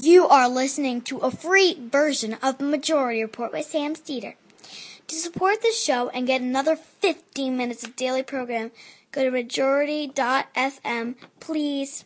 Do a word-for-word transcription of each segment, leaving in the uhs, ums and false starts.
You are listening to a free version of the Majority Report with Sam Steeder. To support the show and get another fifteen minutes of daily program, go to majority dot f m, please.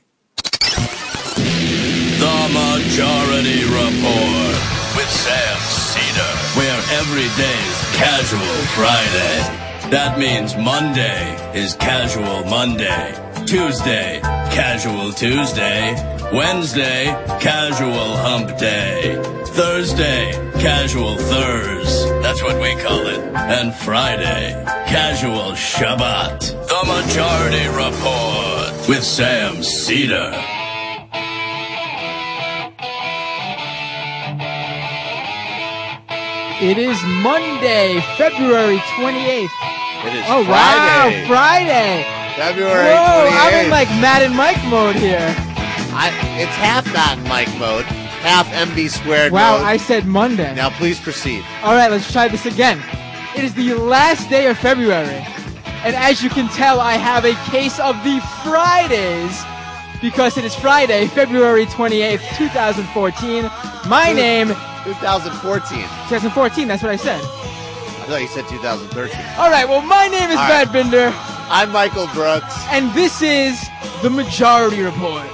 The Majority Report with Sam Steeder, where every day's Casual Friday. That means Monday is Casual Monday, Tuesday, Casual Tuesday, Wednesday, Casual Hump Day, Thursday, Casual Thurs, that's what we call it, and Friday, Casual Shabbat. The Majority Report with Sam Steeder. It is Monday, February twenty-eighth. It is oh, Friday. wow, Friday. February Whoa, twenty-eighth. I'm in like Madden Mike mode here. I, it's half Madden Mike mode, half M B squared Wow, mode. I said Monday. Now please proceed. All right, let's try this again. It is the last day of February. And as you can tell, I have a case of the Fridays because it is Friday, February twenty-eighth, twenty fourteen. My name... twenty fourteen. twenty fourteen, that's what I said. I thought you said two thousand thirteen. All right, well, my name is All Matt right. Binder. I'm Michael Brooks. And this is the Majority Report.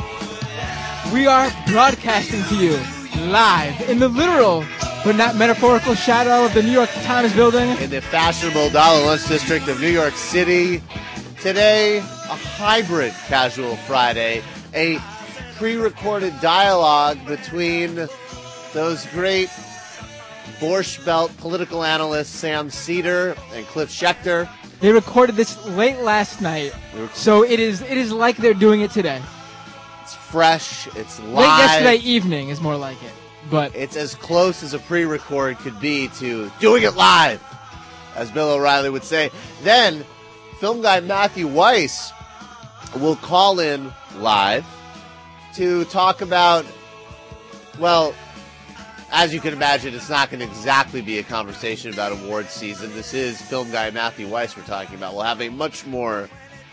We are broadcasting to you live in the literal but not metaphorical shadow of the New York Times building. In the fashionable Dollar Lunch District of New York City. Today, a hybrid Casual Friday. A pre-recorded dialogue between those great Borscht Belt political analysts Sam Steeder and Cliff Schechter. They recorded this late last night, so it is it is like they're doing it today. It's fresh, it's live. Late yesterday evening is more like it, but it's as close as a pre-record could be to doing it live, as Bill O'Reilly would say. Then, film guy Matthew Weiss will call in live to talk about, well, as you can imagine, it's not going to exactly be a conversation about awards season. This is film guy Matthew Weiss we're talking about. We'll have a much more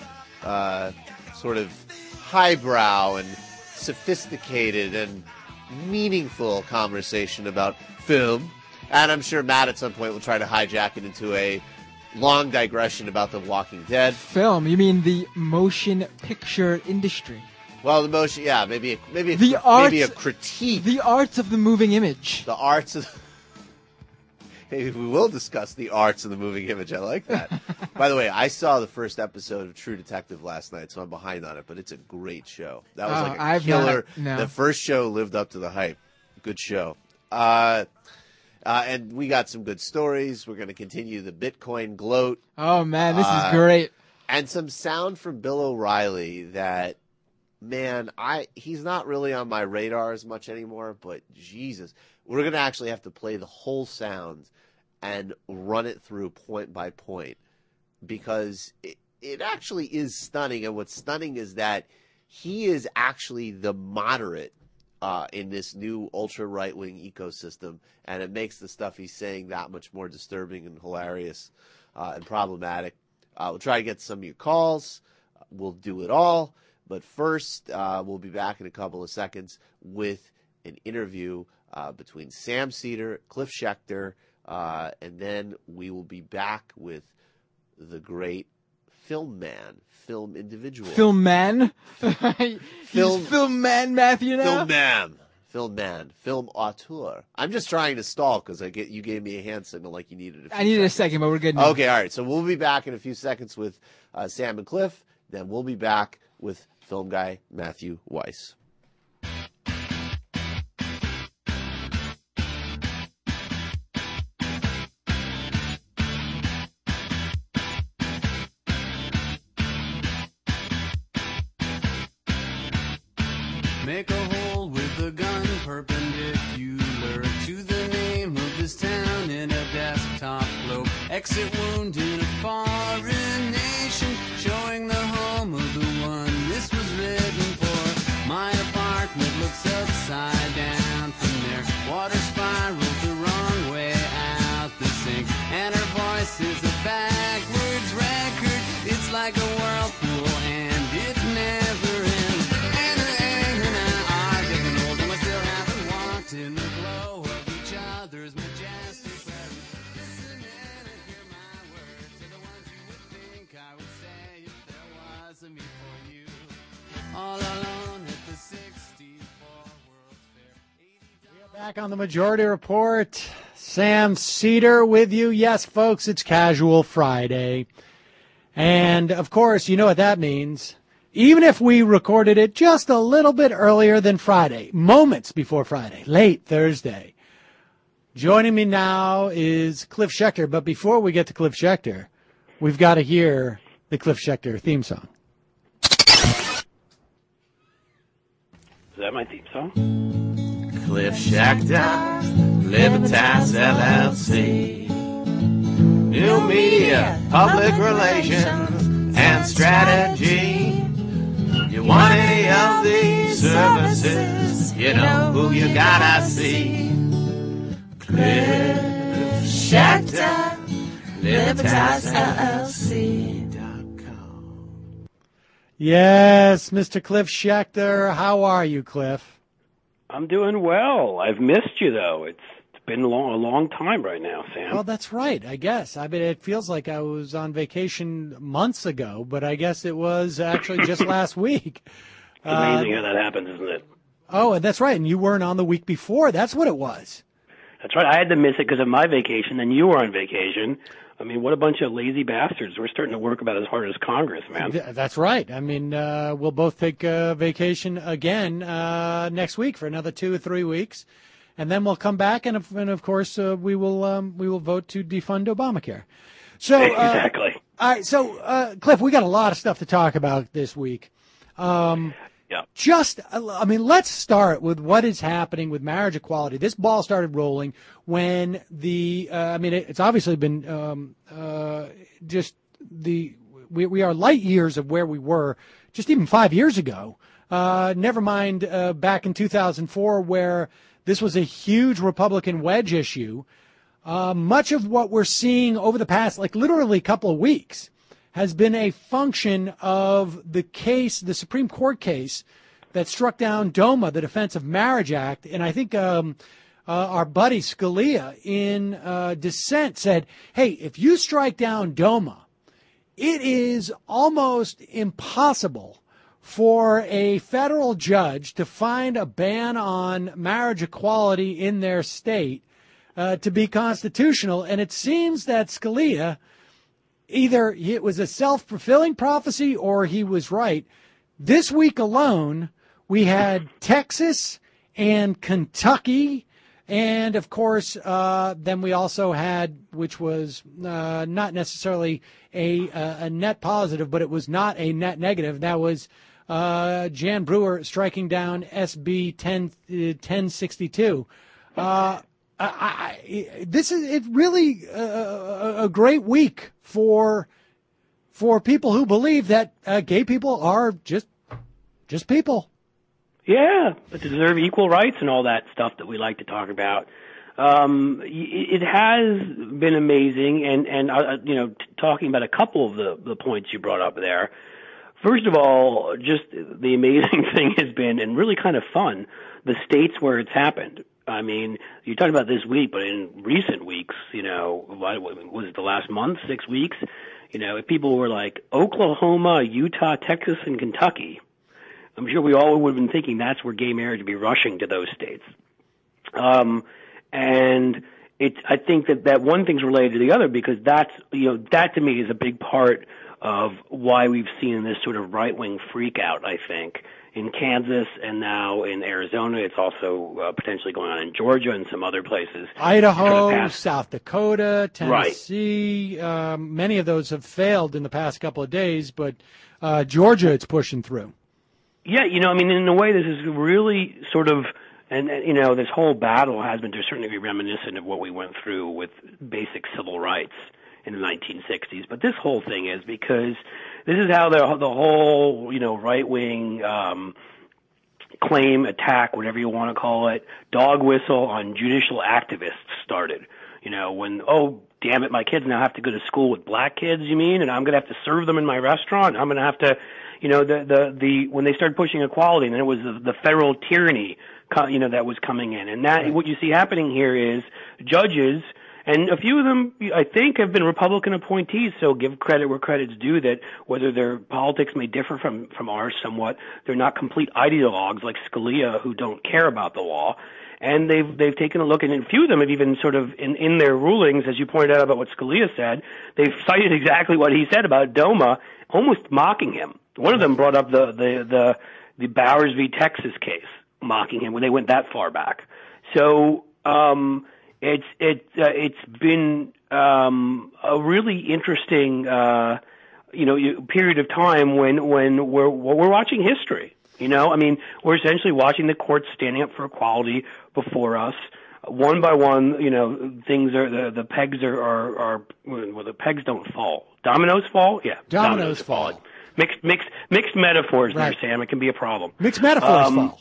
uh, sort of highbrow and sophisticated and meaningful conversation about film. And I'm sure Matt at some point will try to hijack it into a long digression about The Walking Dead. Film, you mean the motion picture industry. Well, the motion, yeah, maybe a, maybe a, The maybe arts, a critique. The arts of the moving image. The arts of... Maybe we will discuss the arts of the moving image. I like that. By the way, I saw the first episode of True Detective last night, so I'm behind on it, but it's a great show. That was Oh, like a I've killer. not- no. The first show lived up to the hype. Good show. Uh, uh, and we got some good stories. We're going to continue the Bitcoin gloat. Oh, man, this Uh, is great. And some sound from Bill O'Reilly that... Man, I he's not really on my radar as much anymore, but Jesus, we're going to actually have to play the whole sound and run it through point by point because it, it actually is stunning. And what's stunning is that he is actually the moderate uh, in this new ultra right-wing ecosystem, and it makes the stuff he's saying that much more disturbing and hilarious uh, and problematic. Uh, we'll try to get some of your calls. We'll do it all. But first, uh, we'll be back in a couple of seconds with an interview uh, between Sam Steeder, Cliff Schechter, uh, and then we will be back with the great film man, film individual. Film man? Film- He's film man Matthew now? Film man. Film man. Film auteur. I'm just trying to stall because I get you gave me a hand signal like you needed a few I needed a seconds. second, but we're good now. Okay, all right. So we'll be back in a few seconds with uh, Sam and Cliff. Then we'll be back with film guy Matthew Weiss. Make a hole with a gun perpendicular to the name of this town in a desktop globe. Exit wound in a foreign nation, showing the home of the one this was written for. My apartment looks upside down from there. Water spirals the wrong way out the sink, and her voice is a backwards record. It's like a whirlpool and it never ends. And the anger now are getting old, and I still have a Back on the Majority Report, Sam Seder with you. Yes, folks, it's Casual Friday. And, of course, you know what that means. Even if we recorded it just a little bit earlier than Friday, moments before Friday, late Thursday. Joining me now is Cliff Schecter. But before we get to Cliff Schecter, we've got to hear the Cliff Schecter theme song. Is that my theme song? Cliff Schecter, Libertas L L C. New media, public relations, and strategy. You want any of these services, you know who you gotta see. Cliff Schecter, Libertas L L C dot com. Yes, Mister Cliff Schecter. How are you, Cliff? I'm doing well. I've missed you, though. It's it's been a long, a long time right now, Sam. Well, that's right, I guess. I mean, it feels like I was on vacation months ago, but I guess it was actually just last week. It's amazing uh, how that happens, isn't it? Oh, and that's right. And you weren't on the week before. That's what it was. That's right. I had to miss it because of my vacation, and you were on vacation. I mean, what a bunch of lazy bastards. We're starting to work about as hard as Congress, man. That's right. I mean, uh, we'll both take uh, vacation again uh, next week for another two or three weeks. And then we'll come back, and of, and of course, uh, we will um, we will vote to defund Obamacare. So uh, Exactly. All right. So, uh, Cliff, we got a lot of stuff to talk about this week. Um, yeah. Just, I mean, let's start with what is happening with marriage equality. This ball started rolling when the, uh, I mean, it, it's obviously been um, uh, just the, we, we are light years of where we were just even five years ago. Uh, never mind uh, back in two thousand four where this was a huge Republican wedge issue. Uh, much of what we're seeing over the past, like literally couple of weeks, has been a function of the case, the Supreme Court case that struck down DOMA, the Defense of Marriage Act. And I think um, uh, our buddy Scalia in uh, dissent said, hey, if you strike down DOMA, it is almost impossible for a federal judge to find a ban on marriage equality in their state uh, to be constitutional. And it seems that Scalia, either it was a self-fulfilling prophecy or he was right. This week alone, we had Texas and Kentucky. And, of course, uh, then we also had, which was uh, not necessarily a, a net positive, but it was not a net negative. That was uh, Jan Brewer striking down S B ten sixty-two. Uh, I, I, this is it really a, a great week for for people who believe that uh, gay people are just just people. Yeah, but deserve equal rights and all that stuff that we like to talk about. Um, it has been amazing, and and uh, you know, t- talking about a couple of the the points you brought up there. First of all, just the amazing thing has been, and really kind of fun, the states where it's happened. I mean, you talked about this week, but in recent weeks, you know, what, was it the last month, six weeks? You know, if people were like Oklahoma, Utah, Texas, and Kentucky, I'm sure we all would have been thinking that's where gay marriage would be rushing to those states. Um, and it, I think that, that one thing's related to the other because that's, you know, that to me is a big part of why we've seen this sort of right-wing freak out, I think, in Kansas and now in Arizona. It's also uh, potentially going on in Georgia and some other places. Idaho, sort of South Dakota, Tennessee. Right. Um, many of those have failed in the past couple of days, but uh, Georgia, it's pushing through. Yeah, you know, I mean, in a way, this is really sort of, and, and you know, this whole battle has been to a certain degree reminiscent of what we went through with basic civil rights in the nineteen sixties. But this whole thing is because this is how the the whole, you know, right-wing um, claim, attack, whatever you want to call it, dog whistle on judicial activists started. You know, when, oh, damn it, my kids now have to go to school with black kids, you mean, and I'm going to have to serve them in my restaurant. I'm going to have to, you know, the, the, the, when they started pushing equality, and then it was the, the federal tyranny, you know, that was coming in. And that, what you see happening here is judges, and a few of them, I think, have been Republican appointees, so give credit where credit's due, that whether their politics may differ from, from ours somewhat, they're not complete ideologues like Scalia who don't care about the law. And they've they've taken a look, and a few of them have even sort of in, in their rulings, as you pointed out about what Scalia said, they've cited exactly what he said about DOMA, almost mocking him. One of them brought up the the the, the Bowers v. Texas case, mocking him when they went that far back. So um, it's it uh, it's been um, a really interesting uh, you know period of time when when we're we're watching history. You know, I mean, we're essentially watching the courts standing up for equality before us. One by one, you know, things are, the, the pegs are, are, are, well, the pegs don't fall. Dominoes fall? Yeah. Dominoes, dominoes fall. fall. Mixed, mixed, mixed metaphors right. there, Sam. It can be a problem. Mixed metaphors um, fall.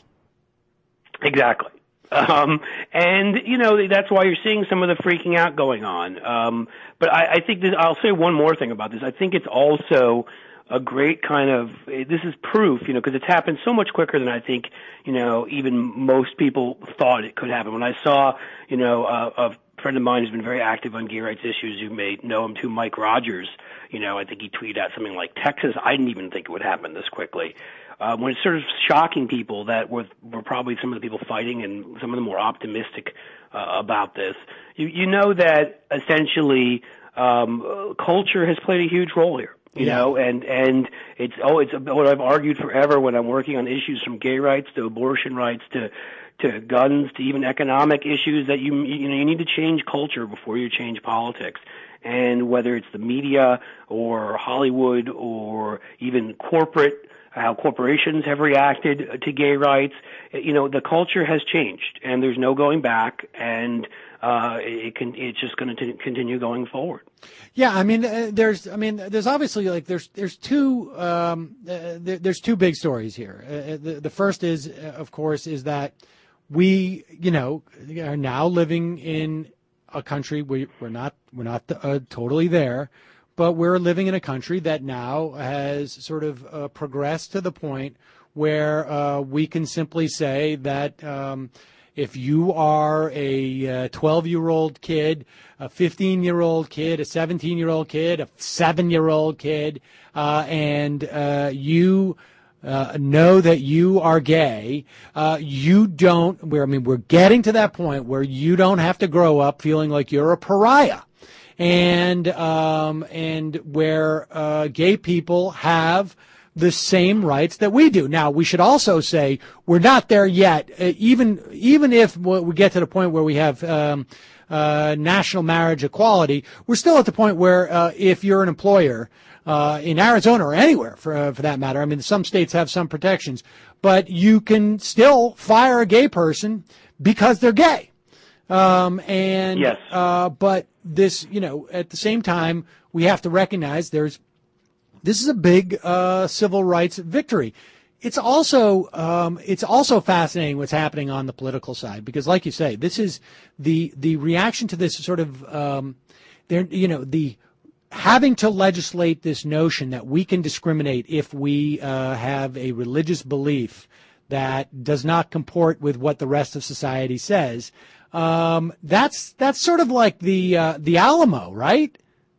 Exactly. Um, and, you know, that's why you're seeing some of the freaking out going on. Um, but I, I think that I'll say one more thing about this. I think it's also a great kind of, this is proof, you know, because it's happened so much quicker than I think, you know, even most people thought it could happen. When I saw, you know, uh, a friend of mine who's been very active on gay rights issues, you may know him too, Mike Rogers, you know, I think he tweeted out something like Texas. I didn't even think it would happen this quickly. Um, when it's sort of shocking people that were, were probably some of the people fighting and some of them were optimistic uh, about this, you, you know that essentially um, culture has played a huge role here. You yeah. know, and, and it's, oh, it's what I've argued forever when I'm working on issues from gay rights to abortion rights to, to guns to even economic issues that you, you know, you need to change culture before you change politics. And whether it's the media or Hollywood or even corporate, how corporations have reacted to gay rights, you know, the culture has changed and there's no going back, and uh, it can, it's just going to continue going forward. Yeah, I mean, uh, there's, I mean, there's obviously like there's there's two um, uh, there, there's two big stories here. Uh, the, the first is, uh, of course, is that we, you know, are now living in a country where we're not we're not uh, totally there, but we're living in a country that now has sort of uh, progressed to the point where uh, we can simply say that um, if you are a twelve-year-old kid, a fifteen-year-old kid, a seventeen-year-old kid, a seven-year-old kid, uh, and uh, you uh, know that you are gay, uh, you don't, we're, I mean, we're getting to that point where you don't have to grow up feeling like you're a pariah. And um, and where uh, gay people have the same rights that we do. Now, we should also say we're not there yet. Uh, even even if we get to the point where we have um, uh, national marriage equality, we're still at the point where uh, if you're an employer uh, in Arizona or anywhere for uh, for that matter, I mean, some states have some protections, but you can still fire a gay person because they're gay. Um, and, yes. uh, but this, you know, at the same time, we have to recognize there's, this is a big, uh, civil rights victory. It's also, um, it's also fascinating what's happening on the political side, because like you say, this is the, the reaction to this sort of, um, there, you know, the, having to legislate this notion that we can discriminate if we, uh, have a religious belief that does not comport with what the rest of society says. Um, that's, that's sort of like the, uh, the Alamo, right?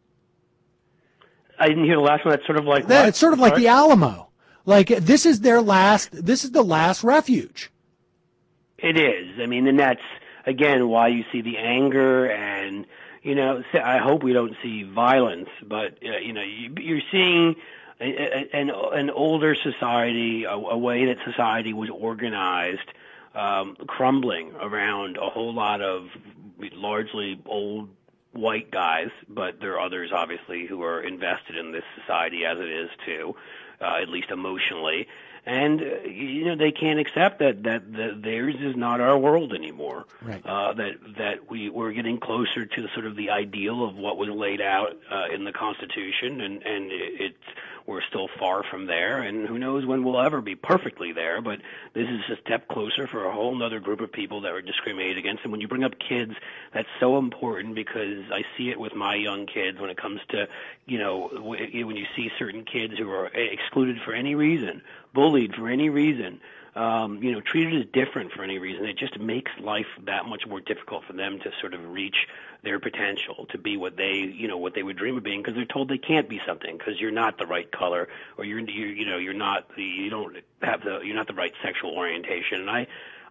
I didn't hear the last one. That's sort of like that, what? It's sort of like Sorry? the Alamo. Like this is their last, this is the last refuge. It is. I mean, and that's, again, why you see the anger and, you know, I hope we don't see violence, but, uh, you know, you, you're seeing an, an older society, a, a way that society was organized, Um, crumbling around a whole lot of largely old white guys, but there are others obviously who are invested in this society as it is too, uh, at least emotionally. And, uh, you know, they can't accept that, that, that theirs is not our world anymore. Right. Uh, that, that we, we're getting closer to sort of the ideal of what was laid out, uh, in the Constitution, and, and it, it's, we're still far from there, and who knows when we'll ever be perfectly there, but this is a step closer for a whole other group of people that were discriminated against. And when you bring up kids, that's so important, because I see it with my young kids when it comes to, you know, when you see certain kids who are excluded for any reason, bullied for any reason, um, you know, treated as different for any reason. It just makes life that much more difficult for them to sort of reach their potential, to be what they, you know, what they would dream of being, because they're told they can't be something because you're not the right color, or you're, you, you know, you're not the, you don't have the, you're not the right sexual orientation. And I,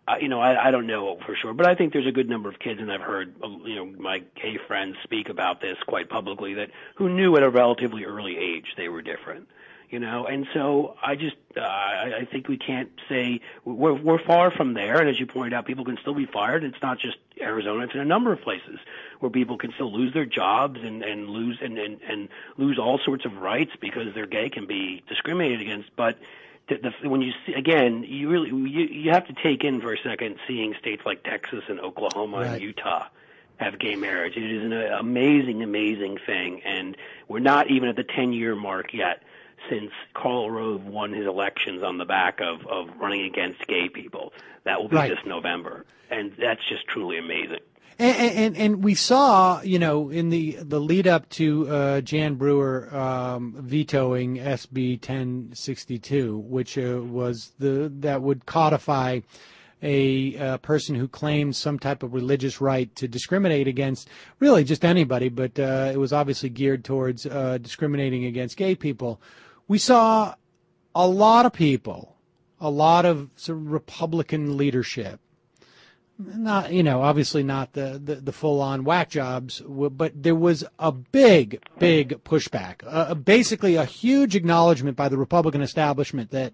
Uh, you know, I, I don't know for sure, but I think there's a good number of kids, and I've heard, uh, you know, my gay friends speak about this quite publicly, that who knew at a relatively early age they were different, you know. And so I just, uh, I, I think we can't say we're we're far from there. And as you pointed out, people can still be fired. It's not just Arizona; it's in a number of places where people can still lose their jobs and and lose and and, and lose all sorts of rights because they're gay, can be discriminated against, but. The, the, when you see, again, you really you, you have to take in for a second seeing states like Texas and Oklahoma Right. and Utah have gay marriage. It is an amazing, amazing thing, and we're not even at the ten-year mark yet since Karl Rove won his elections on the back of, of running against gay people. That will be Right. this November, and that's just truly amazing. And, and and we saw, you know, in the the lead up to uh, Jan Brewer um, vetoing S B ten sixty-two, which uh, was the that would codify a uh, person who claims some type of religious right to discriminate against really just anybody, but uh, it was obviously geared towards uh, discriminating against gay people. We saw a lot of people, a lot of, sort of Republican leadership. Not, you know, obviously not the, the, the full-on whack jobs, but there was a big, big pushback, uh, basically a huge acknowledgement by the Republican establishment that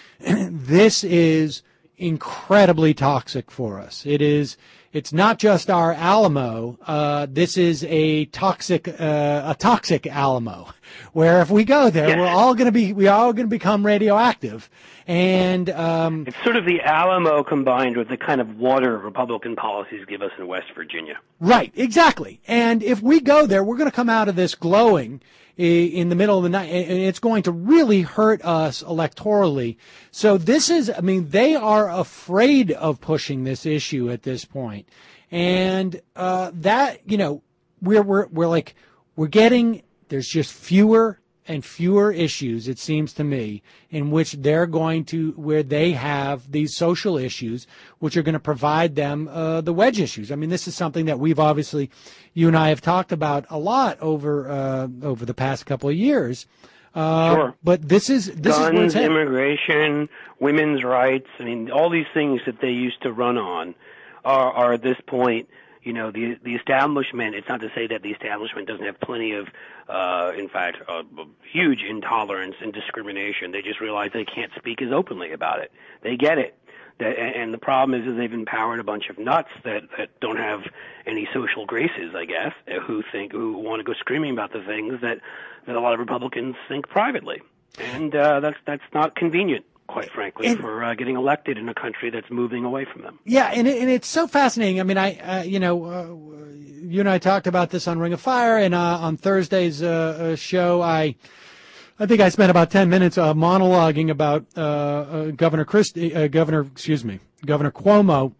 this is incredibly toxic for us. It is, it's not just our Alamo. Uh, this is a toxic, uh, a toxic Alamo, where if we go there, Yes. we're all going to be, we are all going to become radioactive. And, um, It's sort of the Alamo combined with the kind of water Republican policies give us in West Virginia. right, exactly. And if we go there, we're going to come out of this glowing in the middle of the night, and it's going to really hurt us electorally. So this is, I mean, they are afraid of pushing this issue at this point. And, uh, that, you know, we're, we're, we're like, we're getting, there's just fewer and fewer issues, it seems to me, in which they're going to, where they have these social issues, which are going to provide them uh, the wedge issues. I mean, this is something that we've obviously, you and I have talked about a lot over uh, over the past couple of years. Uh, Sure. But this is this Guns, is where it's headed. immigration, women's rights. I mean, all these things that they used to run on are, are at this point, you know, the the establishment. It's not to say that the establishment doesn't have plenty of, uh, in fact, uh, huge intolerance and discrimination. They just realize they can't speak as openly about it. They get it. That, and the problem is that they've empowered a bunch of nuts that, that don't have any social graces, I guess, who think who want to go screaming about the things that, that a lot of Republicans think privately, and uh, that's that's not convenient, quite frankly, And- for uh, getting elected in a country that's moving away from them. Yeah, and, it, and it's so fascinating. I mean, I, uh, you know, uh, you and I talked about this on Ring of Fire, and uh, on Thursday's uh, uh, show, I, I think I spent about ten minutes uh, monologuing about uh, uh, Governor Christie, uh, Governor, excuse me, Governor Cuomo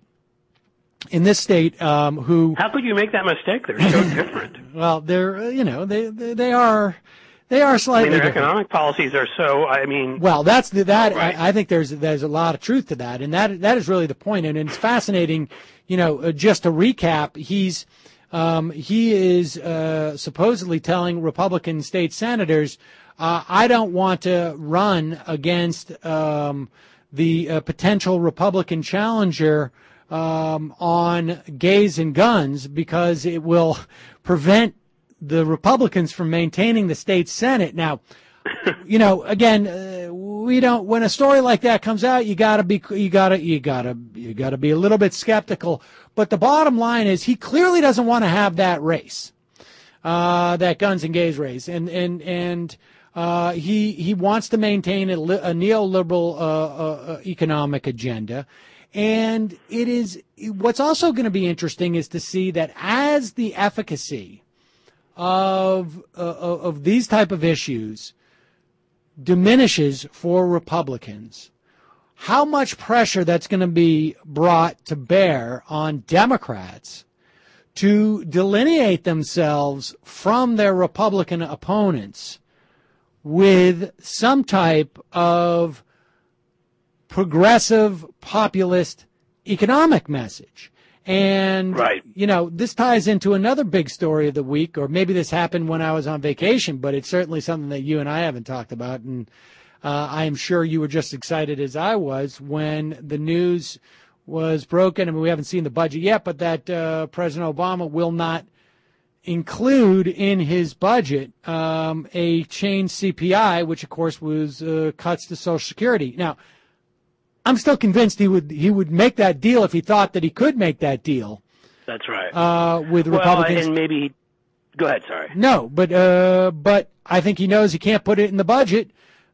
in this state, um, who, How could you make that mistake? They're so different. well, they're, uh, you know, they, they, they are, they are I slightly mean, their different. economic policies are so. I mean, Well, that's the, that. Right. I, I think there's there's a lot of truth to that, and that that is really the point. And it's fascinating, you know. Uh, just to recap, he's um, he is uh, supposedly telling Republican state senators, uh, "I don't want to run against um, the uh, potential Republican challenger um, on gays and guns because it will prevent the Republicans from maintaining the state Senate." Now, you know, again, uh, we don't. When a story like that comes out, you gotta be, you gotta, you gotta, you gotta be a little bit skeptical. But the bottom line is, he clearly doesn't want to have that race, uh, that guns and gays race, and and and uh, he he wants to maintain a, li- a neoliberal uh, uh, uh, economic agenda. And it is what's also going to be interesting is to see that as the efficacy of uh, of these type of issues diminishes for Republicans, how much pressure that's going to be brought to bear on Democrats to delineate themselves from their Republican opponents with some type of progressive populist economic message. And, Right. you know, this ties into another big story of the week, or maybe this happened when I was on vacation, but it's certainly something that you and I haven't talked about. And uh, I am sure you were just excited as I was when the news was broken. I mean, we haven't seen the budget yet, but that uh, President Obama will not include in his budget um, a changed C P I, which of course was uh, cuts to Social Security. Now, I'm still convinced he would he would make that deal if he thought that he could make that deal. That's right. Uh, with well, Republicans, and maybe he, go ahead. Sorry. No, but uh, but I think he knows he can't put it in the budget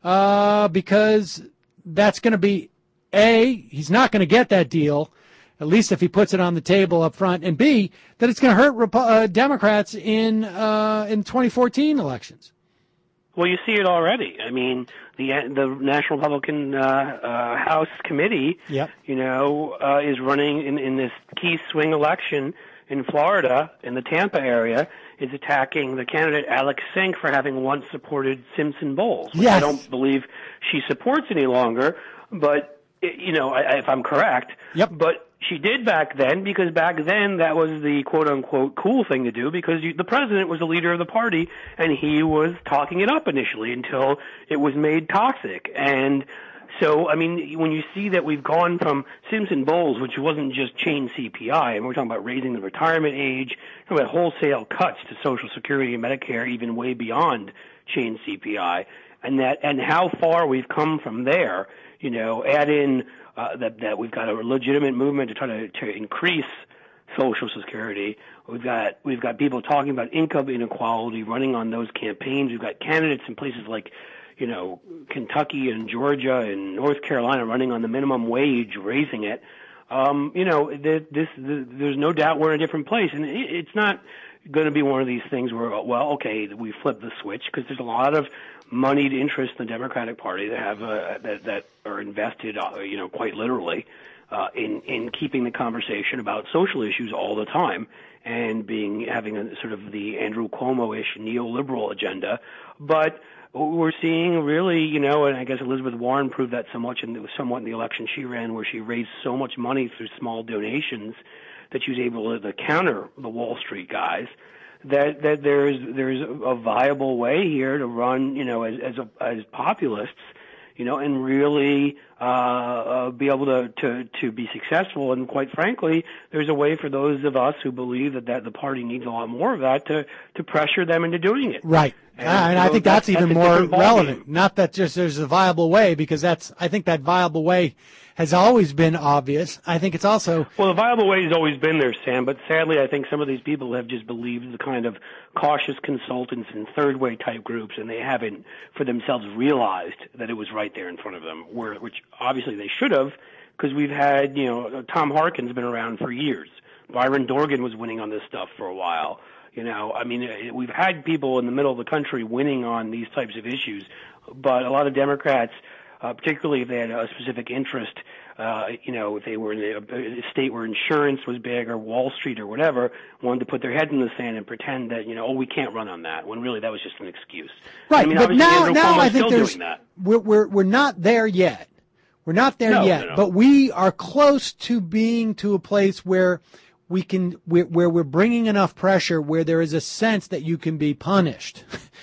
uh, because that's going to be A, he's not going to get that deal, at least if he puts it on the table up front, and B, that it's going to hurt Repo- uh, Democrats in uh, in twenty fourteen elections. Well, you see it already. I mean, the the National Republican uh, uh, House Committee, Yep. you know, uh, is running in, in this key swing election in Florida, in the Tampa area, is attacking the candidate Alex Sink for having once supported Simpson Bowles, which Yes. I don't believe she supports any longer. But you know, I, if I'm correct, Yep. but she did back then, because back then that was the quote-unquote cool thing to do, because you, the president was the leader of the party, and he was talking it up initially until it was made toxic. And so, I mean, when you see that we've gone from Simpson Bowles, which wasn't just chain C P I, and we're talking about raising the retirement age, we're talking about wholesale cuts to Social Security and Medicare, even way beyond chain C P I, and that, and how far we've come from there, you know, add in Uh, that, that we've got a legitimate movement to try to, to increase Social Security. We've got we've got people talking about income inequality, running on those campaigns. We've got candidates in places like, you know, Kentucky and Georgia and North Carolina running on the minimum wage, raising it. Um, you know, this, this, this, there's no doubt we're in a different place, and it, it's not going to be one of these things where, well, okay, we flip the switch, because there's a lot of moneyed interest in the Democratic Party that have uh, that, that are invested, uh, you know, quite literally, uh, in in keeping the conversation about social issues all the time, and being having a sort of the Andrew Cuomo-ish neoliberal agenda. But we're seeing really, you know, and I guess Elizabeth Warren proved that so much in the, somewhat in the election she ran, where she raised so much money through small donations that she was able to, to counter the Wall Street guys. That that there's there's a viable way here to run, you know, as as, a, as populists, you know, and really uh, uh, be able to, to to be successful. And quite frankly, there's a way for those of us who believe that, that the party needs a lot more of that to to pressure them into doing it. Right. And, uh, and so I think that's, that's even that's a more different ballgame. relevant. Not that just there's a viable way, because that's I think that viable way has always been obvious. I think it's also Well, the viable way has always been there, Sam, but sadly I think some of these people have just believed the kind of cautious consultants and third-way type groups, and they haven't for themselves realized that it was right there in front of them, where, which obviously they should have, because we've had, you know, Tom Harkin's been around for years. Byron Dorgan was winning on this stuff for a while. You know, I mean, it, we've had people in the middle of the country winning on these types of issues, but a lot of Democrats, uh, particularly if they had a specific interest, uh, you know, if they were in a, a state where insurance was big or Wall Street or whatever, wanted to put their heads in the sand and pretend that, you know, oh, we can't run on that, when really that was just an excuse. right. I mean, but obviously now, Andrew now Cuomo's I think still there's doing that. we're we're we're not there yet. We're not there No, yet, no, no. but we are close to being to a place where we can where, where we're bringing enough pressure where there is a sense that you can be punished.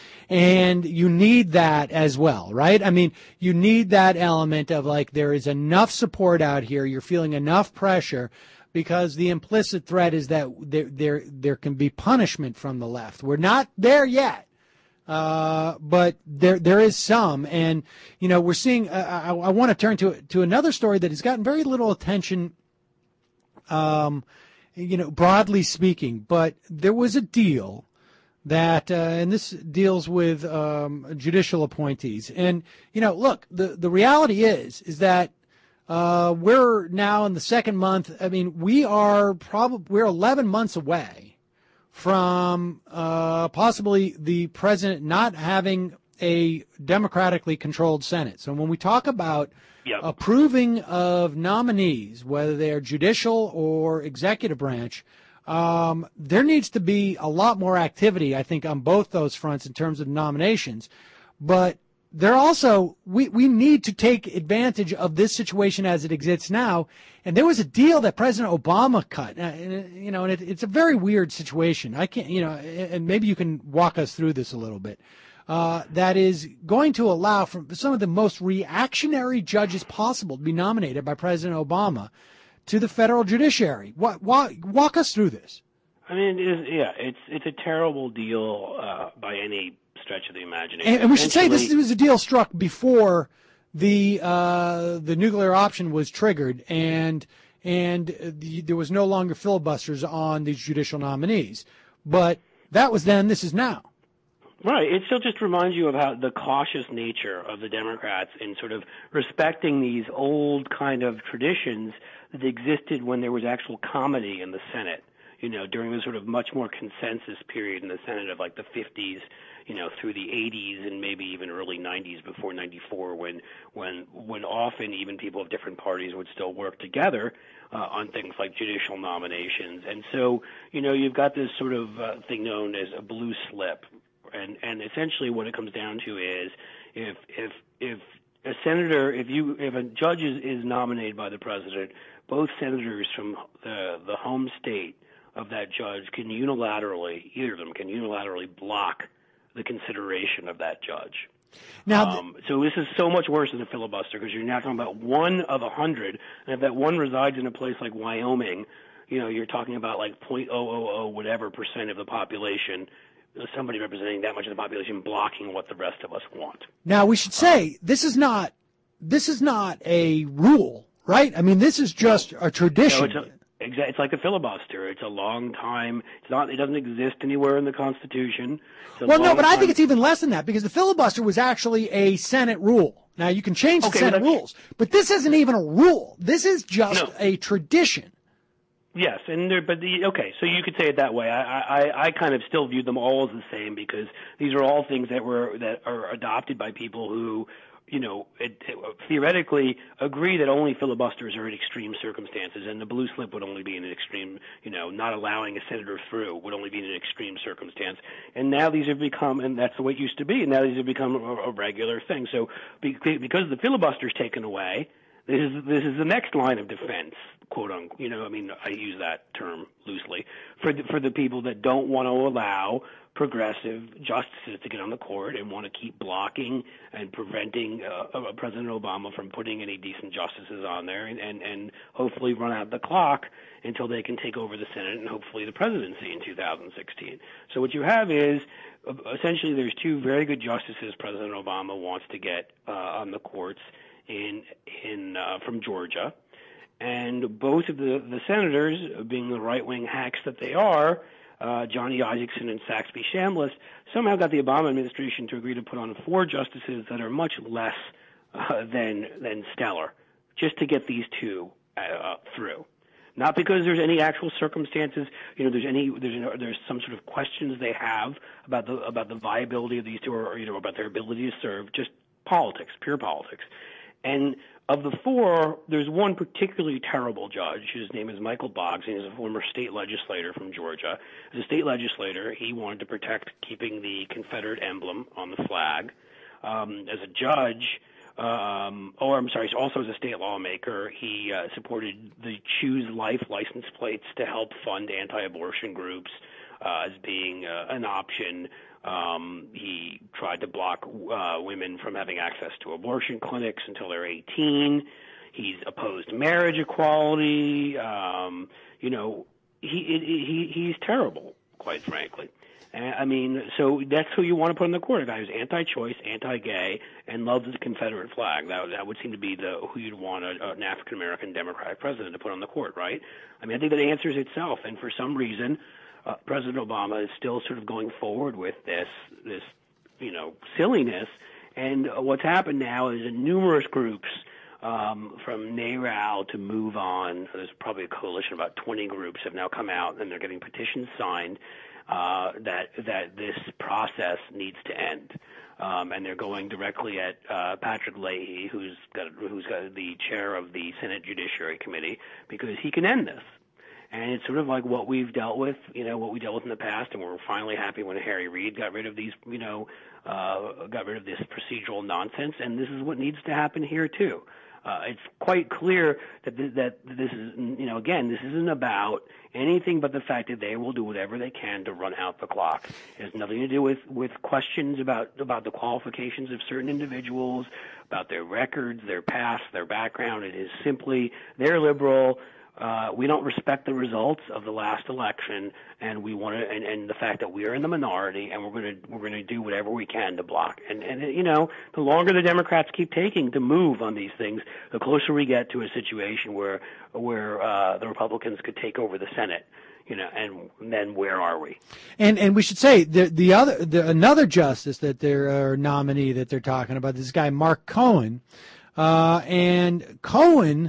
And you need that as well, right? I mean, you need that element of like, there is enough support out here. You're feeling enough pressure, because the implicit threat is that there, there, there can be punishment from the left. We're not there yet. Uh, but there, there is some, and, you know, we're seeing, uh, I, I want to turn to, to another story that has gotten very little attention, um, you know, broadly speaking, but there was a deal that, uh, and this deals with um, judicial appointees. And, you know, look, the, the reality is, is that uh, we're now in the second month. I mean, we are probably, we're eleven months away from uh, possibly the president not having a democratically controlled Senate. So when we talk about Yep. approving of nominees, whether they're judicial or executive branch, Um, there needs to be a lot more activity, I think, on both those fronts in terms of nominations. But there also, we, we need to take advantage of this situation as it exists now. And there was a deal that President Obama cut, uh, and, you know, and it, it's a very weird situation. I can't, you know, and maybe you can walk us through this a little bit. Uh, that is going to allow for some of the most reactionary judges possible to be nominated by President Obama, to the federal judiciary. Walk, walk, walk us through this. I mean, it is, yeah, it's it's a terrible deal uh, by any stretch of the imagination. And, and we should say this was a deal struck before the uh, the nuclear option was triggered, and and the, there was no longer filibusters on these judicial nominees. But that was then. This is now. Right. It still just reminds you of how the cautious nature of the Democrats in sort of respecting these old kind of traditions that existed when there was actual comedy in the Senate, you know, during the sort of much more consensus period in the Senate of like the fifties, you know, through the eighties and maybe even early nineties before ninety-four, when when when often even people of different parties would still work together uh, on things like judicial nominations. And so, you know, you've got this sort of uh, thing known as a blue slip. And, and essentially what it comes down to is if if if a senator, if you if a judge is, is nominated by the president, both senators from the the home state of that judge can unilaterally, either of them can unilaterally block the consideration of that judge. Now, um, so this is so much worse than a filibuster because you're now talking about one of a hundred, and if that one resides in a place like Wyoming, you know, you're talking about like point oh oh oh whatever percent of the population. Somebody representing that much of the population blocking what the rest of us want. Now we should say this is not this is not a rule, right? I mean, this is just a tradition. No, it's, a, exa- it's like a filibuster. It's a long time. It's not. It doesn't exist anywhere in the Constitution. Well, no, but time. I think it's even less than that because the filibuster was actually a Senate rule. Now you can change the okay, Senate rules, but this isn't even a rule. This is just no. a tradition. Yes, and there, but the, okay, so you could say it that way. I, I, I kind of still view them all as the same because these are all things that were that are adopted by people who, you know, it, it, theoretically agree that only filibusters are in extreme circumstances, and the blue slip would only be in an extreme, you know, not allowing a senator through would only be in an extreme circumstance. And now these have become, and that's the way it used to be, and now these have become a, a regular thing. So because the filibuster's taken away, this is this is the next line of defense, quote unquote. You know, I mean, I use that term loosely for the, for the people that don't want to allow progressive justices to get on the court and want to keep blocking and preventing uh, President Obama from putting any decent justices on there, and, and and hopefully run out the clock until they can take over the Senate and hopefully the presidency in two thousand sixteen. So what you have is uh, essentially there's two very good justices President Obama wants to get uh, on the courts in in uh, from Georgia, and both of the, the senators, being the right-wing hacks that they are, uh, Johnny Isakson and Saxby Chambliss, somehow got the Obama administration to agree to put on four justices that are much less uh, than than stellar, just to get these two uh, through. Not because there's any actual circumstances, you know, there's any there's there's some sort of questions they have about the about the viability of these two, or, or you know, about their ability to serve. Just politics, pure politics. And of the four, there's one particularly terrible judge. His name is Michael Boggs, and he's a former state legislator from Georgia. As a state legislator, he wanted to protect keeping the Confederate emblem on the flag. Um, as a judge, um, or I'm sorry, also as a state lawmaker, he uh, supported the Choose Life license plates to help fund anti-abortion groups uh, as being uh, an option. Um, he tried to block uh, women from having access to abortion clinics until they're eighteen. He's opposed marriage equality. Um, you know, he, he he's terrible, quite frankly. And, I mean, so that's who you want to put on the court, a guy who's anti-choice, anti-gay, and loves the Confederate flag. That, that would seem to be the who you'd want a, an African-American Democratic president to put on the court, right? I mean, I think that answers itself, and for some reason, Uh, President Obama is still sort of going forward with this, this, you know, silliness. And uh, what's happened now is in numerous groups, um, from NARAL to Move On, there's probably a coalition of about twenty groups have now come out, and they're getting petitions signed uh, that that this process needs to end. Um, and they're going directly at uh, Patrick Leahy, who's got who's got the chair of the Senate Judiciary Committee, because he can end this. And it's sort of like what we've dealt with, you know, what we dealt with in the past, and we're finally happy when Harry Reid got rid of these, you know, uh, got rid of this procedural nonsense, and this is what needs to happen here too. Uh, it's quite clear that th- that this is, you know, again, this isn't about anything but the fact that they will do whatever they can to run out the clock. It has nothing to do with, with questions about about the qualifications of certain individuals, about their records, their past, their background. It is simply they're liberal. Uh, we don't respect the results of the last election, and we want to, and, and the fact that we are in the minority, and we're going to we're going to do whatever we can to block. And and you know, the longer the Democrats keep taking to move on these things, the closer we get to a situation where where uh, the Republicans could take over the Senate. You know, and then where are we? And and we should say the the other the, another justice that they're uh, nominee that they're talking about, this guy Mark Cohen, uh, and Cohen.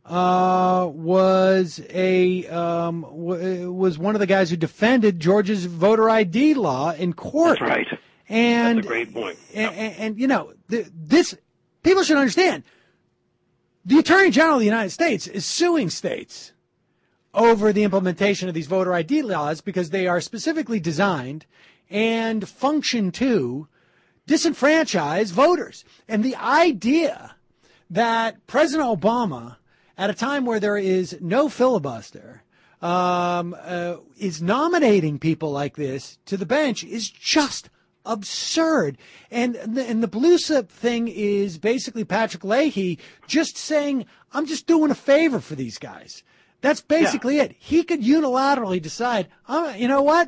Uh, was a um, w- was one of the guys who defended Georgia's voter I D law in court. That's right. And that's a great point. And, and, and you know, the, this people should understand. The Attorney General of the United States is suing states over the implementation of these voter I D laws because they are specifically designed and function to disenfranchise voters. And the idea that President Obama, at a time where there is no filibuster, um, uh, is nominating people like this to the bench is just absurd. And the, and the blue slip thing is basically Patrick Leahy just saying, I'm just doing a favor for these guys. That's basically yeah. it. He could unilaterally decide, oh, you know what?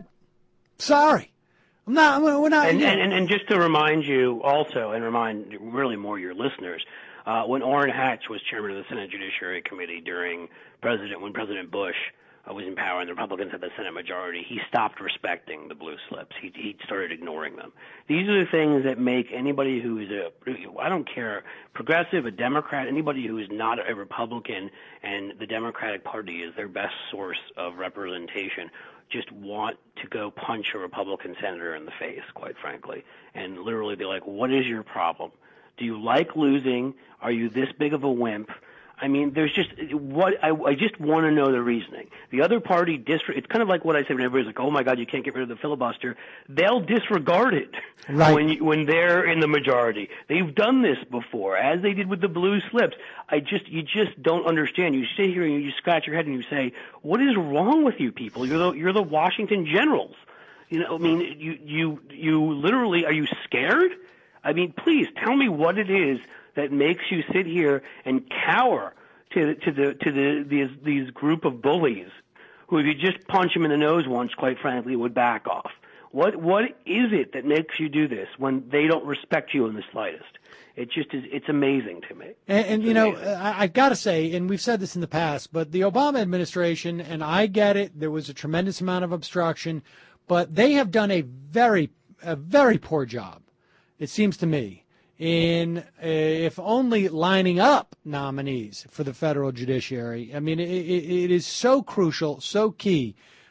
Sorry. I'm not, we're not. And, and, and just to remind you also, and remind really more your listeners, Uh, when Orrin Hatch was chairman of the Senate Judiciary Committee during President, when President Bush uh, was in power and the Republicans had the Senate majority, he stopped respecting the blue slips. He, he started ignoring them. These are the things that make anybody who is a, I don't care, progressive, a Democrat, anybody who is not a Republican and the Democratic Party is their best source of representation, just want to go punch a Republican senator in the face, quite frankly, and literally be like, what is your problem? Do you like losing? Are you this big of a wimp? I mean, there's just what I, I just want to know the reasoning. The other party disre- it's kind of like what I said when everybody's like, "Oh my God, you can't get rid of the filibuster." They'll disregard it right. when you, when they're in the majority. They've done this before, as they did with the blue slips. I just you just don't understand. You sit here and you just scratch your head and you say, "What is wrong with you people? You're the you're the Washington Generals." You know, I mean, you you you literally are you scared? I mean, please tell me what it is that makes you sit here and cower to to the to the these these group of bullies who, if you just punch them in the nose once, quite frankly, would back off. What what is it that makes you do this when they don't respect you in the slightest? It just is. It's amazing to me. And, and you know, I, I've got to say, and we've said this in the past, but the Obama administration, and I get it, there was a tremendous amount of obstruction, but they have done a very a very poor job, it seems to me, in uh, if only lining up nominees for the federal judiciary. I mean, it, it, it is so crucial, so key.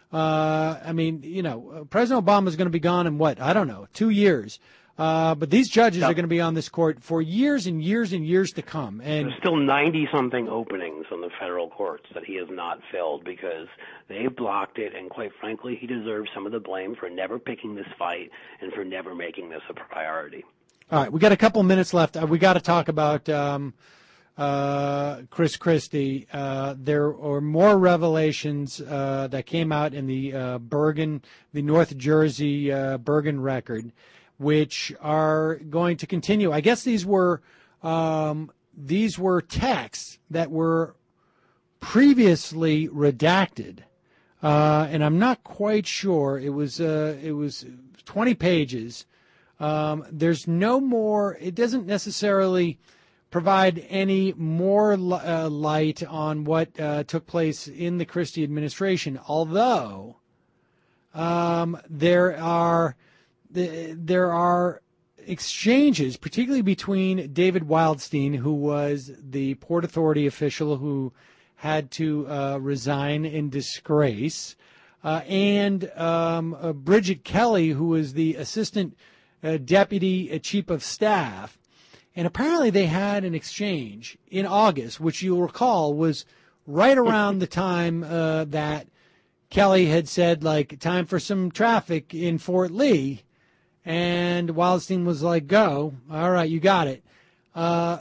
Uh, I mean, you know, President Obama is going to be gone in what? I don't know, two years. Uh, but these judges yep. are going to be on this court for years and years and years to come. And there's still ninety-something openings on the federal courts that he has not filled because they've blocked it. And quite frankly, he deserves some of the blame for never picking this fight and for never making this a priority. All right, we got a couple minutes left. Uh, we got to talk about um, uh, Chris Christie. Uh, there are more revelations uh, that came out in the uh, Bergen, the North Jersey uh, Bergen record, which are going to continue. I guess these were um, these were texts that were previously redacted, uh, and I'm not quite sure. It was uh, it was twenty pages. Um, there's no more. It doesn't necessarily provide any more uh, light on what uh, took place in the Christie administration, although um, there are. There are exchanges, particularly between David Wildstein, who was the Port Authority official who had to uh, resign in disgrace, uh, and um, uh, Bridget Kelly, who was the Assistant uh, Deputy Chief of Staff. And apparently they had an exchange in August, which you'll recall was right around the time uh, that Kelly had said, like, time for some traffic in Fort Lee. And Wildstein was like, go. All right, you got it. Uh,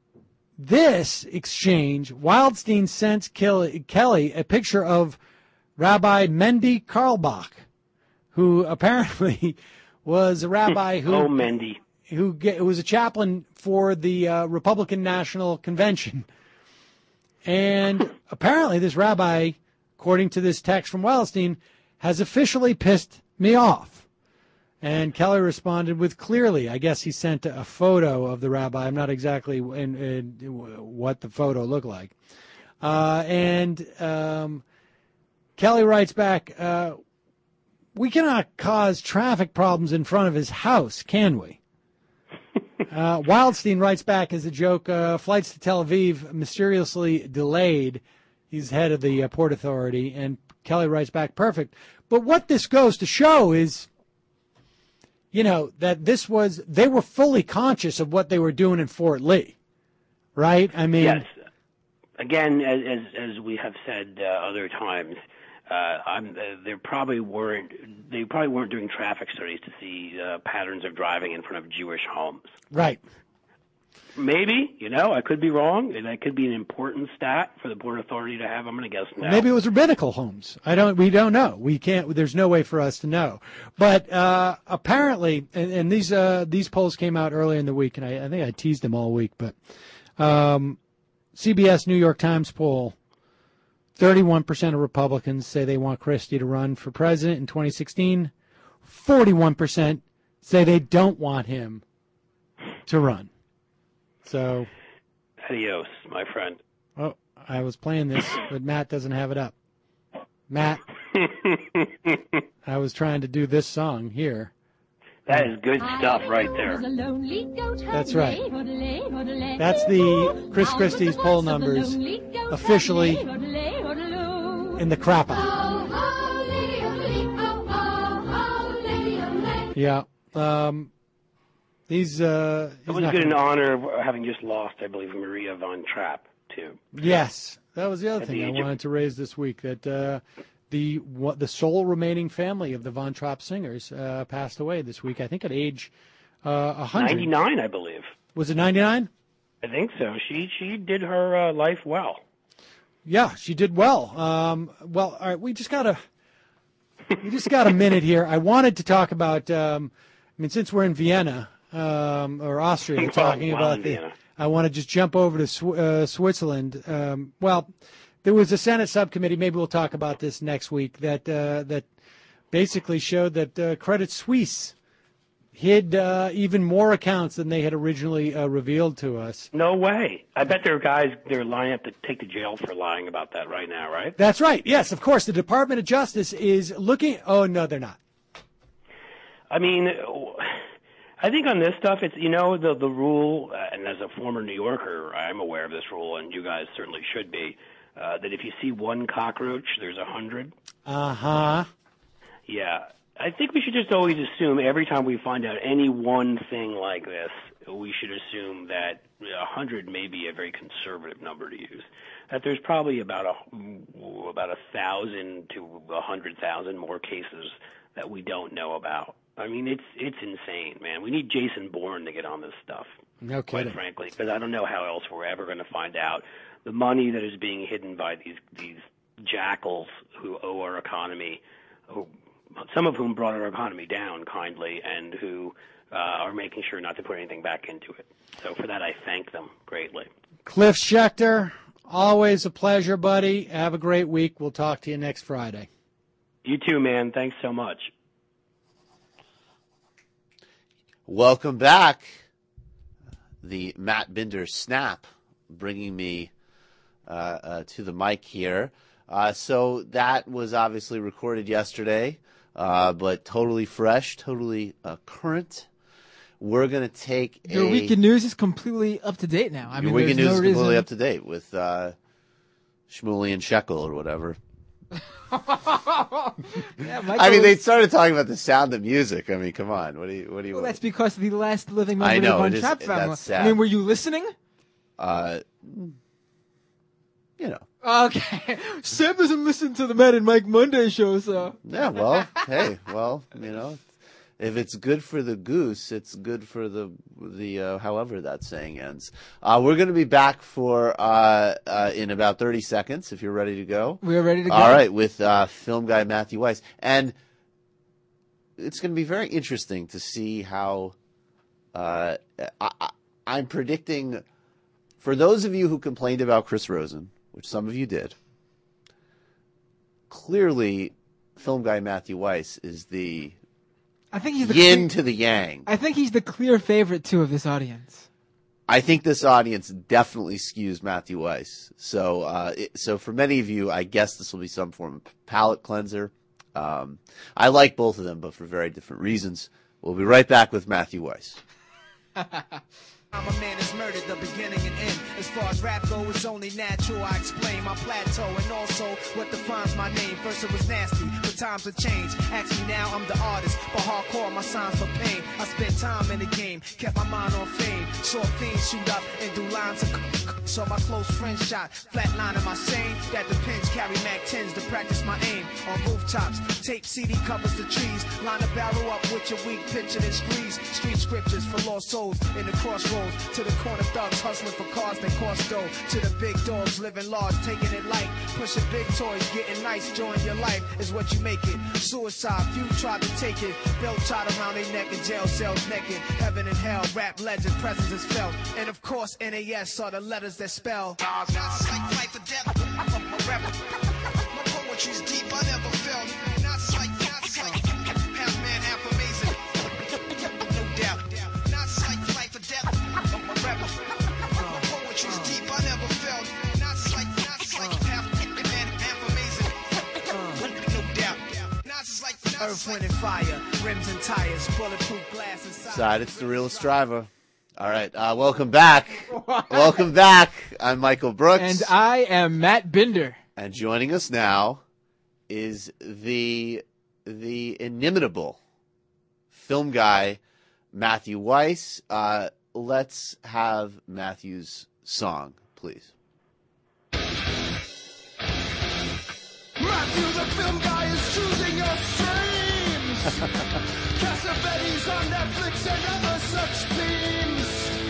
this exchange, Wildstein sent Kelly a picture of Rabbi Mendy Carlbach, who apparently was a rabbi who, oh, Mendy. who was a chaplain for the uh, Republican National Convention. And apparently this rabbi, according to this text from Wildstein, has officially pissed me off. And Kelly responded with clearly. I guess he sent a photo of the rabbi. I'm not exactly in, in what the photo looked like. Uh, and um, Kelly writes back, uh, we cannot cause traffic problems in front of his house, can we? Uh, Wildstein writes back as a joke, uh, flights to Tel Aviv mysteriously delayed. He's head of the uh, Port Authority. And Kelly writes back, perfect. But what this goes to show is, you know, that this was, they were fully conscious of what they were doing in Fort Lee, right? I mean. Yes. Again, as, as, as we have said uh, other times, uh, I'm, uh, they probably weren't, they probably weren't doing traffic studies to see uh, patterns of driving in front of Jewish homes. Right. Maybe, you know, I could be wrong. That could be an important stat for the Port Authority to have. I'm going to guess no. Maybe it was rabbinical homes. I don't. We don't know. We can't. There's no way for us to know. But uh, apparently, and, and these uh, these polls came out earlier in the week, and I, I think I teased them all week. But um, C B S New York Times poll: thirty-one percent of Republicans say they want Christie to run for president in twenty sixteen. forty-one percent say they don't want him to run. So, adios, my friend. Oh, I was playing this, but Matt doesn't have it up. Matt, I was trying to do this song here. That is good stuff right there. That's right. That's the Chris Christie's poll numbers officially in the crapper. Yeah. Um, He's, uh, he's it was not good gonna... in honor of having just lost, I believe, Maria von Trapp, too. Yes. That was the other At thing the I age of- wanted to raise this week, that uh, the what, the sole remaining family of the Von Trapp singers uh, passed away this week, I think at age uh, one hundred. ninety-nine, I believe. Was it ninety-nine? I think so. She she did her uh, life well. Yeah, she did well. Um, well, all right, we just got a we just got a minute here. I wanted to talk about, um, I mean, since we're in Vienna, Um, or Austria, Well, talking well, about in the. Vienna. I want to just jump over to Sw- uh, Switzerland. Um, well, there was a Senate subcommittee. Maybe we'll talk about this next week. That uh, that basically showed that uh, Credit Suisse hid uh, even more accounts than they had originally uh, revealed to us. No way. I bet there are guys they're lining up to take to jail for lying about that right now, right? That's right. Yes, of course. The Department of Justice is looking. Oh no, they're not. I mean. I think on this stuff, it's, you know, the the rule, uh, and as a former New Yorker, I'm aware of this rule, and you guys certainly should be, uh, that if you see one cockroach, there's a hundred. Uh-huh. Yeah. I think we should just always assume every time we find out any one thing like this, we should assume that a hundred may be a very conservative number to use. That there's probably about a, about a thousand to a hundred thousand more cases that we don't know about. I mean, it's it's insane, man. We need Jason Bourne to get on this stuff, No quite kidding. frankly, because I don't know how else we're ever going to find out the money that is being hidden by these these jackals who owe our economy, who some of whom brought our economy down kindly, and who uh, are making sure not to put anything back into it. So for that, I thank them greatly. Cliff Schechter, always a pleasure, buddy. Have a great week. We'll talk to you next Friday. You too, man. Thanks so much. Welcome back. The Matt Binder snap bringing me uh, uh, to the mic here. Uh, so that was obviously recorded yesterday, uh, but totally fresh, totally uh, current. We're going to take a... Your weekend news is completely up to date now. I Your mean, weekend there's news no is completely reason... up to date with uh, Shmuley and Shekel or whatever. Yeah, I mean, they started talking about the Sound of Music. I mean, come on. What do you? What do you? Well, want? that's because of the last living I member know, of the Von it is- Trapp family. that's sad. I mean, were you listening? Uh, you know. Okay. Sam doesn't listen to the Matt and Mike Monday show, so. Yeah. Well, hey. Well, you know, if it's good for the goose, it's good for the the uh, however that saying ends. Uh, we're going to be back for uh, uh, in about thirty seconds. If you're ready to go. We're ready to go. All right, with uh, film guy Matthew Weiss, and it's going to be very interesting to see how. Uh, I, I, I'm predicting, for those of you who complained about Chris Rosen, which some of you did, clearly film guy Matthew Weiss is the I think he's the yin cle- to the yang. I think he's the clear favorite too of this audience. I think this audience definitely skews Matthew Weiss. So, uh, it, so for many of you, I guess this will be some form of palate cleanser. Um, I like both of them, but for very different reasons. We'll be right back with Matthew Weiss. I'm a man that's murdered the beginning and end. As far as rap go, it's only natural. I explain my plateau and also what defines my name. First it was nasty, but times have changed. Ask me now, I'm the artist, but hardcore, my signs for pain. I spent time in the game, kept my mind on fame. Saw fiends shoot up and do lines of saw my close friend shot, flatline in my sane. That depends, carry Mac tens to practice my aim. On rooftops, tape C D covers the trees. Line a barrel up with your weak picture and squeeze. Street scriptures for lost souls in the crossroads. To the corner thugs hustling for cars that cost dough. To the big dogs living large, taking it light. Pushing big toys, getting nice, join your life is what you make it. Suicide, few tried to take it. Belt tied around their neck in jail cells naked. Heaven and hell, rap legend, presence is felt. And of course, N A S are the letters that spell. Not like fight for death. I'm a rebel. My poetry's deep, I never felt. Not like, not like half man, half amazing. No doubt. Not like fight for death. I'm a rebel. My poetry's deep, I never felt. Not like, not like half man, half amazing. No doubt. Not like earth, wind, and fire, rims and tires, bulletproof glass inside. Side, it's the realest driver. All right, uh, welcome back. Welcome back. I'm Michael Brooks. And I am Matt Binder. And joining us now is the the inimitable film guy, Matthew Weiss. Uh, let's have Matthew's song, please. Matthew, the film guy, is choosing your streams. Cassavetes on Netflix and other such themes.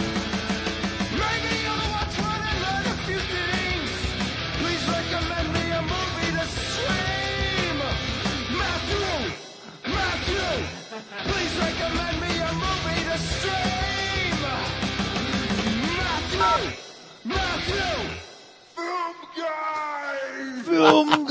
Maybe you'll watch one and learn a few things. Please recommend me a movie to stream. Matthew, Matthew, please recommend me a movie to stream. Matthew, Matthew, film guy. Film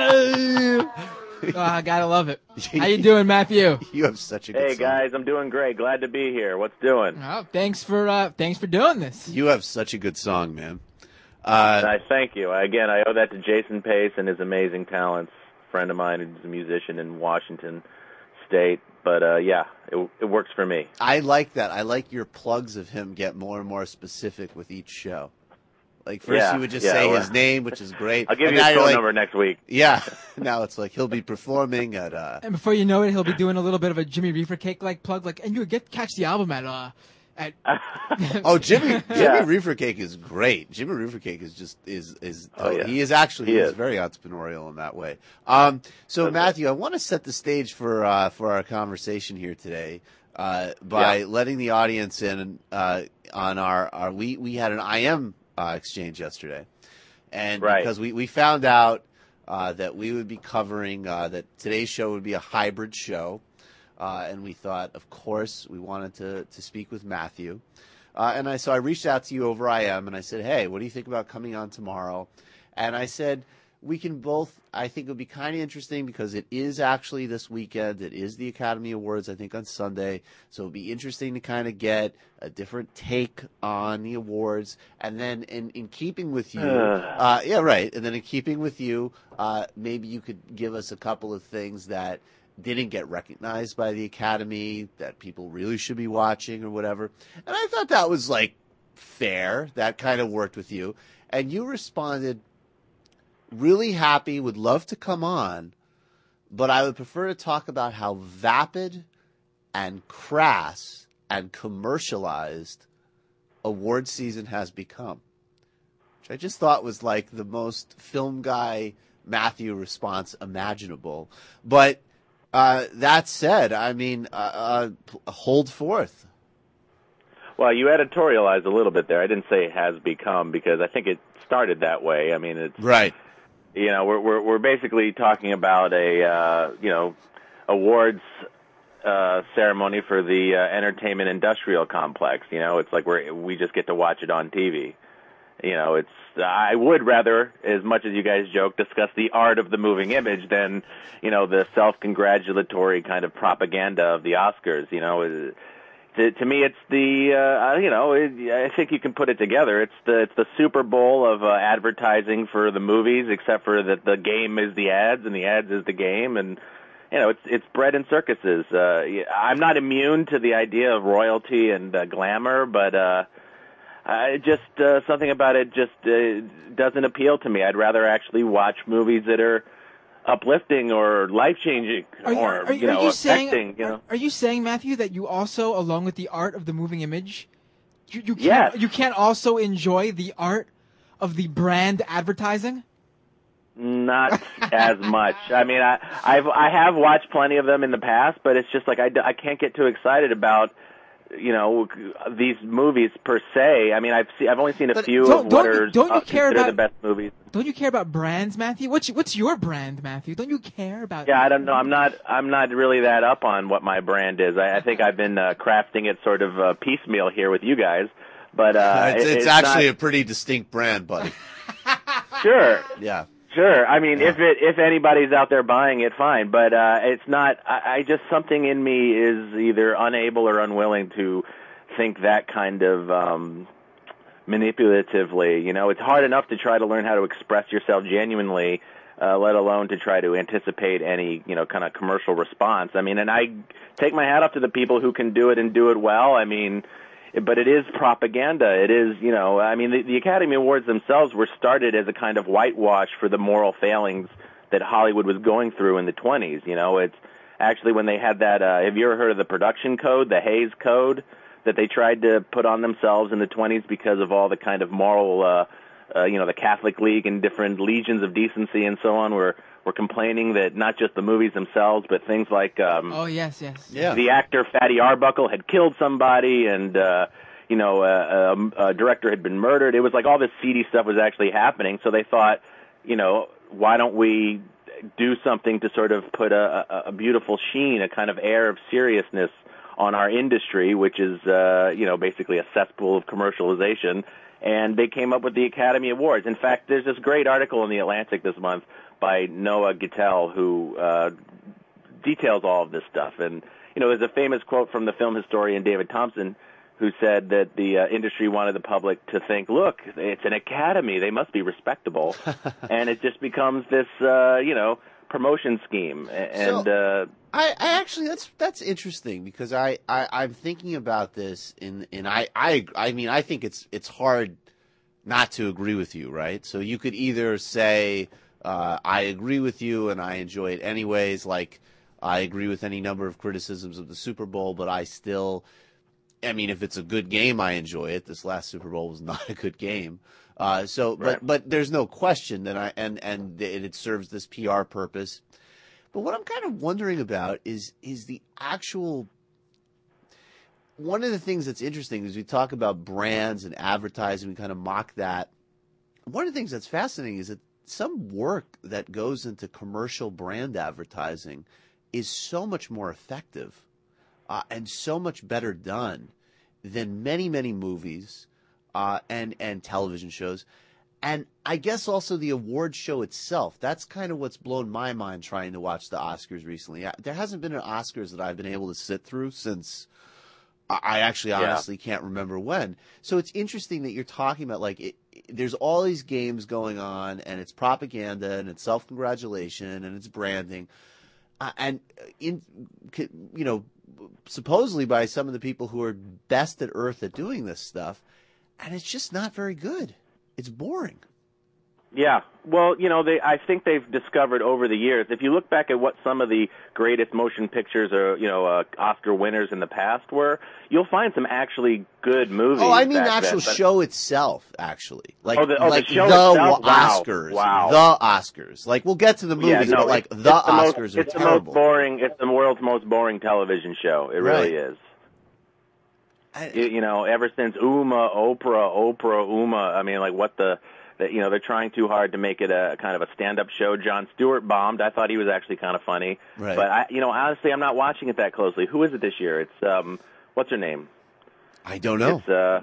guy. Oh, I gotta love it. How you doing, Matthew? You have such a good Hey song. guys, I'm doing great. Glad to be here. What's doing? Oh, thanks for uh, thanks for doing this. You have such a good song, man. Uh, I thank you. Again, I owe that to Jason Pace and his amazing talents. A friend of mine who's a musician in Washington State. But uh, yeah, it, it works for me. I like that. I like your plugs of him get more and more specific with each show. Like first Yeah, you would just yeah, say well, his name, which is great. I'll give And you now his you're phone like, number next week. Yeah. Now it's like he'll be performing at uh And before you know it, he'll be doing a little bit of a Jimmy Reefer Cake like plug, like, and you get catch the album at uh at. Oh, Jimmy Jimmy Yeah. Reefer Cake is great. Jimmy Reefer Cake is just is is Oh, yeah. he is actually He he is is. very entrepreneurial in that way. Um so That's Matthew, I want to set the stage for uh for our conversation here today. Uh by Yeah. letting the audience in uh on our, our we we had an I M uh, exchange yesterday. And Right. because we, we found out uh, that we would be covering, uh, that today's show would be a hybrid show. Uh, and we thought, of course, we wanted to, to speak with Matthew. Uh, and I so I reached out to you over I M and I said, hey, what do you think about coming on tomorrow? And I said, we can both, I think it would be kind of interesting because it is actually this weekend. It is the Academy Awards, I think, on Sunday. So it would be interesting to kind of get a different take on the awards. And then in, in keeping with you, uh, yeah, right. And then in keeping with you, uh, maybe you could give us a couple of things that didn't get recognized by the Academy that people really should be watching or whatever. And I thought that was like fair. That kind of worked with you. And you responded, really happy, would love to come on, but I would prefer to talk about how vapid and crass and commercialized award season has become. Which I just thought was like the most film guy Matthew response imaginable. But uh, that said, I mean, uh, uh, hold forth. Well, you editorialized a little bit there. I didn't say it has become because I think it started that way. I mean, it's Right. You know, we're we're, we're basically talking about a uh, you know awards uh, ceremony for the uh, entertainment industrial complex. You know, it's like we we just get to watch it on T V, you know, it's I would rather, as much as you guys joke, discuss the art of the moving image than, you know, the self-congratulatory kind of propaganda of the Oscars. You know, to, to me, it's the uh, you know, it, I think you can put it together. It's the it's the Super Bowl of uh, advertising for the movies, except for that the game is the ads and the ads is the game, and you know, it's it's bread and circuses. Uh, I'm not immune to the idea of royalty and uh, glamour, but. Uh, I just uh, something about it just uh, doesn't appeal to me. I'd rather actually watch movies that are uplifting or life changing or are, are, you know are you affecting. saying, You know, are, are you saying, Matthew, that you also, along with the art of the moving image, you, you can't yes. you can't also enjoy the art of the brand advertising? Not as much. I mean, I I've I have watched plenty of them in the past, but it's just like I, I can't get too excited about. You know, these movies per se. I mean, I've seen, I've only seen a But few don't- of don't what you- are don't you uh, care considered about- the best movies. Don't you care about brands, Matthew? What's what's your brand, Matthew? Don't you care about? Yeah, I don't know. I'm not. I'm not really that up on what my brand is. I, I think I've been uh, crafting it sort of uh, piecemeal here with you guys. But uh, it's, it- it's, it's actually not, a pretty distinct brand, buddy. sure. Yeah. Sure. I mean, Yeah. if it if anybody's out there buying it, fine. But uh, it's not. I, I just something in me is either unable or unwilling to think that kind of um, manipulatively. You know, it's hard enough to try to learn how to express yourself genuinely, uh, let alone to try to anticipate any, you know, kind of commercial response. I mean, and I take my hat off to the people who can do it and do it well. I mean, but it is propaganda. It is, you know, I mean, the, the Academy Awards themselves were started as a kind of whitewash for the moral failings that Hollywood was going through in the twenties. You know, it's actually when they had that, uh, have you ever heard of the production code, the Hays Code, that they tried to put on themselves in the twenties because of all the kind of moral, uh, uh, you know, the Catholic League and different legions of decency and so on were, were complaining that not just the movies themselves, but things like, um, Oh yes, yes. Yeah. the actor Fatty Arbuckle had killed somebody, and uh, you know, uh, um, a director had been murdered. It was like all this seedy stuff was actually happening. So they thought, you know, why don't we do something to sort of put a, a, a beautiful sheen, a kind of air of seriousness on our industry, which is, uh, you know, basically a cesspool of commercialization. And they came up with the Academy Awards. In fact, there's this great article in The Atlantic this month by Noah Gittell who uh, details all of this stuff. And, you know, there's a famous quote from the film historian David Thompson who said that the uh, industry wanted the public to think, look, it's an academy, they must be respectable. And it just becomes this, uh, you know, promotion scheme. And So- uh, I, I actually that's that's interesting because I, I I'm thinking about this in and I, I I mean I think it's it's hard not to agree with you, right? So you could either say uh, I agree with you and I enjoy it anyways, like I agree with any number of criticisms of the Super Bowl, but I still, I mean, if it's a good game, I enjoy it. This last Super Bowl was not a good game. Uh, so, Right. but but there's no question that I and and it, it serves this P R purpose. But what I'm kind of wondering about is is the actual. One of the things that's interesting is we talk about brands and advertising. We kind of mock that. One of the things that's fascinating is that some work that goes into commercial brand advertising is so much more effective uh, and so much better done than many many movies uh, and and television shows. And I guess also the award show itself. That's kind of what's blown my mind trying to watch the Oscars recently. I, there hasn't been an Oscars that I've been able to sit through since I, I actually Yeah. honestly can't remember when. So it's interesting that you're talking about like it, it- there's all these games going on and it's propaganda and it's self-congratulation and it's branding. Uh, and in you know supposedly by some of the people who are best at earth at doing this stuff, and it's just not very good. It's boring. Yeah, well, you know, they. I think they've discovered over the years. If you look back at what some of the greatest motion pictures or you know uh, Oscar winners in the past were, you'll find some actually good movies. Oh, I mean the back actual then, but- show itself, actually. Like, Oh, the- oh, the like show the itself? Wow. Oscars. Wow. The Oscars. Like, we'll get to the movies, Yeah, no, but like it's- the it's the most- Oscars are it's the terrible. most boring. It's the world's most boring television show. It really Right. is. I- You, you know, ever since Uma, Oprah, Oprah, Uma. I mean, like what the. That, you know, they're trying too hard to make it a kind of a stand-up show. Jon Stewart bombed. I thought he was actually kind of funny. Right. But, I, you know, honestly, I'm not watching it that closely. Who is it this year? It's, um, what's her name? I don't know. It's, uh,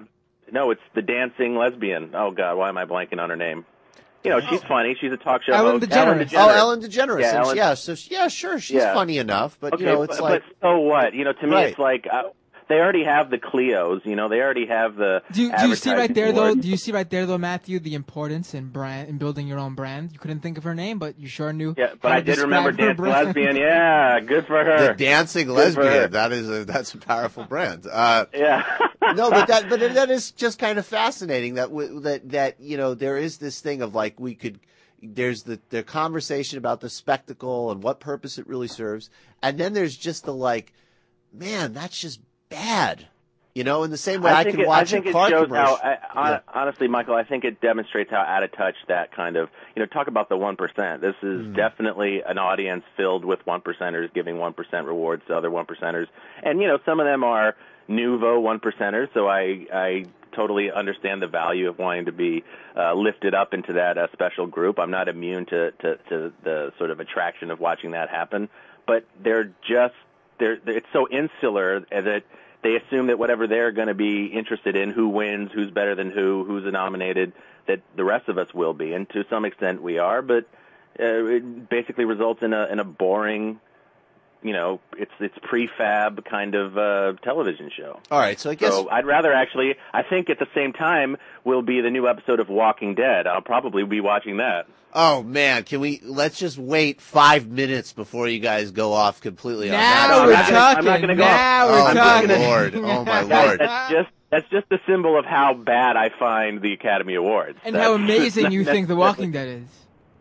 no, it's the dancing lesbian. Oh God, why am I blanking on her name? You know, she's funny. She's a talk show Ellen host. DeGeneres. Oh, Ellen DeGeneres. Yeah, Yeah, Ellen- yeah, so she- yeah, sure, she's Yeah. funny enough, but Okay, you know, it's but, like but so what? You know, to me, Right. it's like uh, they already have the Cleos. You know, they already have the. Do you, do you see right advertising there though? boards. Do you see right there though, Matthew, the importance in brand in building your own brand? You couldn't think of her name, but you sure knew. Yeah, but how I to did remember describe her Dancing brand. Lesbian. Yeah, good for her. the dancing Good for her. lesbian. That is a that's a powerful brand. Uh, Yeah. no, but that but that is just kind of fascinating that w- that that you know there is this thing of like we could there's the the conversation about the spectacle and what purpose it really serves, and then there's just the like, man, that's just bad. You know, in the same way I, think can it, watch I think a it car shows commercial. how, I, hon- Yeah. honestly, Michael, I think it demonstrates how out of touch that kind of, you know, talk about the one percent. This is Mm. definitely an audience filled with one percenters giving one percent rewards to other one percenters. And, you know, some of them are nouveau one percenters, so I, I totally understand the value of wanting to be uh, lifted up into that uh, special group. I'm not immune to, to, to the sort of attraction of watching that happen, but they're just, they're, it's so insular that they assume that whatever they're going to be interested in, who wins, who's better than who, who's nominated, that the rest of us will be. And to some extent we are, but uh, it basically results in a in a boring, you know, it's it's prefab kind of uh, television show. All right, so I guess So I'd rather actually, I think at the same time will be the new episode of Walking Dead. I'll probably be watching that. Oh man, can we let's just wait five minutes before you guys go off completely on Now that? I'm we're not gonna- I'm talking. not gonna go- Now Oh we're my talking. lord! Oh my Guys, lord! that's just that's just a symbol of how bad I find the Academy Awards. And That's how amazing not you think The Walking necessarily- Dead is.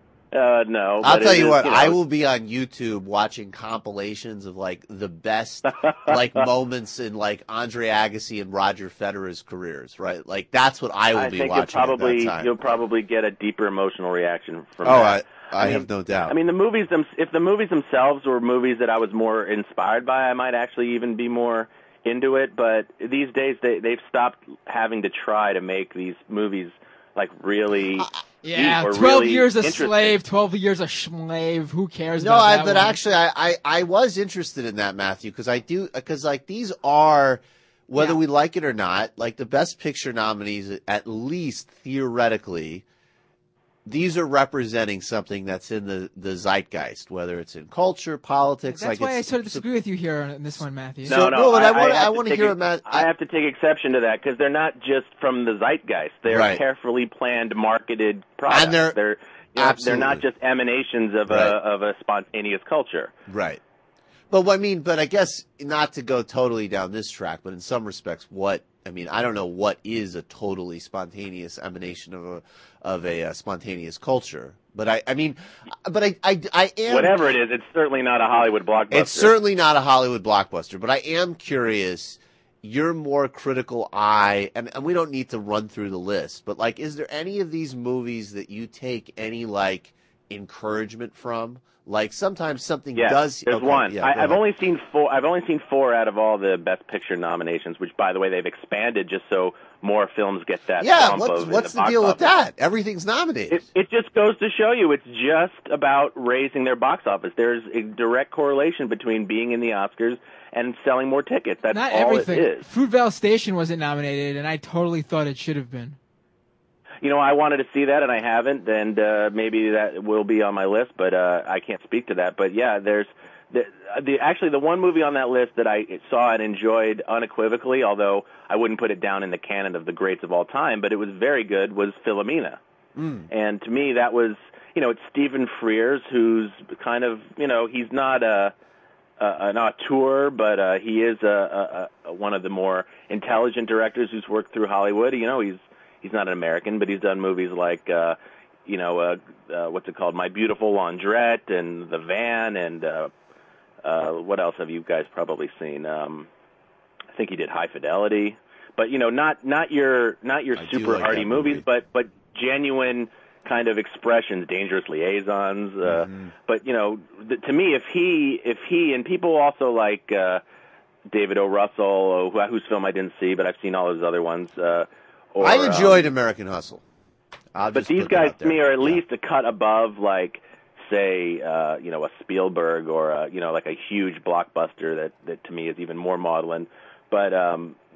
Uh, no. I'll but tell it you is, what, know, I will be on YouTube watching compilations of like the best like moments in like Andre Agassi and Roger Federer's careers, right? Like that's what I will I be think you'll watching at probably that time. you'll probably get a deeper emotional reaction from Oh, that. I, I, I mean- have no doubt. I mean, the movies them if the movies themselves were movies that I was more inspired by, I might actually even be more into it. But these days, they they've stopped having to try to make these movies like really. Yeah, deep or twelve really years a interesting. slave, twelve years a slave. Who cares No, about I, that but one? actually, I, I, I was interested in that, Matthew, because I do, because like these are, whether Yeah. we like it or not, like the Best Picture nominees, at least theoretically, these are representing something that's in the, the zeitgeist, whether it's in culture, politics. That's like why I it's, sort of disagree with you here on this one, Matthew. No, So- no, no, but I I, wanna- have I to wanna take hear ex- it, Matt. I have to take exception to that because they're not just from the zeitgeist; they're Right. carefully planned, marketed products. And they're- they're you know, they're not absolutely. just emanations of Right. a of a spontaneous culture. Right. But what I mean, but I guess not to go totally down this track, but in some respects, what I mean, I don't know what is a totally spontaneous emanation of a of a uh, spontaneous culture. But I, I mean, but I, I, I am Whatever it is, it's certainly not a Hollywood blockbuster. It's certainly not a Hollywood blockbuster. But I am curious. Your more critical eye, and, and we don't need to run through the list, but like, is there any of these movies that you take any like encouragement from? Like sometimes something Yes, does. there's okay, one. yeah, I, go I've ahead. only seen four. I've only seen four out of all the Best Picture nominations. Which, by the way, they've expanded just so more films get that. Yeah, bump what's of, what's the, the box deal with office. that? Everything's nominated. It, it just goes to show you it's just about raising their box office. There's a direct correlation between being in the Oscars and selling more tickets. That's Not all everything. it is. Fruitvale Station wasn't nominated, and I totally thought it should have been. You know, I wanted to see that, and I haven't, and uh, maybe that will be on my list, but uh, I can't speak to that. But, yeah, there's the, the actually the one movie on that list that I saw and enjoyed unequivocally, although I wouldn't put it down in the canon of the greats of all time, but it was very good, was Philomena. Mm. And to me, that was, you know, it's Stephen Frears, who's kind of, you know, he's not a, a an auteur, but uh, he is a, a, a one of the more intelligent directors who's worked through Hollywood. You know, he's he's not an American, but he's done movies like, uh, you know, uh, uh, what's it called, My Beautiful Laundrette and The Van, and uh, uh, what else have you guys probably seen? Um, I think he did High Fidelity, but you know, not not your not your I do super like arty that movies, movie. but but genuine kind of expressions, Dangerous Liaisons. Uh, Mm-hmm. But you know, th- to me, if he if he and people also like uh, David O. Russell, who, whose film I didn't see, but I've seen all his other ones. Uh, or, I enjoyed um, American Hustle. I'll but just these put that guys out to me there. are at Yeah. least a cut above, like, say, uh, you know, a Spielberg or a, you know, like a huge blockbuster that that to me is even more maudlin. But um,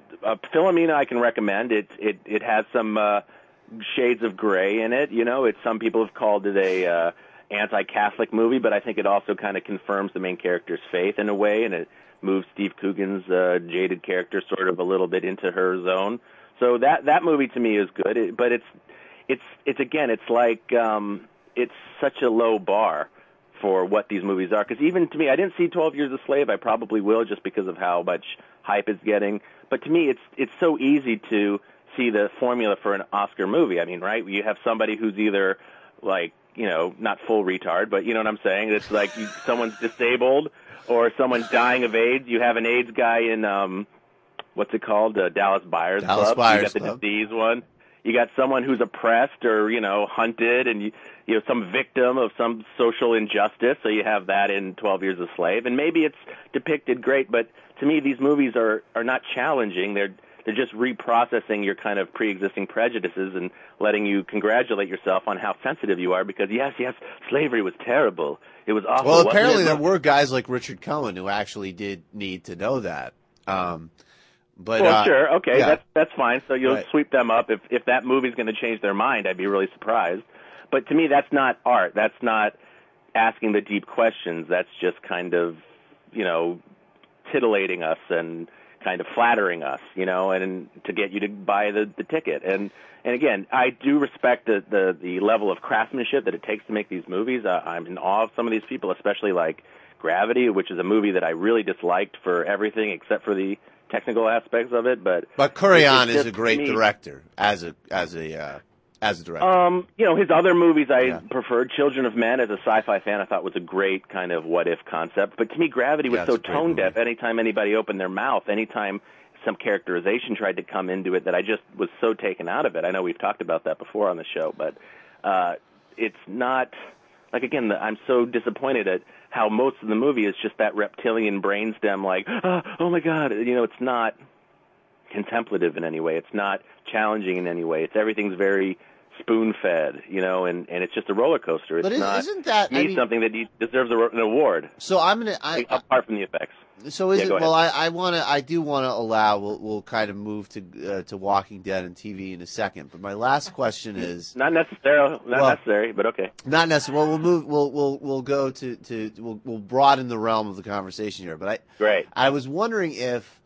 uh, Philomena I can recommend. It it it has some uh, shades of gray in it. You know, it's some people have called it a uh, anti-Catholic movie, but I think it also kind of confirms the main character's faith in a way, and it moves Steve Coogan's uh, jaded character sort of a little bit into her zone. So that that movie to me is good, it, but it's it's it's again, it's like um, it's such a low bar for what these movies are. Because even to me, I didn't see twelve Years a Slave. I probably will just because of how much hype it's getting. But to me, it's it's so easy to see the formula for an Oscar movie. I mean, right? You have somebody who's either like, you know, not full retard, but you know what I'm saying? It's like you, someone's disabled or someone's dying of AIDS. You have an AIDS guy in, um, what's it called? Uh, Dallas Buyers Dallas Club. Buyers you got the Club. disease one. You got someone who's oppressed or, you know, hunted, and you, you know, some victim of some social injustice. So you have that in twelve Years a Slave. And maybe it's depicted great, but to me these movies are, are not challenging. They're They're just reprocessing your kind of pre-existing prejudices and letting you congratulate yourself on how sensitive you are because, yes, yes, slavery was terrible. It was awful. Well, wasn't apparently it? there were guys like Richard Cohen who actually did need to know that. Um, but Well, uh, sure, okay, yeah. that's that's fine. So you'll Right. sweep them up. If if that movie's going to change their mind, I'd be really surprised. But to me, that's not art. That's not asking the deep questions. That's just kind of, you know, titillating us and kind of flattering us, you know, and to get you to buy the, the ticket. And and again, I do respect the, the, the level of craftsmanship that it takes to make these movies. Uh, I'm in awe of some of these people, especially like Gravity, which is a movie that I really disliked for everything except for the technical aspects of it. But But Kurian it's is just, a great to me, director as a as a uh, as a director. Um, you know, his other movies I Yeah. preferred. Children of Men, as a sci-fi fan, I thought was a great kind of what-if concept. But to me, Gravity was Yeah, so it's a great tone-deaf. movie. Anytime anybody opened their mouth, anytime some characterization tried to come into it, that I just was so taken out of it. I know we've talked about that before on the show, but uh, it's not like again. The, I'm so disappointed at how most of the movie is just that reptilian brainstem, like, oh, oh my God, you know, it's not contemplative in any way. It's not challenging in any way. It's everything's very spoon-fed, you know, and, and it's just a roller coaster. It's But is- not isn't that- to I me mean- something that de- deserves a, an award, so I'm gonna. I, I, apart from the effects. So is Yeah, it? go ahead. Well, I, I want to. I do want to allow. We'll, we'll kind of move to uh, to Walking Dead and T V in a second. But my last question is Not necessarily, not Well- necessary, but okay. not necessarily. Well, we'll move. We'll we'll we'll go to to we'll, we'll broaden the realm of the conversation here. But I Great. I was wondering if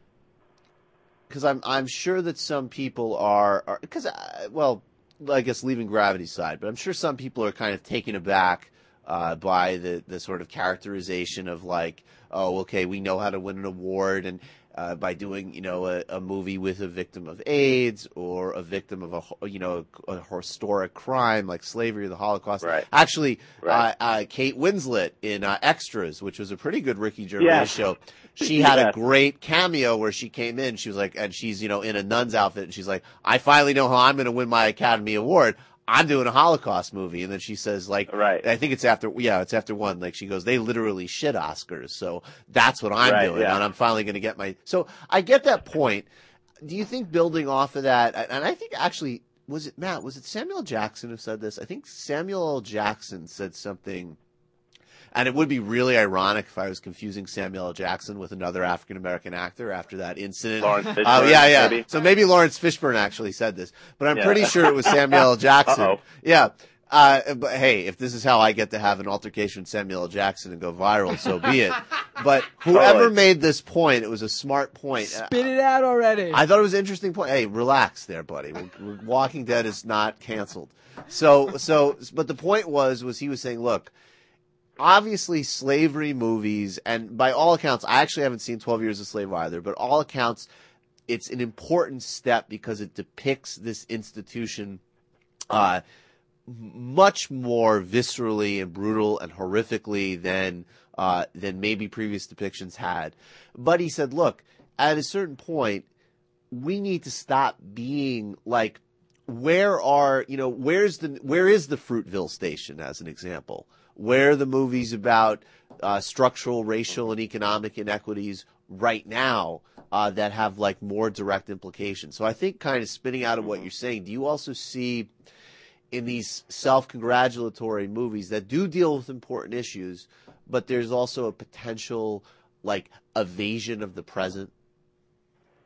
because I'm I'm sure that some people are because well I guess leaving Gravity's side, but I'm sure some people are kind of taken aback uh, by the the sort of characterization of like, oh, okay, we know how to win an award, and uh, by doing, you know, a, a movie with a victim of AIDS or a victim of a, you know, a, a historic crime like slavery or the Holocaust. Right. Actually, Right. Uh, uh, Kate Winslet in uh, Extras, which was a pretty good Ricky Gervais Yeah. show. She had a Yes. great cameo where she came in. She was like, and she's, you know, in a nun's outfit, and she's like, I finally know how I'm going to win my Academy Award. I'm doing a Holocaust movie. And then she says, like, Right. I think it's after, yeah, it's after one. Like, she goes, they literally shit Oscars. So that's what I'm Right, doing. yeah. And I'm finally going to get my, so I get that point. Do you think building off of that, and I think actually, was it, Matt, was it Samuel Jackson who said this? I think Samuel L. Jackson said something. And it would be really ironic if I was confusing Samuel L. Jackson with another African American actor after that incident. Lawrence Uh, Fishburne, yeah, yeah. maybe? So maybe Lawrence Fishburne actually said this, but I'm Yeah. pretty sure it was Samuel L. Jackson. Uh-oh. Yeah. Uh, but hey, if this is how I get to have an altercation with Samuel L. Jackson and go viral, so be it. But whoever Totally. made this point, it was a smart point. Spit it out already. I thought it was an interesting point. Hey, relax there, buddy. We're, we're, Walking Dead is not canceled. So, so, but the point was, was he was saying, look, obviously slavery movies, and by all accounts, I actually haven't seen twelve Years a Slave either, but all accounts, it's an important step because it depicts this institution, uh, much more viscerally and brutal and horrifically than uh, than maybe previous depictions had. But he said, look, at a certain point, we need to stop being like, where are, you know, where's the, where is the Fruitville Station, as an example? Where are the movies about uh, structural, racial, and economic inequities right now uh, that have like more direct implications? So I think kind of spinning out of what you're saying, do you also see in these self-congratulatory movies that do deal with important issues, but there's also a potential like evasion of the present?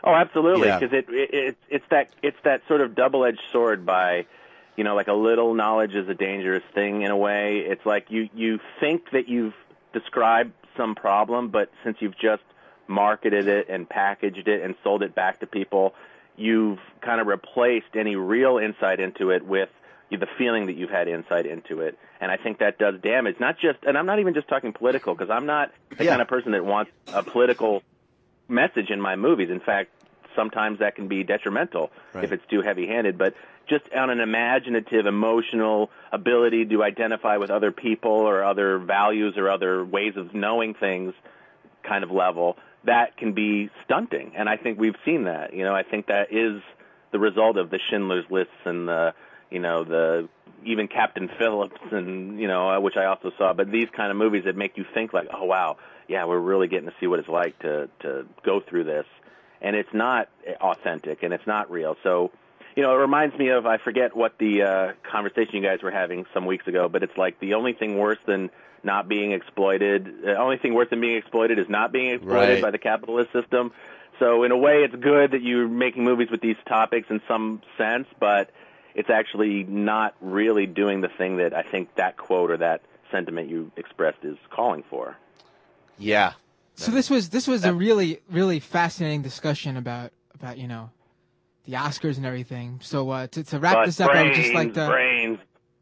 Oh, absolutely, Yeah. because it, it it it's that it's that sort of double-edged sword. By, you know, like a little knowledge is a dangerous thing in a way. It's like you you think that you've described some problem, but since you've just marketed it and packaged it and sold it back to people, you've kind of replaced any real insight into it with the feeling that you've had insight into it. And I think that does damage. Not just, and I'm not even just talking political, because I'm not the Yeah. kind of person that wants a political message in my movies. In fact, sometimes that can be detrimental Right. if it's too heavy-handed. But just on an imaginative, emotional ability to identify with other people or other values or other ways of knowing things kind of level, that can be stunting. And I think we've seen that. You know, I think that is the result of the Schindler's Lists and the, you know, the even Captain Phillips and, you know, which I also saw. But these kind of movies that make you think like, oh, wow, yeah, we're really getting to see what it's like to, to go through this. And it's not authentic and it's not real. So, you know, it reminds me of, I forget what the uh, conversation you guys were having some weeks ago, but it's like the only thing worse than not being exploited, the only thing worse than being exploited is not being exploited Right. by the capitalist system. So in a way, it's good that you're making movies with these topics in some sense, but it's actually not really doing the thing that I think that quote or that sentiment you expressed is calling for. Yeah. So this was this was a really really fascinating discussion about about you know the Oscars and everything. So uh, to to wrap But this up, brains, I would just like to brains.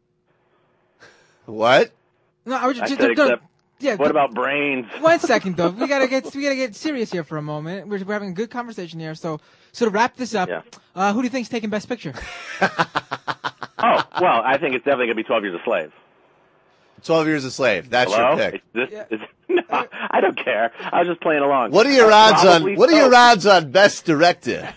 What? no, I would I just, said, just except, yeah. what about brains? One second though, we gotta get we gotta get serious here for a moment. We're, we're having a good conversation here. So so to wrap this up, Yeah. uh, who do you think's taking Best Picture? Oh, well, I think it's definitely going to be twelve Years a Slave. twelve Years a Slave. That's Hello? your pick. Is this, Yeah. is, no, I don't care. I was just playing along. What are your Uh, odds probably on What are your so. odds on Best Director?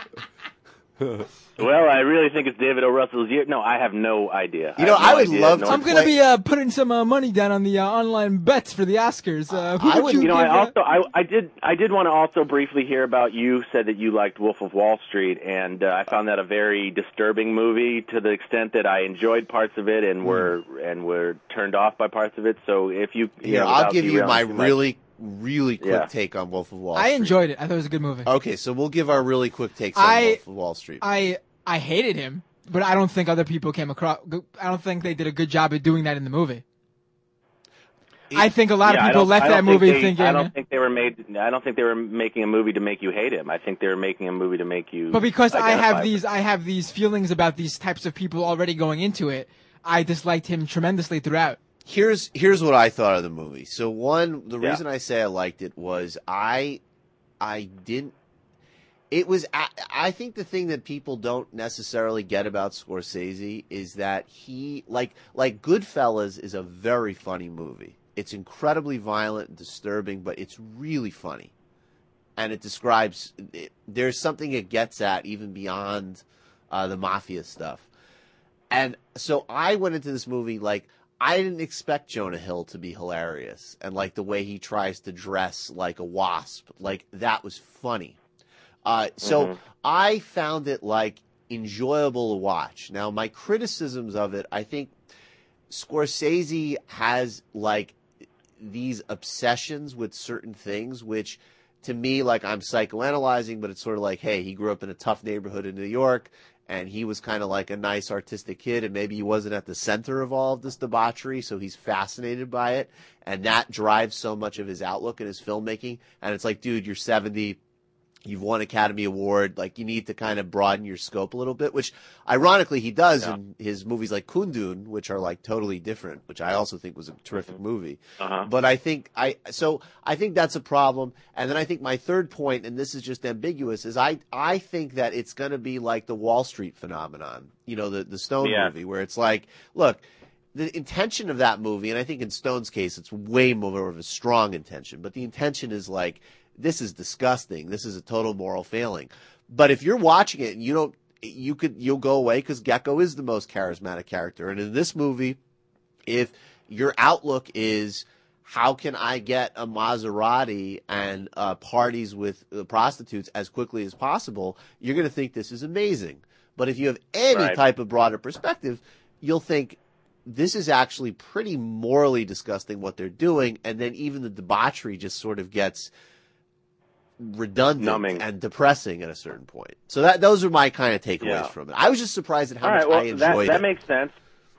Well, I really think it's David O. Russell's year. No, I have no idea. You know, have no I would idea, love nor- to I'm gonna play- be uh, putting some uh, money down on the uh, online bets for the Oscars. Uh, who I would would- you You know, give, I uh, also I, I did I did want to also briefly hear about, you said that you liked Wolf of Wall Street, and uh, I found that a very disturbing movie to the extent that I enjoyed parts of it and were and were turned off by parts of it. So if you, you Here, know, I'll without give you derailing my too much- really, really quick Yeah. take on Wolf of Wall I Street. enjoyed it. I thought it was a good movie. Okay, so we'll give our really quick takes on I- Wolf of Wall Street. I I hated him, but I don't think other people came across. I don't think they did a good job of doing that in the movie. I think a lot Yeah, of I people don't- left I that don't think movie they, thinking. I don't think they were made. I don't think they were making a movie to make you hate him. I think they were making a movie to make you. But because I identify have with these, I have these feelings about these types of people already going into it. I disliked him tremendously throughout. Here's here's what I thought of the movie. So one, the Yeah. reason I say I liked it was I I didn't. It was. I, I think the thing that people don't necessarily get about Scorsese is that he like like Goodfellas is a very funny movie. It's incredibly violent and disturbing, but it's really funny, and it describes. It, there's something it gets at even beyond uh, the mafia stuff, and so I went into this movie like. I didn't expect Jonah Hill to be hilarious, and like the way he tries to dress like a wasp, like that was funny. Uh, so Mhm. I found it like enjoyable to watch. Now my criticisms of it, I think Scorsese has like these obsessions with certain things, which to me, like I'm psychoanalyzing, but it's sort of like, hey, he grew up in a tough neighborhood in New York. And he was kind of like a nice artistic kid, and maybe he wasn't at the center of all of this debauchery, so he's fascinated by it, and that drives so much of his outlook and his filmmaking. And it's like, dude, you're seventy, you've won Academy Award, like you need to kind of broaden your scope a little bit, which ironically he does Yeah. in his movies like Kundun, which are like totally different, which I also think was a terrific movie. Uh-huh. But I think I so I think that's a problem. And then I think my third point, and this is just ambiguous, is I I think that it's going to be like the Wall Street phenomenon, you know, the the Stone Yeah. movie, where it's like, look, the intention of that movie, and I think in Stone's case, it's way more of a strong intention, but the intention is like, this is disgusting. This is a total moral failing. But if you're watching it and you don't, you could, you'll go away because Gecko is the most charismatic character. And in this movie, if your outlook is, how can I get a Maserati and uh, parties with uh, prostitutes as quickly as possible, you're going to think this is amazing. But if you have any Right. type of broader perspective, you'll think this is actually pretty morally disgusting what they're doing. And then even the debauchery just sort of gets redundant Numbing. and depressing at a certain point. So that those are my kind of takeaways Yeah. from it. I was just surprised at how All much right, well, I that, enjoyed that it. makes sense.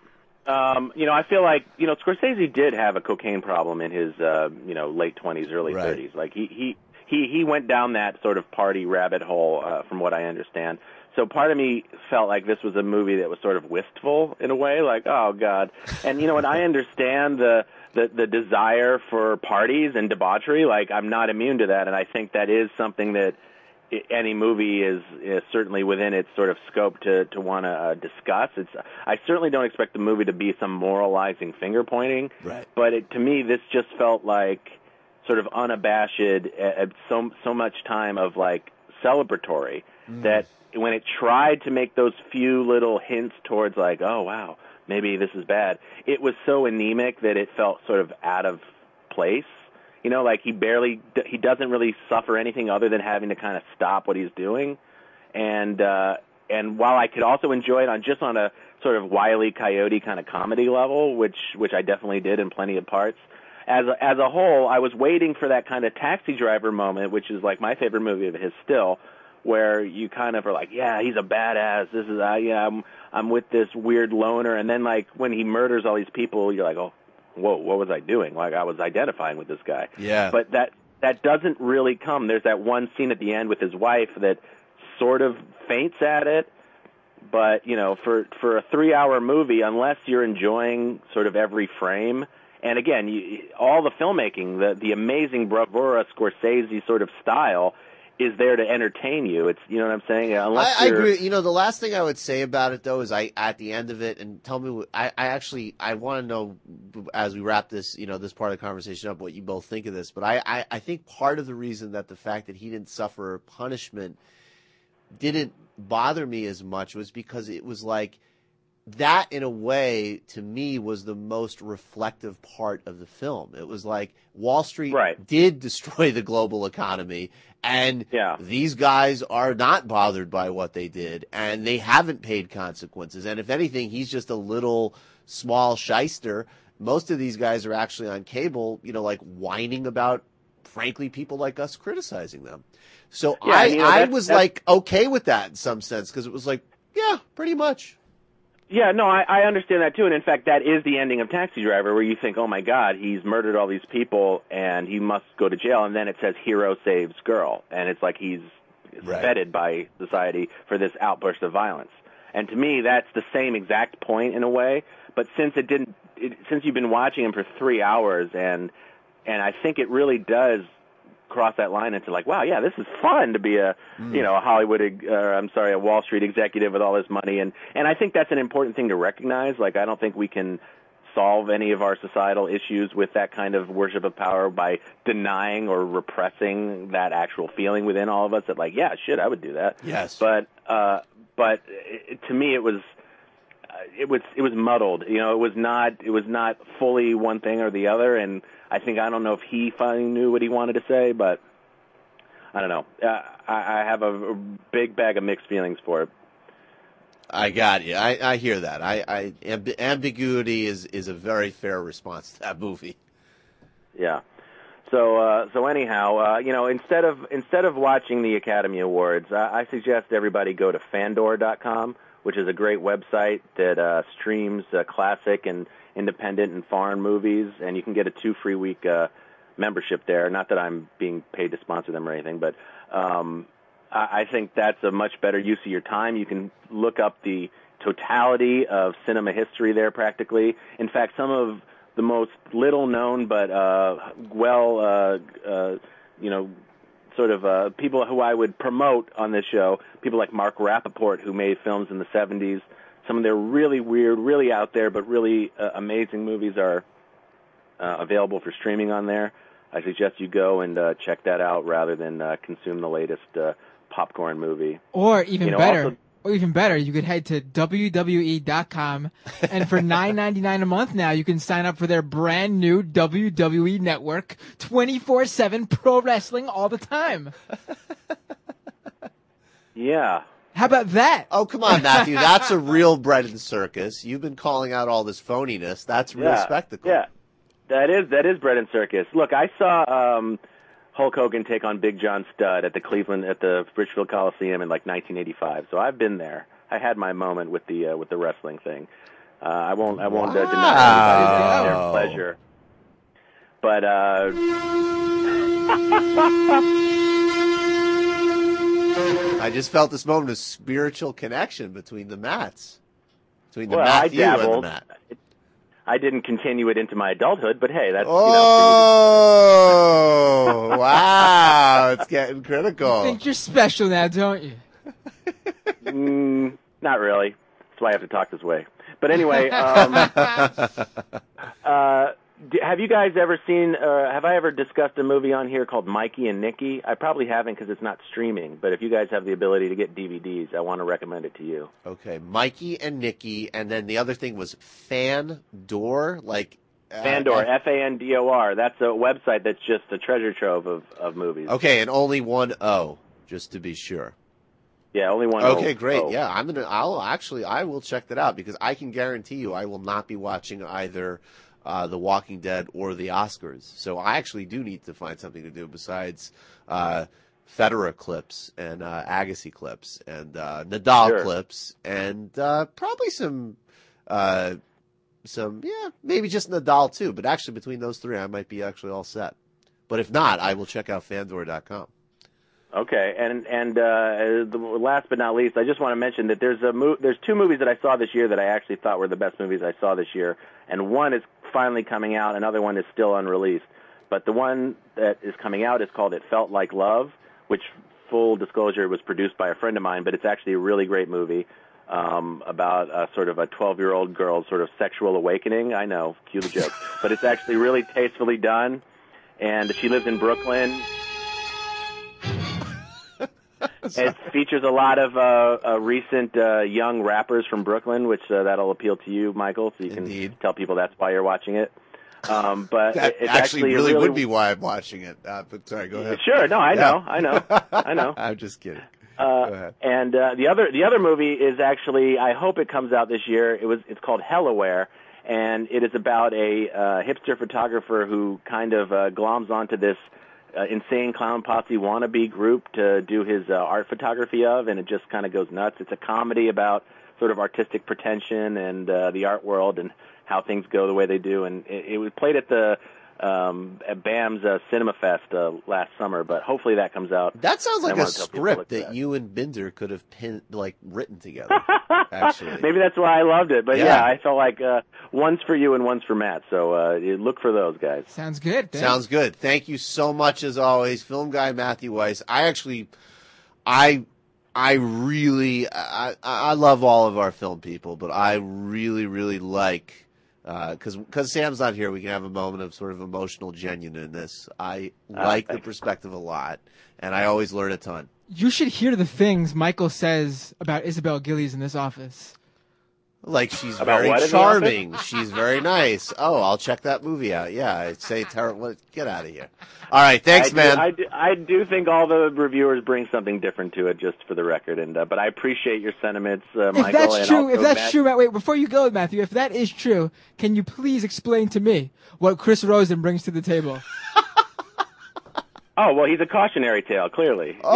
Um, you know, I feel like, you know, Scorsese did have a cocaine problem in his, uh, you know, late twenties, early Right. thirties. Like, he, he, he, he went down that sort of party rabbit hole, uh, from what I understand. So part of me felt like this was a movie that was sort of wistful in a way, like, oh, God. And, you know, and I understand the, the, the desire for parties and debauchery. Like, I'm not immune to that, and I think that is something that i- any movie is, is certainly within its sort of scope to, to want to uh, discuss. It's I certainly don't expect the movie to be some moralizing finger-pointing, Right. but it, to me, this just felt like sort of unabashed, uh, so, so much time of, like, celebratory that when it tried to make those few little hints towards, like, oh, wow, maybe this is bad, it was so anemic that it felt sort of out of place. You know, like he barely, he doesn't really suffer anything other than having to kind of stop what he's doing. And, uh, and while I could also enjoy it on just on a sort of Wile E. Coyote kind of comedy level, which, which I definitely did in plenty of parts, as a, as a whole, I was waiting for that kind of Taxi Driver moment, which is like my favorite movie of his still, where you kind of are like, yeah, he's a badass. This is, uh, yeah, I'm, I'm with this weird loner. And then like when he murders all these people, you're like, oh, whoa, what was I doing? Like I was identifying with this guy. Yeah. But that, that doesn't really come. There's that one scene at the end with his wife that sort of faints at it. But, you know, for, for a three-hour movie, unless you're enjoying sort of every frame, and again, you, all the filmmaking, the, the amazing bravura Scorsese sort of style is there to entertain you. It's, you know what I'm saying? Unless I, I you're, agree. You know, the last thing I would say about it, though, is I at the end of it, and tell me, what, I, I actually, I want to know, as we wrap this, you know, this part of the conversation up, what you both think of this. But I, I, I think part of the reason that the fact that he didn't suffer punishment didn't bother me as much was because it was like, that, in a way, to me, was the most reflective part of the film. It was like Wall Street Right. did destroy the global economy, and Yeah. these guys are not bothered by what they did, and they haven't paid consequences. And if anything, he's just a little small shyster. Most of these guys are actually on cable, you know, like whining about, frankly, people like us criticizing them. So Yeah, I, you know, I that's- was that's- like okay with that in some sense, because it was like, yeah, pretty much. Yeah, no, I, I understand that too, and in fact, that is the ending of Taxi Driver, where you think, oh my God, he's murdered all these people, and he must go to jail, and then it says hero saves girl, and it's like he's Right. feted by society for this outburst of violence. And to me, that's the same exact point in a way, but since it didn't, it, since you've been watching him for three hours, and and I think it really does cross that line into like, wow, yeah, this is fun to be a, Mm. you know, a Hollywood, uh, I'm sorry, a Wall Street executive with all this money. And, and I think that's an important thing to recognize. Like, I don't think we can solve any of our societal issues with that kind of worship of power by denying or repressing that actual feeling within all of us that like, yeah, shit, I would do that. Yes. But, uh, but it, to me, it was, uh, it was, it was muddled. You know, it was not, it was not fully one thing or the other. And I think, I don't know if he finally knew what he wanted to say, but I don't know. Uh, I, I have a, a big bag of mixed feelings for it. I got you. I, I hear that. I, I amb- ambiguity is, is a very fair response to that movie. Yeah. So, uh, so anyhow, uh, you know, instead of instead of watching the Academy Awards, I, I suggest everybody go to Fandor dot com, which is a great website that uh, streams uh, classic and independent and foreign movies, and you can get a two free week uh, membership there. Not that I'm being paid to sponsor them or anything, but um, I, I think that's a much better use of your time. You can look up the totality of cinema history there practically. In fact, some of the most little known but uh, well, uh, uh, you know, sort of uh, people who I would promote on this show, people like Mark Rappaport, who made films in the seventies. Some of their really weird, really out there, but really uh, amazing movies are uh, available for streaming on there. I suggest you go and uh, check that out rather than uh, consume the latest uh, popcorn movie. Or even You know, better, also- or even better, you could head to W W E dot com, and for nine ninety-nine a month now, you can sign up for their brand new W W E Network, twenty-four seven pro wrestling all the time. Yeah. How about that? Oh, come on, Matthew. That's a real bread and circus. You've been calling out all this phoniness. That's real yeah, spectacle. Yeah, that is that is bread and circus. Look, I saw um, Hulk Hogan take on Big John Studd at the Cleveland at the Richfield Coliseum in like nineteen eighty-five. So I've been there. I had my moment with the uh, with the wrestling thing. Uh, I won't I won't uh, deny anybody their, their pleasure. But uh, I just felt this moment of spiritual connection between the Mats, between the well, Matthew I and the dabbled. Matt. I didn't continue it into my adulthood, but hey, that's oh, you know, wow, it's getting critical. You think you're special now, don't you? mm, not really. That's why I have to talk this way. But anyway, um, uh, d- have you guys ever seen? Uh, have I ever discussed a movie on here called Mikey and Nikki? I probably haven't because it's not streaming. But if you guys have the ability to get D V Ds, I want to recommend it to you. Okay, Mikey and Nikki, and then the other thing was Fandor, like uh, Fandor, F A N D O R. That's a website that's just a treasure trove of, of movies. Okay, and only one O, just to be sure. Yeah, only one. Okay, O. great. O. Yeah, I'm gonna. I'll actually. I will check that out because I can guarantee you, I will not be watching either uh, The Walking Dead or the Oscars. So I actually do need to find something to do besides uh, Federer clips and uh, Agassi clips and uh, Nadal Sure. clips and uh, probably some, uh, some yeah, maybe just Nadal too. But actually, between those three, I might be actually all set. But if not, I will check out Fandor dot com. Okay, and and uh, the last but not least, I just want to mention that there's a mo- there's two movies that I saw this year that I actually thought were the best movies I saw this year, and one is finally coming out, another one is still unreleased. But the one that is coming out is called It Felt Like Love, which, full disclosure, was produced by a friend of mine, but it's actually a really great movie um, about a sort of a twelve-year-old girl's sort of sexual awakening. I know, cue the joke, but it's actually really tastefully done, and she lives in Brooklyn. It features a lot of uh, uh, recent uh, young rappers from Brooklyn, which uh, that'll appeal to you, Michael, so you can Indeed. tell people that's why you're watching it. Um, but That it's actually, actually, really, a really would be why I'm watching it. Uh, but sorry, go ahead. Sure, no, I Yeah. know, I know, I know. I'm just kidding. Uh, Go ahead. And uh, the other the other movie is actually, I hope it comes out this year. It was it's called Hellaware, and it is about a uh, hipster photographer who kind of uh, gloms onto this uh, insane clown posse wannabe group to do his uh, art photography of, and it just kind of goes nuts. It's a comedy about sort of artistic pretension and uh, the art world and how things go the way they do. And it, it was played at the um, at B A M's uh, Cinema Fest uh, last summer, but hopefully that comes out. That sounds like I a wanna tell people to look script at that that. you and Binder could have pin, like written together. Actually, Maybe that's why I loved it. But Yeah. yeah, I felt like uh, one's for you and one's for Matt. So uh, you look for those guys. Sounds good. Dan. sounds good. Thank you so much as always, film guy Matthew Weiss. I actually, I, I really, I, I love all of our film people, but I really, really like. Because because Sam's not here, we can have a moment of sort of emotional genuineness. I like the thanks. perspective a lot, and I always learn a ton. You should hear the things Michael says about Isabel Gillies in this office. Like, she's About very what in the charming. She's very nice. Oh, I'll check that movie out. Yeah, I'd say, terrible. Get out of here. All right, thanks, I do, man. I do, I do think all the reviewers bring something different to it, just for the record. And uh, but I appreciate your sentiments, uh, If Michael. that's and true, also if that's Matt. true, Matt, wait, before you go, Matthew, if that is true, can you please explain to me what Chris Rosen brings to the table? Oh well, he's a cautionary tale, clearly. You know,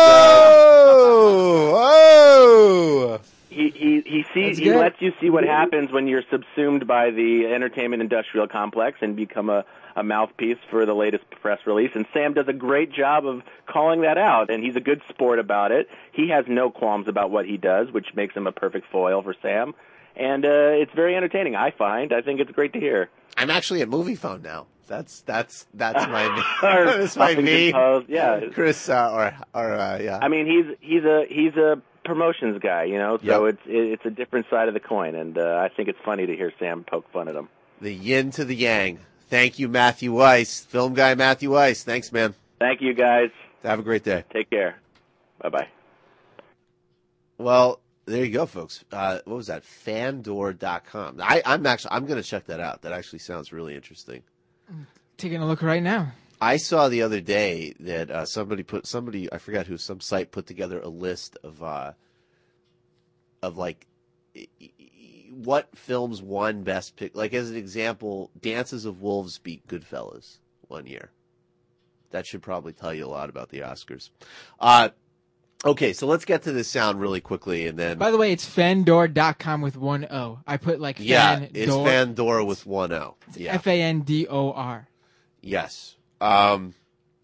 oh, oh. He he he sees That's he good. lets you see what happens when you're subsumed by the entertainment industrial complex and become a, a mouthpiece for the latest press release. And Sam does a great job of calling that out, and he's a good sport about it. He has no qualms about what he does, which makes him a perfect foil for Sam. And uh, it's very entertaining, I find. I think it's great to hear. I'm actually at Movie Phone now. That's that's that's my Or that's my Huffington me, Post, yeah. Chris uh, or or uh, yeah. I mean, he's he's a he's a promotions guy, you know. So Yep. it's it's a different side of the coin, and uh, I think it's funny to hear Sam poke fun at him. The yin to the yang. Thank you, Matthew Weiss, film guy Matthew Weiss. Thanks, man. Thank you, guys. Have a great day. Take care. Bye bye. Well, there you go, folks. Uh, what was that? Fandor dot com. I, I'm actually I'm going to check that out. That actually sounds really interesting. Taking a look right now. I saw the other day that uh, somebody put somebody I forgot who some site put together a list of uh, of like e- e- what films won best pick. Like as an example, Dances of Wolves beat Goodfellas one year. that should probably tell you a lot about the Oscars. Uh, okay, so let's get to this sound really quickly, and then. By the way, it's fandor dot com with one O. I put like yeah, Fandor. it's Fandor with one O. Yeah. F A N D O R. Yes. Um.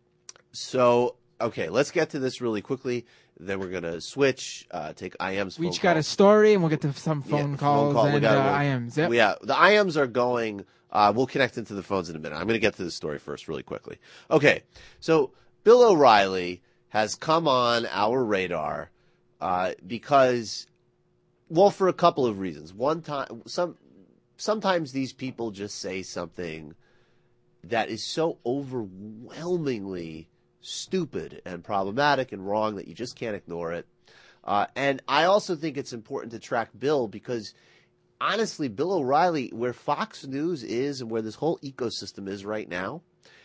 So okay, let's get to this really quickly. Then we're gonna switch. Uh, take I M's. We phone each got calls. a story, and we'll get to some phone Yeah, calls phone call. We and got uh, one. I Ms. Yep. Yeah, the I Ms are going. Uh, we'll connect into the phones in a minute. I'm going to get to the story first really quickly. Okay, so Bill O'Reilly has come on our radar uh, because, well, for a couple of reasons. One time, some sometimes these people just say something that is so overwhelmingly stupid and problematic and wrong that you just can't ignore it. Uh, and I also think it's important to track Bill because, honestly, Bill O'Reilly, where Fox News is and where this whole ecosystem is right now,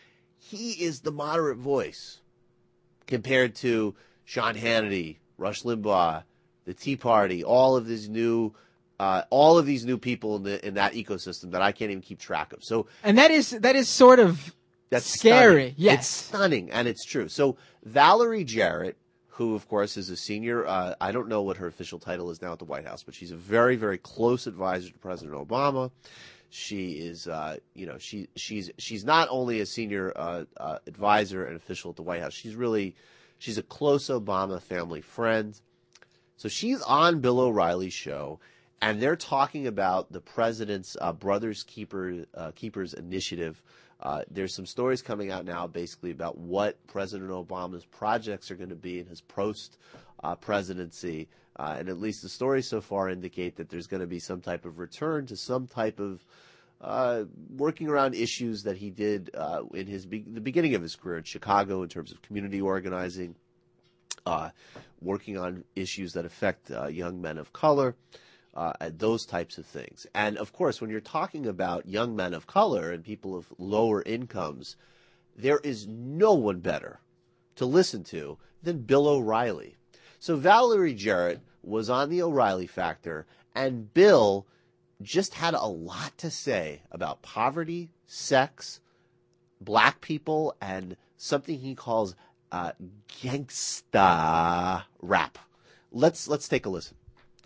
he is the moderate voice compared to Sean Hannity, Rush Limbaugh, the Tea Party, all of these new, uh, all of these new people in the in that ecosystem that I can't even keep track of. So, and that is that is sort of that's scary. Stunning. Yes, it's stunning, and it's true. So Valerie Jarrett, who, of course, is a senior, uh, I don't know what her official title is now at the White House, but she's a very, very close advisor to President Obama. She is, uh, you know, she she's she's not only a senior uh, uh, advisor and official at the White House, she's really, she's a close Obama family friend. So she's on Bill O'Reilly's show, and they're talking about the president's uh, Brothers Keeper, uh, Keepers initiative. Uh, there's some stories coming out now basically about what President Obama's projects are going to be in his post-presidency. Uh, uh, and at least the stories so far indicate that there's going to be some type of return to some type of uh, working around issues that he did uh, in his be- the beginning of his career in Chicago in terms of community organizing, uh, working on issues that affect uh, young men of color. Uh, and those types of things. And, of course, when you're talking about young men of color and people of lower incomes, there is no one better to listen to than Bill O'Reilly. So Valerie Jarrett was on the O'Reilly Factor, and Bill just had a lot to say about poverty, sex, black people, and something he calls uh, gangsta rap. Let's let's take a listen.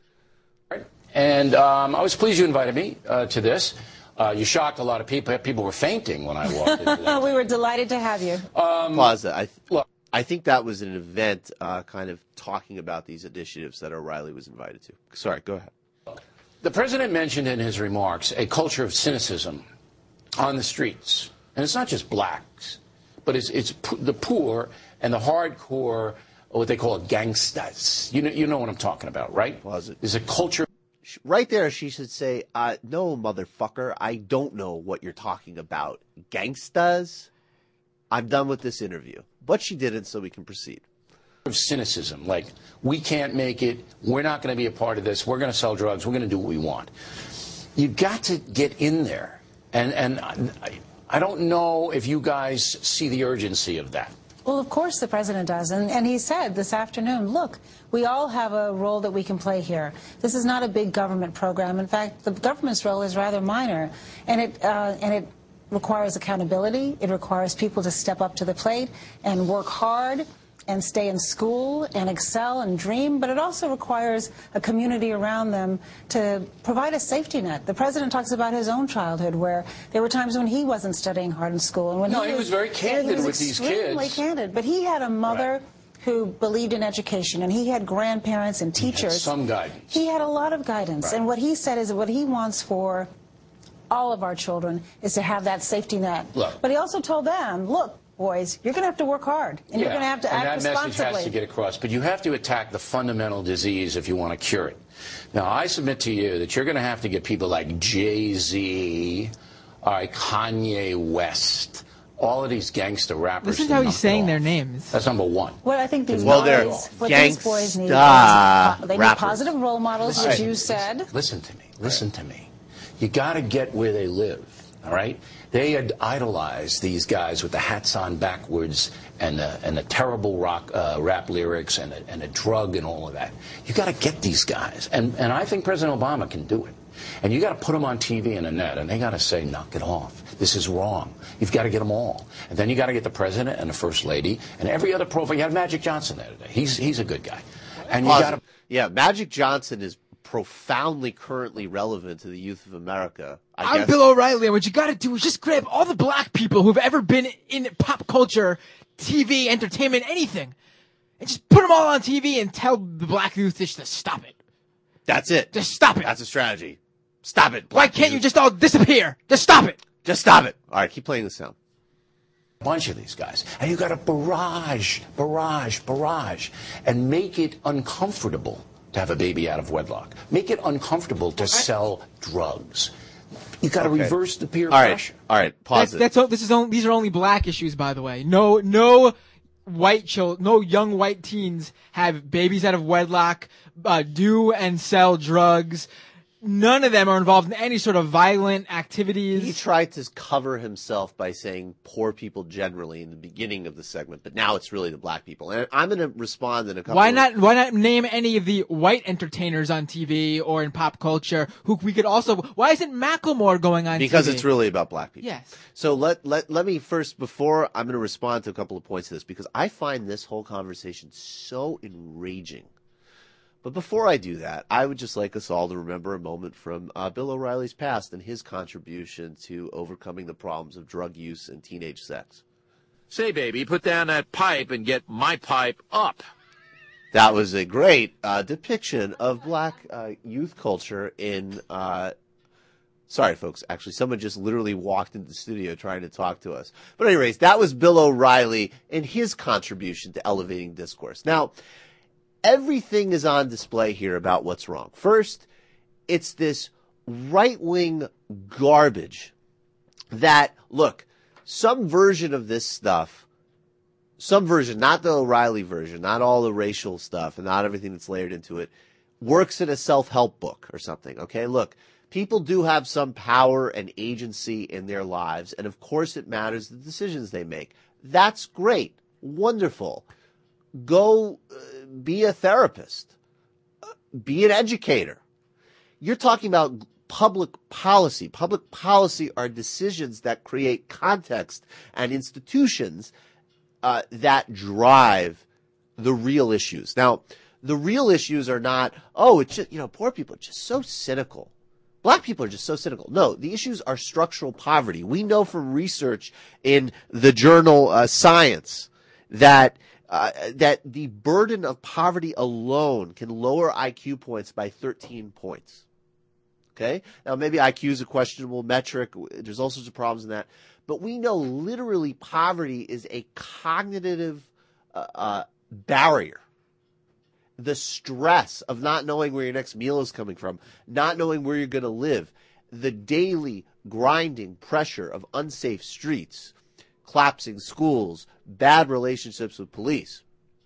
And um, I was pleased you invited me uh, to this. Uh, you shocked a lot of people. People were fainting when I walked into that. We were delighted to have you. Um, Plaza, I, th- look, I think that was an event uh, kind of talking about these initiatives that O'Reilly was invited to. Sorry, go ahead. The president mentioned in his remarks a culture of cynicism on the streets. And it's not just blacks, but it's, it's p- the poor and the hardcore, what they call gangstas. You know, you know what I'm talking about, right? Plaza. There's a culture. Right there, she should say, uh, no, motherfucker, I don't know what you're talking about. Gangstas? I'm done with this interview. But she didn't, so we can proceed. Of cynicism, like, we can't make it, we're not going to be a part of this, we're going to sell drugs, we're going to do what we want. You've got to get in there. And, and I, I don't know if you guys see the urgency of that. Well, of course the president does. And, and he said this afternoon, look, we all have a role that we can play here. This is not a big government program. In fact, the government's role is rather minor. And it, uh, and it requires accountability. It requires people to step up to the plate and work hard and stay in school and excel and dream, but it also requires a community around them to provide a safety net. The president talks about his own childhood, where there were times when he wasn't studying hard in school. And when no, he, he was, was very candid he was with these kids. Extremely candid, but he had a mother right. who believed in education, and he had grandparents and teachers. He had some guidance. He had a lot of guidance, right. and what he said is that what he wants for all of our children is to have that safety net. Look. But he also told them, look, boys, you're going to have to work hard, and yeah. you're going to have to and act that responsibly. message has to get across, but you have to attack the fundamental disease if you want to cure it. Now, I submit to you that you're going to have to get people like Jay-Z, all right, Kanye West, all of these gangster rappers. Listen to how he's saying their names. That's number one. What I think these well, boys, what these boys need is gangsta uh, they need rappers. positive role models, Listen, as you listen, said. Listen to me. Listen to me. You got to get where they live, all right? They had idolized these guys with the hats on backwards and the, and the terrible rock uh, rap lyrics and a, and a drug and all of that. You got to get these guys, and and I think President Obama can do it. And you got to put them on T V and a net, and they got to say, knock it off. This is wrong. You've got to get them all. And then you got to get the president and the first lady and every other profile. You had Magic Johnson there today. He's he's a good guy. And you got to. Yeah, Magic Johnson is profoundly currently relevant to the youth of America. I I'm guess. Bill O'Reilly, and what you got to do is just grab all the black people who've ever been in pop culture, T V, entertainment, anything, and just put them all on T V and tell the black youth just to stop it. That's it. Just stop it. That's a strategy. Stop it. Why can't you just all disappear? Just stop it. Just stop it. All right, keep playing the sound. A bunch of these guys. And you got to barrage, barrage, barrage, and make it uncomfortable to have a baby out of wedlock. Make it uncomfortable to sell drugs. You got to Okay. reverse the peer All right. pressure. All right, pause That's, it. that's all, this is only, these are only black issues, by the way. No, no white children, no young white teens have babies out of wedlock, uh, do and sell drugs. None of them are involved in any sort of violent activities. He tried to cover himself by saying poor people generally in the beginning of the segment, but now it's really the black people. And I'm going to respond in a couple Why of... not? Why not name any of the white entertainers on T V or in pop culture who we could also? Why isn't Macklemore going on? Because T V? it's really about black people. Yes. So let, let, let me first, before I'm going to respond to a couple of points of this, because I find this whole conversation so enraging. But before I do that, I would just like us all to remember a moment from uh, Bill O'Reilly's past and his contribution to overcoming the problems of drug use and teenage sex. Say, baby, put down that pipe and get my pipe up. That was a great uh, depiction of black uh, youth culture in... Uh, sorry, folks. Actually, someone just literally walked into the studio trying to talk to us. But anyways, that was Bill O'Reilly and his contribution to elevating discourse. Now... everything is on display here about what's wrong. First, it's this right-wing garbage that, look, some version of this stuff, some version, not the O'Reilly version, not all the racial stuff and not everything that's layered into it, works in a self-help book or something, okay? Look, people do have some power and agency in their lives, and of course it matters the decisions they make. That's great. Wonderful. Go uh, be a therapist. Uh, be an educator. You're talking about public policy. Public policy are decisions that create context and institutions uh, that drive the real issues. Now, the real issues are not, oh, it's just, you know, poor people are just so cynical. Black people are just so cynical. No, the issues are structural poverty. We know from research in the journal uh, Science that Uh, that the burden of poverty alone can lower I Q points by thirteen points. Okay? Now, maybe I Q is a questionable metric. There's all sorts of problems in that. But we know literally poverty is a cognitive uh, uh, barrier. The stress of not knowing where your next meal is coming from, not knowing where you're going to live, the daily grinding pressure of unsafe streets, collapsing schools, bad relationships with police.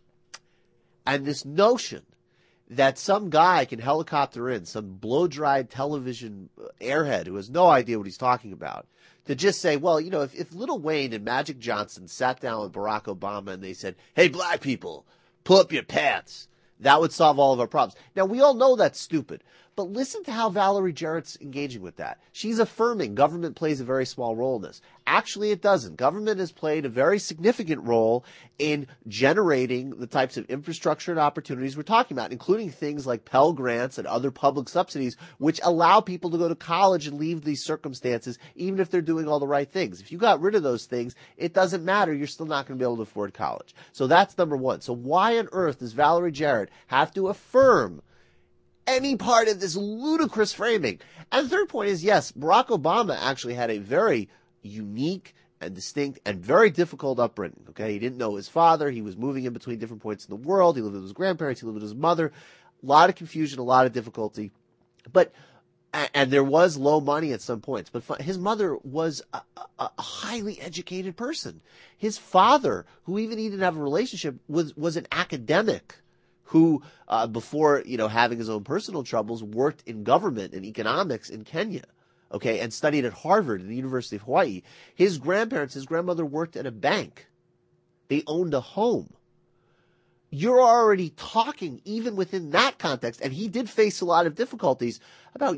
And this notion that some guy can helicopter in, some blow-dried television airhead who has no idea what he's talking about, to just say, well, you know, if, if Lil Wayne and Magic Johnson sat down with Barack Obama and they said, hey, black people, pull up your pants, that would solve all of our problems. Now, we all know that's stupid. But listen to how Valerie Jarrett's engaging with that. She's affirming government plays a very small role in this. Actually, it doesn't. Government has played a very significant role in generating the types of infrastructure and opportunities we're talking about, including things like Pell Grants and other public subsidies, which allow people to go to college and leave these circumstances, even if they're doing all the right things. If you got rid of those things, it doesn't matter. You're still not going to be able to afford college. So that's number one. So why on earth does Valerie Jarrett have to affirm any part of this ludicrous framing? And the third point is, yes, Barack Obama actually had a very unique and distinct and very difficult upbringing. Okay, he didn't know his father. He was moving in between different points in the world. He lived with his grandparents. He lived with his mother. A lot of confusion, a lot of difficulty. But and there was low money at some points. But his mother was a, a, a highly educated person. His father, who even he didn't have a relationship, was was an academic who, uh, before, you know, having his own personal troubles, worked in government and economics in Kenya, okay, and studied at Harvard and the University of Hawaii. His grandparents, his grandmother worked at a bank. They owned a home. You're already talking, even within that context, and he did face a lot of difficulties, about you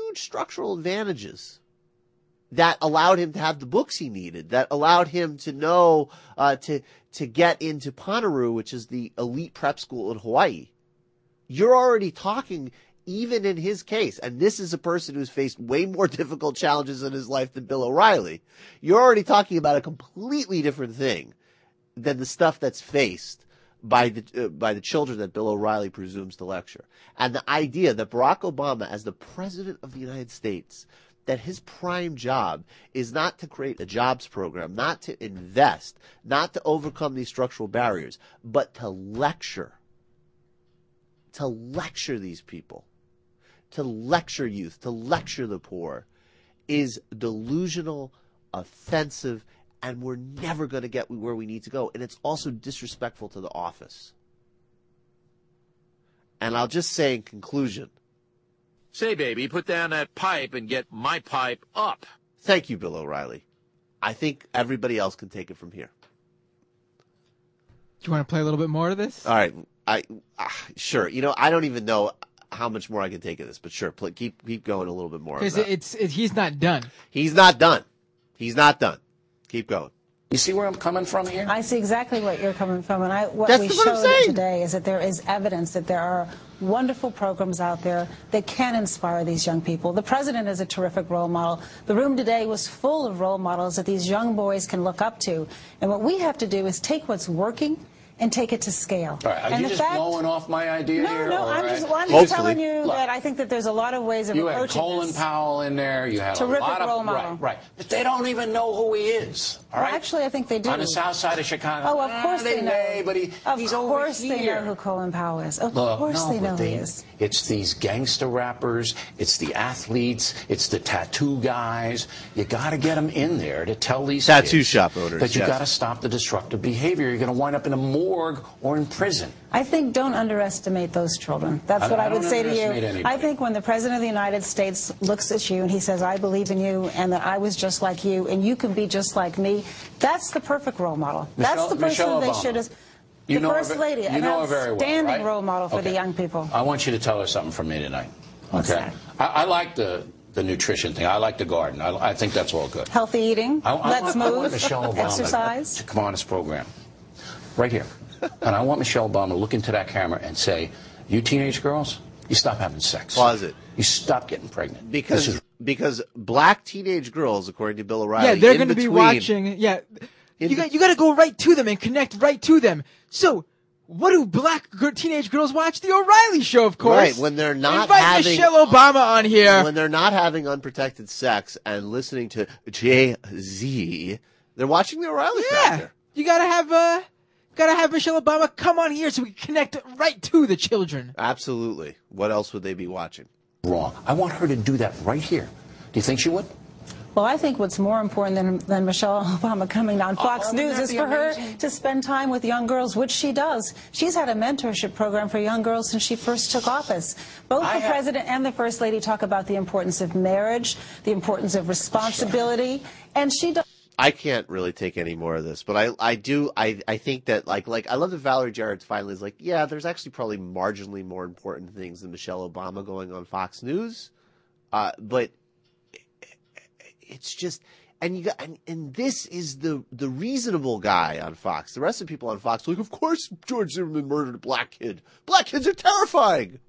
huge structural advantages that allowed him to have the books he needed, that allowed him to know, uh, to, to get into Panaru, which is the elite prep school in Hawaii. You're already talking, even in his case, and this is a person who's faced way more difficult challenges in his life than Bill O'Reilly. You're already talking about a completely different thing than the stuff that's faced by the, uh, by the children that Bill O'Reilly presumes to lecture. And the idea that Barack Obama, as the president of the United States, that his prime job is not to create a jobs program, not to invest, not to overcome these structural barriers, but to lecture. To lecture these people. To lecture youth, to lecture the poor, is delusional, offensive, and we're never going to get where we need to go. And it's also disrespectful to the office. And I'll just say in conclusion, Say, baby, put down that pipe and get my pipe up. Thank you, Bill O'Reilly. I think everybody else can take it from here. Do you want to play a little bit more of this? All right. I uh, sure. You know, I don't even know how much more I can take of this, but sure, play, keep keep going a little bit more. Because it's it, he's not done. He's not done. He's not done. Keep going. You see where I'm coming from here? I see exactly what you're coming from, and I, what That's we what I'm showed saying. today is that there is evidence that there are wonderful programs out there that can inspire these young people. The president is a terrific role model. The room today was full of role models that these young boys can look up to, and what we have to do is take what's working and take it to scale. All right, are and you the just fact, blowing off my idea no, here? No, All I'm right. just, well, I'm Hopefully. just telling you Look, that I think that there's a lot of ways of You had approaching Colin this. Powell in there. You had Terrific a lot of role model. right, right. But they don't even know who he is. All Well, right. actually, I think they do. On the south side of Chicago. Oh, of course ah, they, they know. may, but he, of he's course over they here. know who Colin Powell is. Of Look, course no, they know but who they, he is. It's these gangster rappers, it's the athletes, it's the tattoo guys. You got to get them in there to tell these Tattoo kids shop owners, that you yes. got to stop the destructive behavior. You're going to wind up in a morgue or in prison. I think don't underestimate those children. That's I- what I I, would don't say to you. underestimate anybody. I think when the President of the United States looks at you and he says, I believe in you and that I was just like you and you can be just like me, that's the perfect role model. Michelle- that's the person Michelle they Obama. should have. You the know her First ve- Lady, you an know her very well, outstanding right? role model for Okay. the young people. I want you to tell her something from me tonight. What's Okay. that? I, I like the, the nutrition thing. I like the garden. I, I think that's all good. Healthy eating, I, I let's want, I want move, Michelle Obama exercise. to come on this program. Right here. And I want Michelle Obama to look into that camera and say, you teenage girls, you stop having sex. Pause it. You stop getting pregnant. Because This is- because black teenage girls, according to Bill O'Reilly, Yeah, they're in going to be between- watching. Yeah, in you got you got to go right to them and connect right to them. So, what do black gir- teenage girls watch? The O'Reilly Show, of course. Right, when they're not Invite having Michelle Obama on here. when they're not having unprotected sex and listening to Jay-Z, they're watching the O'Reilly Yeah, Factor. you gotta have uh, gotta have Michelle Obama come on here so we can connect right to the children. Absolutely. What else would they be watching? wrong. I want her to do that right here. Do you think she would? Well, I think what's more important than, than Michelle Obama coming on Fox Oh, wouldn't News that is be for amazing? her to spend time with young girls, which she does. She's had a mentorship program for young girls since she first took office. Both I the have- President and the First Lady talk about the importance of marriage, the importance of responsibility, and she does. I can't really take any more of this, but I, I do, I, I think that, like, like, I love that Valerie Jarrett finally is like, yeah, there's actually probably marginally more important things than Michelle Obama going on Fox News. Uh, but it's just, and you got, and, and this is the, the reasonable guy on Fox. The rest of the people on Fox are like, of course George Zimmerman murdered a black kid. Black kids are terrifying.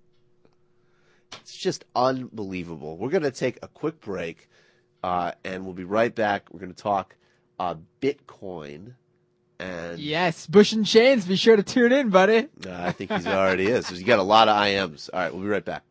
It's just unbelievable. We're going to take a quick break. Uh, and we'll be right back. We're going to talk uh, Bitcoin. And Yes, Bush and Chains. Be sure to tune in, buddy. uh, I think he already is. He's got a lot of I Ms. All right, we'll be right back.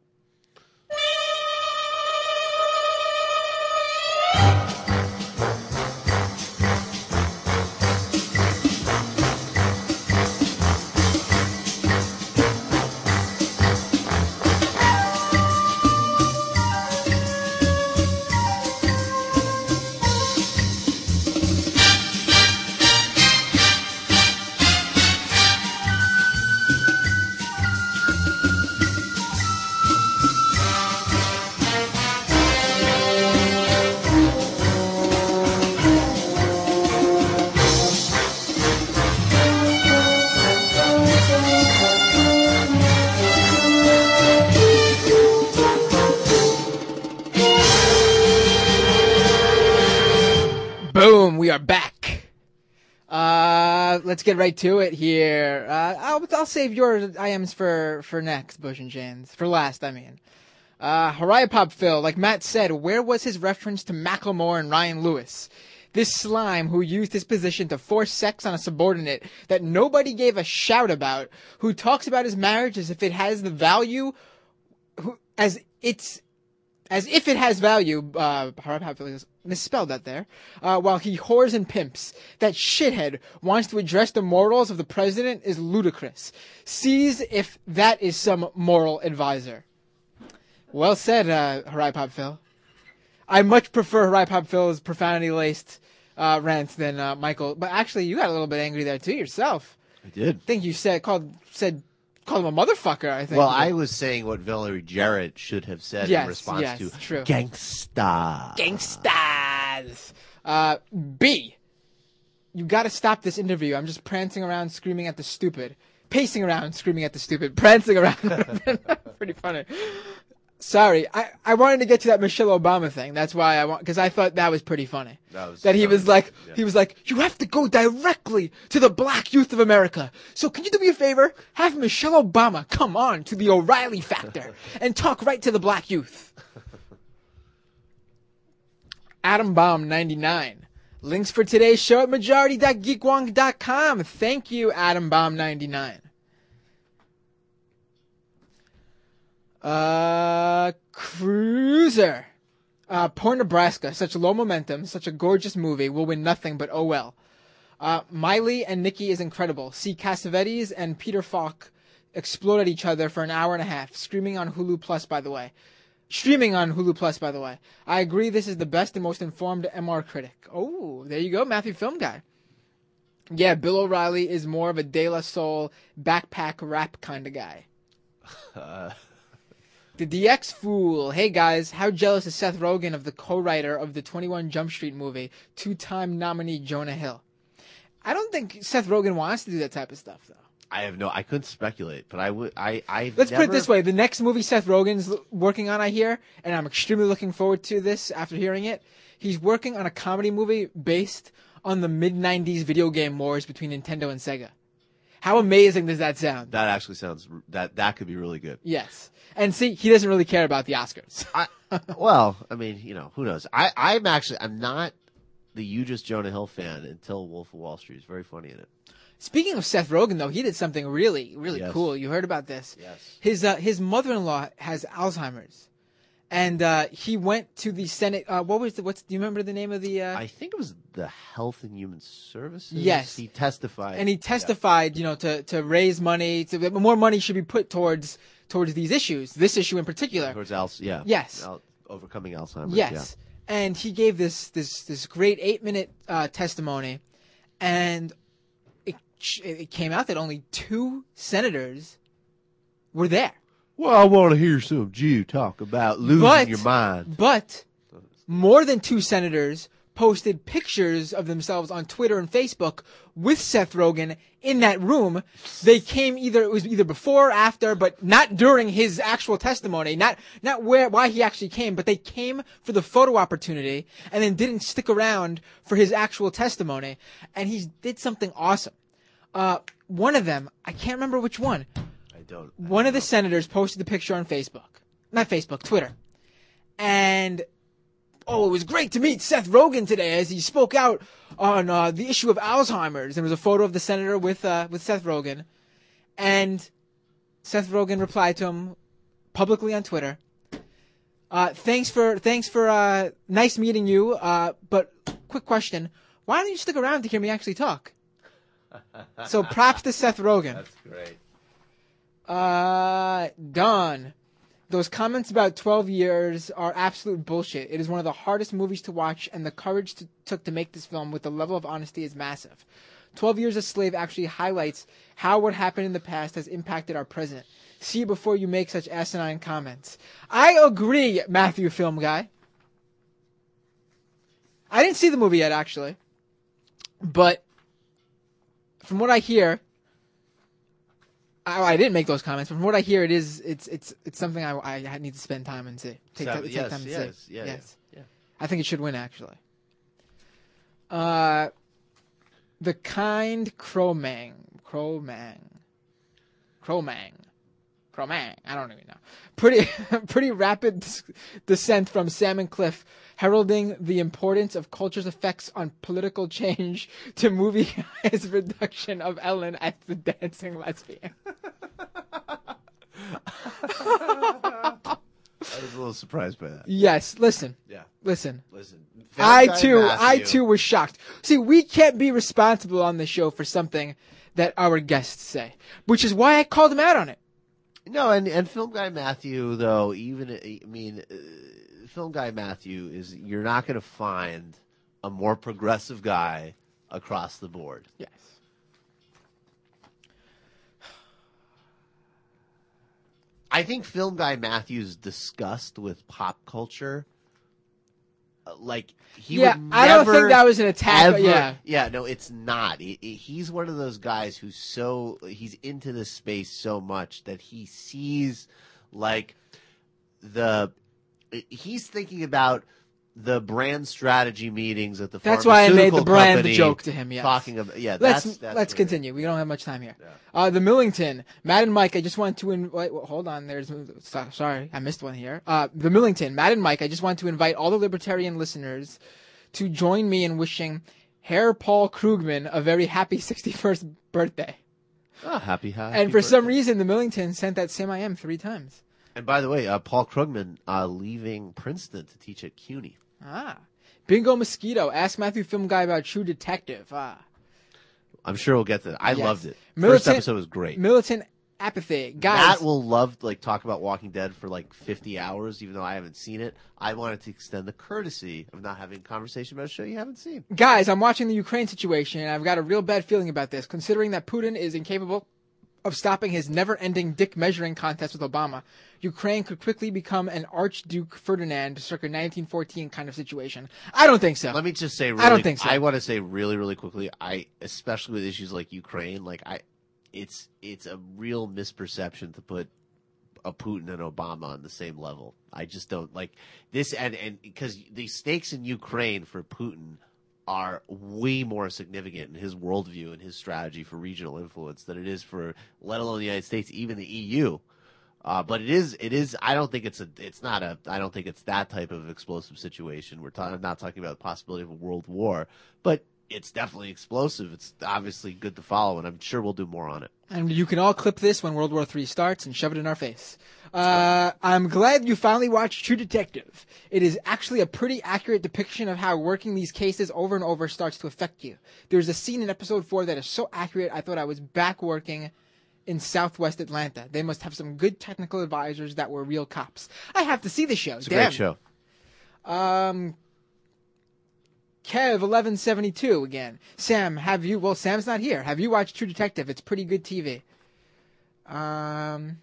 are back. Uh, let's get right to it here. Uh, I'll, I'll save your I Ms for, for next, Bush and James. For last, I mean. Uh, Hariah Pop Phil, like Matt said, where was his reference to Macklemore and Ryan Lewis? This slime who used his position to force sex on a subordinate that nobody gave a shout about, who talks about his marriage as if it has the value, who, as it's, as if it has value, uh, Hariah Pop Phil misspelled that there, uh, while he whores and pimps. That shithead wants to address the morals of the president is ludicrous. Sees if that is some moral advisor. Well said, uh, Hariah Pop Phil. I much prefer Hariah Pop Phil's profanity-laced uh, rant than uh, Michael. But actually, you got a little bit angry there too yourself. I did. I think you said called said called him a motherfucker. I think. Well, I was saying what Valerie Jarrett should have said yes, in response yes, to true. gangsta. Gangstas. Uh, B. You got to stop this interview. I'm just prancing around, screaming at the stupid, pacing around, screaming at the stupid, prancing around. Pretty funny. Sorry, I, I wanted to get to that Michelle Obama thing. That's why I want, because I thought that was pretty funny. That, was, that he that was, was like, yeah. he was like, you have to go directly to the black youth of America. So can you do me a favor? Have Michelle Obama come on to the O'Reilly Factor and talk right to the black youth. Adam Bomb ninety-nine. Links for today's show at majority dot geekwong dot com. Thank you, Adam Bomb ninety-nine. Uh, Cruiser. Uh, Poor Nebraska. Such low momentum, such a gorgeous movie. Will win nothing, but oh well. Uh, Miley and Nikki is incredible. See Cassavetes and Peter Falk explode at each other for an hour and a half. Streaming on Hulu Plus, by the way. Streaming on Hulu Plus, by the way. I agree this is the best and most informed M R critic. Oh, there you go, Matthew Film Guy. Yeah, Bill O'Reilly is more of a De La Soul backpack rap kind of guy. Uh... The D X Fool. Hey guys, how jealous is Seth Rogen of the co-writer of the twenty-one Jump Street movie, two-time nominee Jonah Hill? I don't think Seth Rogen wants to do that type of stuff, though. I have no, I couldn't speculate, but I would, I, I. Let's never... put it this way: the next movie Seth Rogen's working on, I hear, and I'm extremely looking forward to this after hearing it. He's working on a comedy movie based on the mid nineties video game wars between Nintendo and Sega. How amazing does that sound? That actually sounds that that could be really good. Yes. And see, he doesn't really care about the Oscars. I, well, I mean, you know, who knows? I, I'm actually, I'm not the hugest Jonah Hill fan until Wolf of Wall Street. He's very funny in it. Speaking of Seth Rogen, though, he did something really, really yes. cool. You heard about this? Yes. His uh, his mother-in-law has Alzheimer's, and uh, he went to the Senate. Uh, what was the? What's? Do you remember the name of the? Uh... I think it was the Health and Human Services. Yes. He testified, and he testified, yeah. you know, to to raise money. To more money should be put towards. towards these issues, this issue in particular. Towards Al- yeah. Yes. Al- overcoming Alzheimer's. Yes. Yeah. And he gave this this this great eight minute uh, testimony, and it it came out that only two senators were there. Well, I want to hear some Jew talk about losing but, your mind. But more than two senators posted pictures of themselves on Twitter and Facebook with Seth Rogen in that room. They came either, it was either before or after, but not during his actual testimony, not, not where, why he actually came, but they came for the photo opportunity and then didn't stick around for his actual testimony. And he did something awesome. Uh, one of them, I can't remember which one. I don't. I one don't of the know. senators posted the picture on Facebook, not Facebook, Twitter. And oh, it was great to meet Seth Rogen today as he spoke out on uh, the issue of Alzheimer's. There was a photo of the senator with uh, with Seth Rogen, and Seth Rogen replied to him publicly on Twitter. Uh, thanks for thanks for uh, nice meeting you. Uh, but quick question: why don't you stick around to hear me actually talk? So props to Seth Rogen. That's great. Uh, Don. Those comments about twelve years are absolute bullshit. It is one of the hardest movies to watch, and the courage to, took to make this film with the level of honesty is massive. twelve Years a Slave actually highlights how what happened in the past has impacted our present. See before you make such asinine comments. I agree, Matthew Film Guy. I didn't see the movie yet, actually. But from what I hear, I, I didn't make those comments. But from what I hear, it is it's it's it's something I, I need to spend time and see. Take, So, take yes, time to yes, see. yeah, yes, yeah, yeah. I think it should win, actually. Uh, the kind Cro-Mang. Cro-Mang. Cro-Mang. Cro-Mang. I don't even know. Pretty, pretty rapid descent from Sam and Cliff, heralding the importance of culture's effects on political change to movie guy's reduction of Ellen as the dancing lesbian. I was a little surprised by that. Yes, listen. Yeah. Listen. Listen. I Family Guy too, Matthew. I too was shocked. See, we can't be responsible on the show for something that our guests say, which is why I called him out on it. No, and, and Film Guy Matthew, though, even, I mean, uh, Film Guy Matthew is, you're not going to find a more progressive guy across the board. Yes. I think Film Guy Matthew's disgust with pop culture, uh, like, he Yeah, would I don't never, think that was an attack, ever- yeah. Yeah, no, it's not. He- he- he's one of those guys who's so, he's into this space so much that he sees, like, the, he's thinking about the brand strategy meetings at the That's why I made the pharmaceutical brand company joke to him. Yes. Talking about, yeah, let's that's, that's let's what it continue. We don't have much time here. Uh, the Millington, Matt and Mike. I just want to invite. Well, hold on. There's so- sorry, I missed one here. Uh, the Millington, Matt and Mike. I just want to invite all the libertarian listeners to join me in wishing Herr Paul Krugman a very happy sixty-first birthday. Oh, happy, happy And for birthday. some reason, the Millington sent that same I M three times. And by the way, uh, Paul Krugman uh, leaving Princeton to teach at CUNY. Ah. Bingo Mosquito, ask Matthew Film Guy about True Detective. Ah. I'm sure we'll get to that. I Yes. loved it. Militant, First episode was great. Militant Apathy. Guys. Matt will love like talk about Walking Dead for like fifty hours, even though I haven't seen it. I wanted to extend the courtesy of not having a conversation about a show you haven't seen. Guys, I'm watching the Ukraine situation, and I've got a real bad feeling about this, considering that Putin is incapable of stopping his never-ending dick measuring contest with Obama. Ukraine could quickly become an Archduke Ferdinand circa nineteen fourteen kind of situation. I don't think so. Let me just say, really, I don't think so. I want to say really, really quickly. I, especially with issues like Ukraine, like I, it's it's a real misperception to put a Putin and Obama on the same level. I just don't like this, and and because the stakes in Ukraine for Putin are way more significant in his worldview and his strategy for regional influence than it is for, let alone the United States, even the E U. Uh, but it is, it is. I don't think it's a, it's not a. I don't think it's that type of explosive situation. We're ta- not talking about the possibility of a world war, but it's definitely explosive. It's obviously good to follow, and I'm sure we'll do more on it. And you can all clip this when World War Three starts and shove it in our face. Uh, I'm glad you finally watched True Detective. It is actually a pretty accurate depiction of how working these cases over and over starts to affect you. There's a scene in episode four that is so accurate, I thought I was back working in Southwest Atlanta. They must have some good technical advisors that were real cops. I have to see the show. It's a Damn. great show. Um, Kev eleven seventy-two again. Sam, have you? Well, Sam's not here. Have you watched True Detective? It's pretty good T V. Um,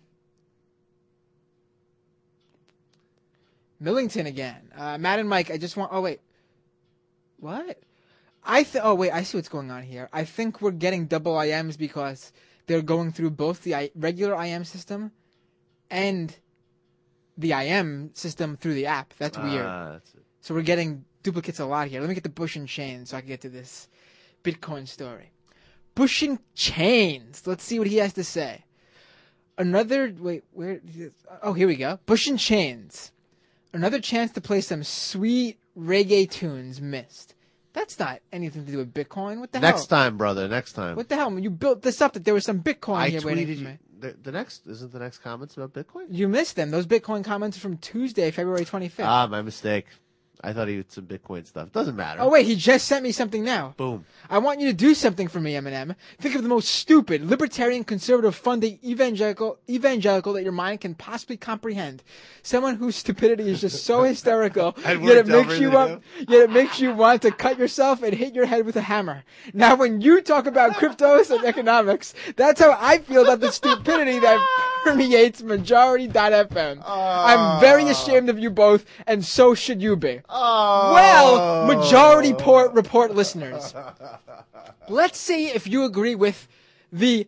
Millington again. Uh, Matt and Mike. I just want. Oh wait, what? I th- Oh wait, I see what's going on here. I think we're getting double I Ms because they're going through both the I- regular I M system and the I M system through the app. That's weird. Ah, that's it. So we're getting duplicates a lot here. Let me get the Bush and Chains so I can get to this Bitcoin story. Bush and Chains. Let's see what he has to say. Another, wait, where, oh, here we go. Bush and Chains. Another chance to play some sweet reggae tunes missed. That's not anything to do with Bitcoin. What the hell? Next time, brother. Next time. What the hell? You built this up that there was some Bitcoin I here waiting tweeted for you. me. The, the next isn't the next comments about Bitcoin. You missed them. Those Bitcoin comments are from Tuesday, February twenty-fifth. Ah, my mistake. I thought he had some Bitcoin stuff. Doesn't matter. Oh wait, he just sent me something now. Boom. I want you to do something for me, Eminem. Think of the most stupid, libertarian, conservative, funding, evangelical, evangelical that your mind can possibly comprehend. Someone whose stupidity is just so hysterical, I'd yet it worked over makes you the want, yet it makes you want to cut yourself and hit your head with a hammer. Now, when you talk about cryptos and economics, that's how I feel about the stupidity that permeates majority dot f m. I'm very ashamed of you both, and so should you be. Oh. Well, majority port report listeners, let's see if you agree with the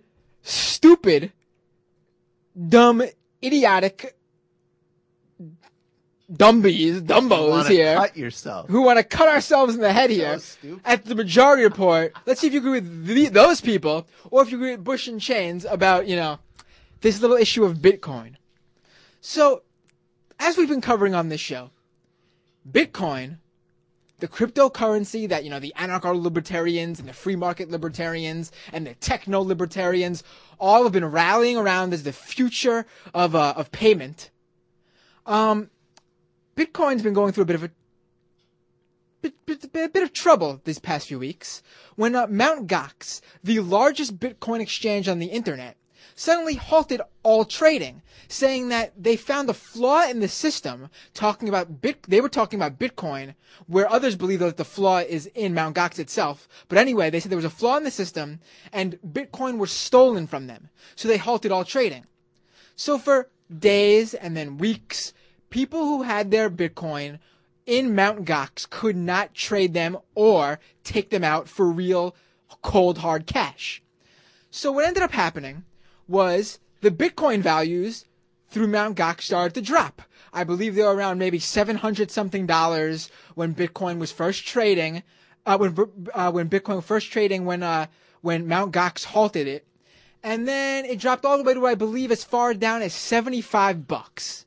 stupid, dumb, idiotic, dumbies, dumbos here. Cut yourself. Who want to cut ourselves in the head here stupid. at the Majority Report. Let's see if you agree with the, those people, or if you agree with Bush and Chains about, you know, this little issue of Bitcoin. So, as we've been covering on this show, Bitcoin, the cryptocurrency that, you know, the anarcho-libertarians and the free market libertarians and the techno-libertarians all have been rallying around as the future of uh, of payment. Um, Bitcoin's been going through a bit of a bit, bit, bit, bit of trouble these past few weeks when uh, Mt. Gox, the largest Bitcoin exchange on the internet, suddenly halted all trading, saying that they found a flaw in the system. Talking about bit, they were talking about Bitcoin, where others believe that the flaw is in Mt. Gox itself. But anyway, they said there was a flaw in the system, and Bitcoin was stolen from them, so they halted all trading. So for days and then weeks, people who had their Bitcoin in Mt. Gox could not trade them or take them out for real cold hard cash. So what ended up happening was the Bitcoin values through Mt. Gox started to drop. I believe they were around maybe seven hundred something dollars when Bitcoin was first trading, uh, when uh, when Bitcoin was first trading when uh when Mt. Gox halted it, and then it dropped all the way to, I believe, as far down as seventy-five bucks.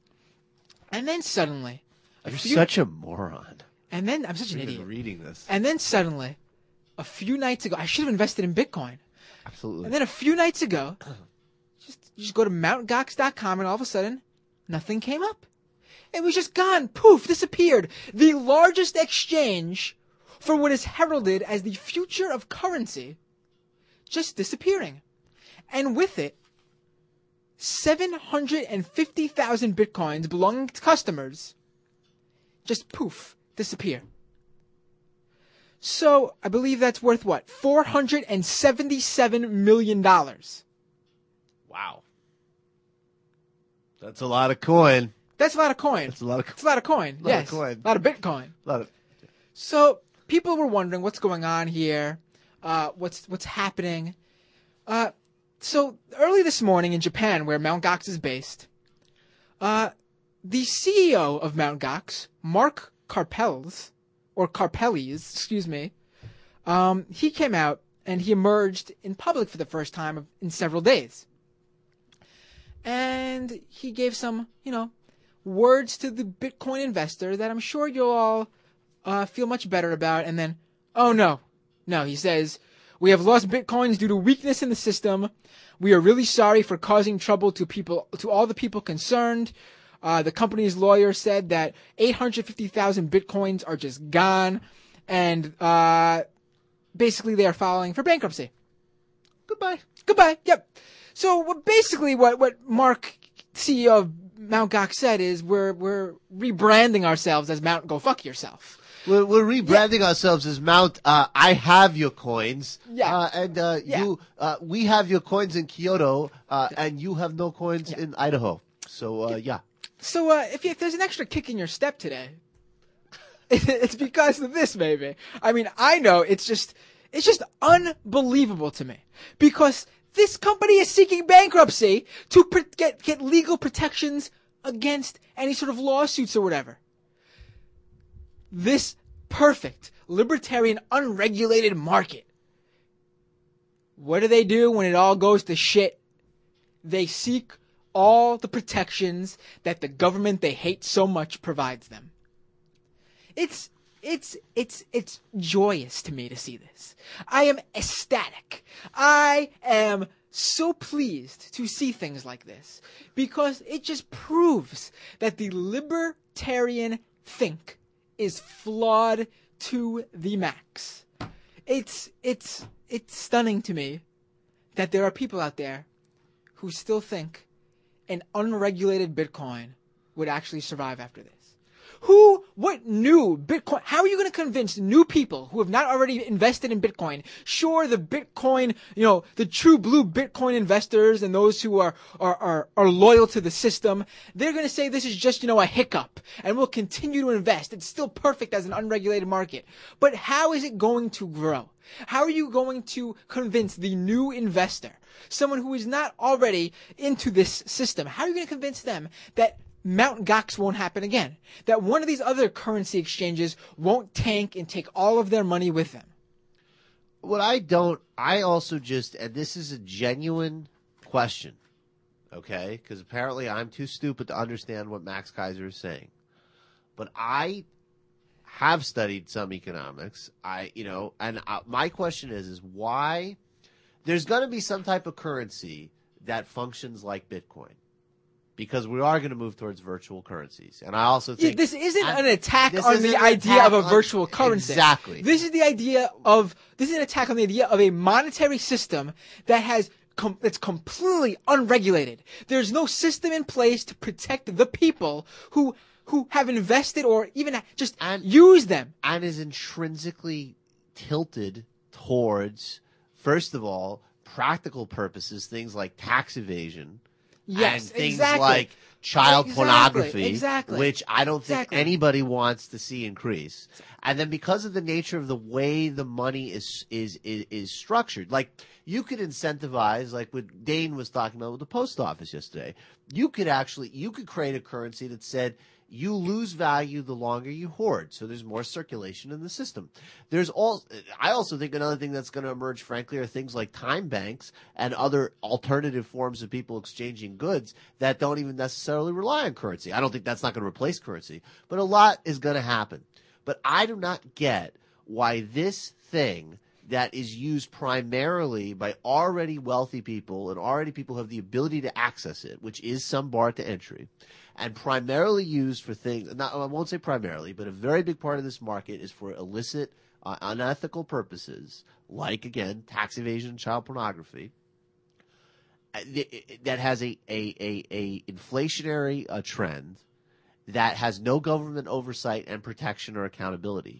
And then suddenly, a You're few, such a moron. and then I'm such an Even idiot. reading this. And then suddenly, a few nights ago, I should have invested in Bitcoin. Absolutely. And then a few nights ago, just you just go to Mt Gox dot com, and all of a sudden, nothing came up. It was just gone. Poof, disappeared. The largest exchange for what is heralded as the future of currency just disappearing. And with it, seven hundred fifty thousand Bitcoins belonging to customers just poof, disappear. So, I believe that's worth what? four hundred seventy-seven million dollars. Wow. That's a lot of coin. That's a lot of coin. That's a lot of It's a lot of coin. lot of Yes. coin. A lot of Bitcoin. A lot of. So, people were wondering what's going on here, uh, what's what's happening. Uh, so, early this morning in Japan, where Mt. Gox is based, uh, the C E O of Mt. Gox, Mark Karpels, or Karpeles, excuse me, um, he came out and he emerged in public for the first time of, in several days. And he gave some, you know, words to the Bitcoin investor that I'm sure you'll all uh, feel much better about. And then, oh no, no, he says, we have lost Bitcoins due to weakness in the system. We are really sorry for causing trouble to people, to all the people concerned. Uh, the company's lawyer said that eight hundred fifty thousand Bitcoins are just gone. And uh, basically they are filing for bankruptcy. Goodbye. Goodbye. Yep. So what, basically what, what Mark, C E O of Mt. Gox, said is we're we're rebranding ourselves as Mount Go Fuck Yourself. We're, we're rebranding yeah. ourselves as Mount. Uh, I have your coins. Yeah. Uh, and uh, yeah. you, uh, we have your coins in Kyoto, uh, and you have no coins yeah. in Idaho. So uh, yeah. So uh, if, you, if there's an extra kick in your step today, it's because of this, maybe. I mean, I know it's just it's just unbelievable to me because this company is seeking bankruptcy to pr- get get legal protections against any sort of lawsuits or whatever. This perfect libertarian unregulated market. What do they do when it all goes to shit? They seek all the protections that the government they hate so much provides them. It's it's it's it's joyous to me to see this. I am ecstatic. I am so pleased to see things like this because it just proves that the libertarian think is flawed to the max. It's it's it's stunning to me that there are people out there who still think an unregulated Bitcoin would actually survive after this. Who, what new Bitcoin, how are you going to convince new people who have not already invested in Bitcoin? Sure, the Bitcoin, you know, the true blue Bitcoin investors and those who are, are, are, are loyal to the system, they're going to say this is just, you know, a hiccup and we'll continue to invest. It's still perfect as an unregulated market. But how is it going to grow? How are you going to convince the new investor, someone who is not already into this system, how are you going to convince them that Mount Gox won't happen again. That one of these other currency exchanges won't tank and take all of their money with them. What I don't, I also just, and this is a genuine question, okay? Because apparently I'm too stupid to understand what Max Kaiser is saying. But I have studied some economics. I, you know, and I, my question is, is why there's going to be some type of currency that functions like Bitcoin. Because we are going to move towards virtual currencies. And I also think... Yeah, this isn't I, an attack this on the idea of a on, virtual currency. Exactly. This is the idea of... This is an attack on the idea of a monetary system that has... Com- that's completely unregulated. There's no system in place to protect the people who who have invested or even just and, use them. And is intrinsically tilted towards, first of all, practical purposes, things like tax evasion. Yes, and things exactly. like child exactly, pornography, exactly. which I don't think exactly. anybody wants to see increase. And then because of the nature of the way the money is is is, is structured, like you could incentivize, like what Dane was talking about with the post office yesterday. You could actually you could create a currency that said you lose value the longer you hoard, so there's more circulation in the system. There's all. I also think another thing that's going to emerge, frankly, are things like time banks and other alternative forms of people exchanging goods that don't even necessarily rely on currency. I don't think that's not going to replace currency, but a lot is going to happen. But I do not get why this thing that is used primarily by already wealthy people and already people who have the ability to access it, which is some bar to entry, and primarily used for things, not, I won't say primarily, but a very big part of this market is for illicit, uh, unethical purposes, like, again, tax evasion and child pornography, that has a, a, a, a inflationary uh, trend that has no government oversight and protection or accountability.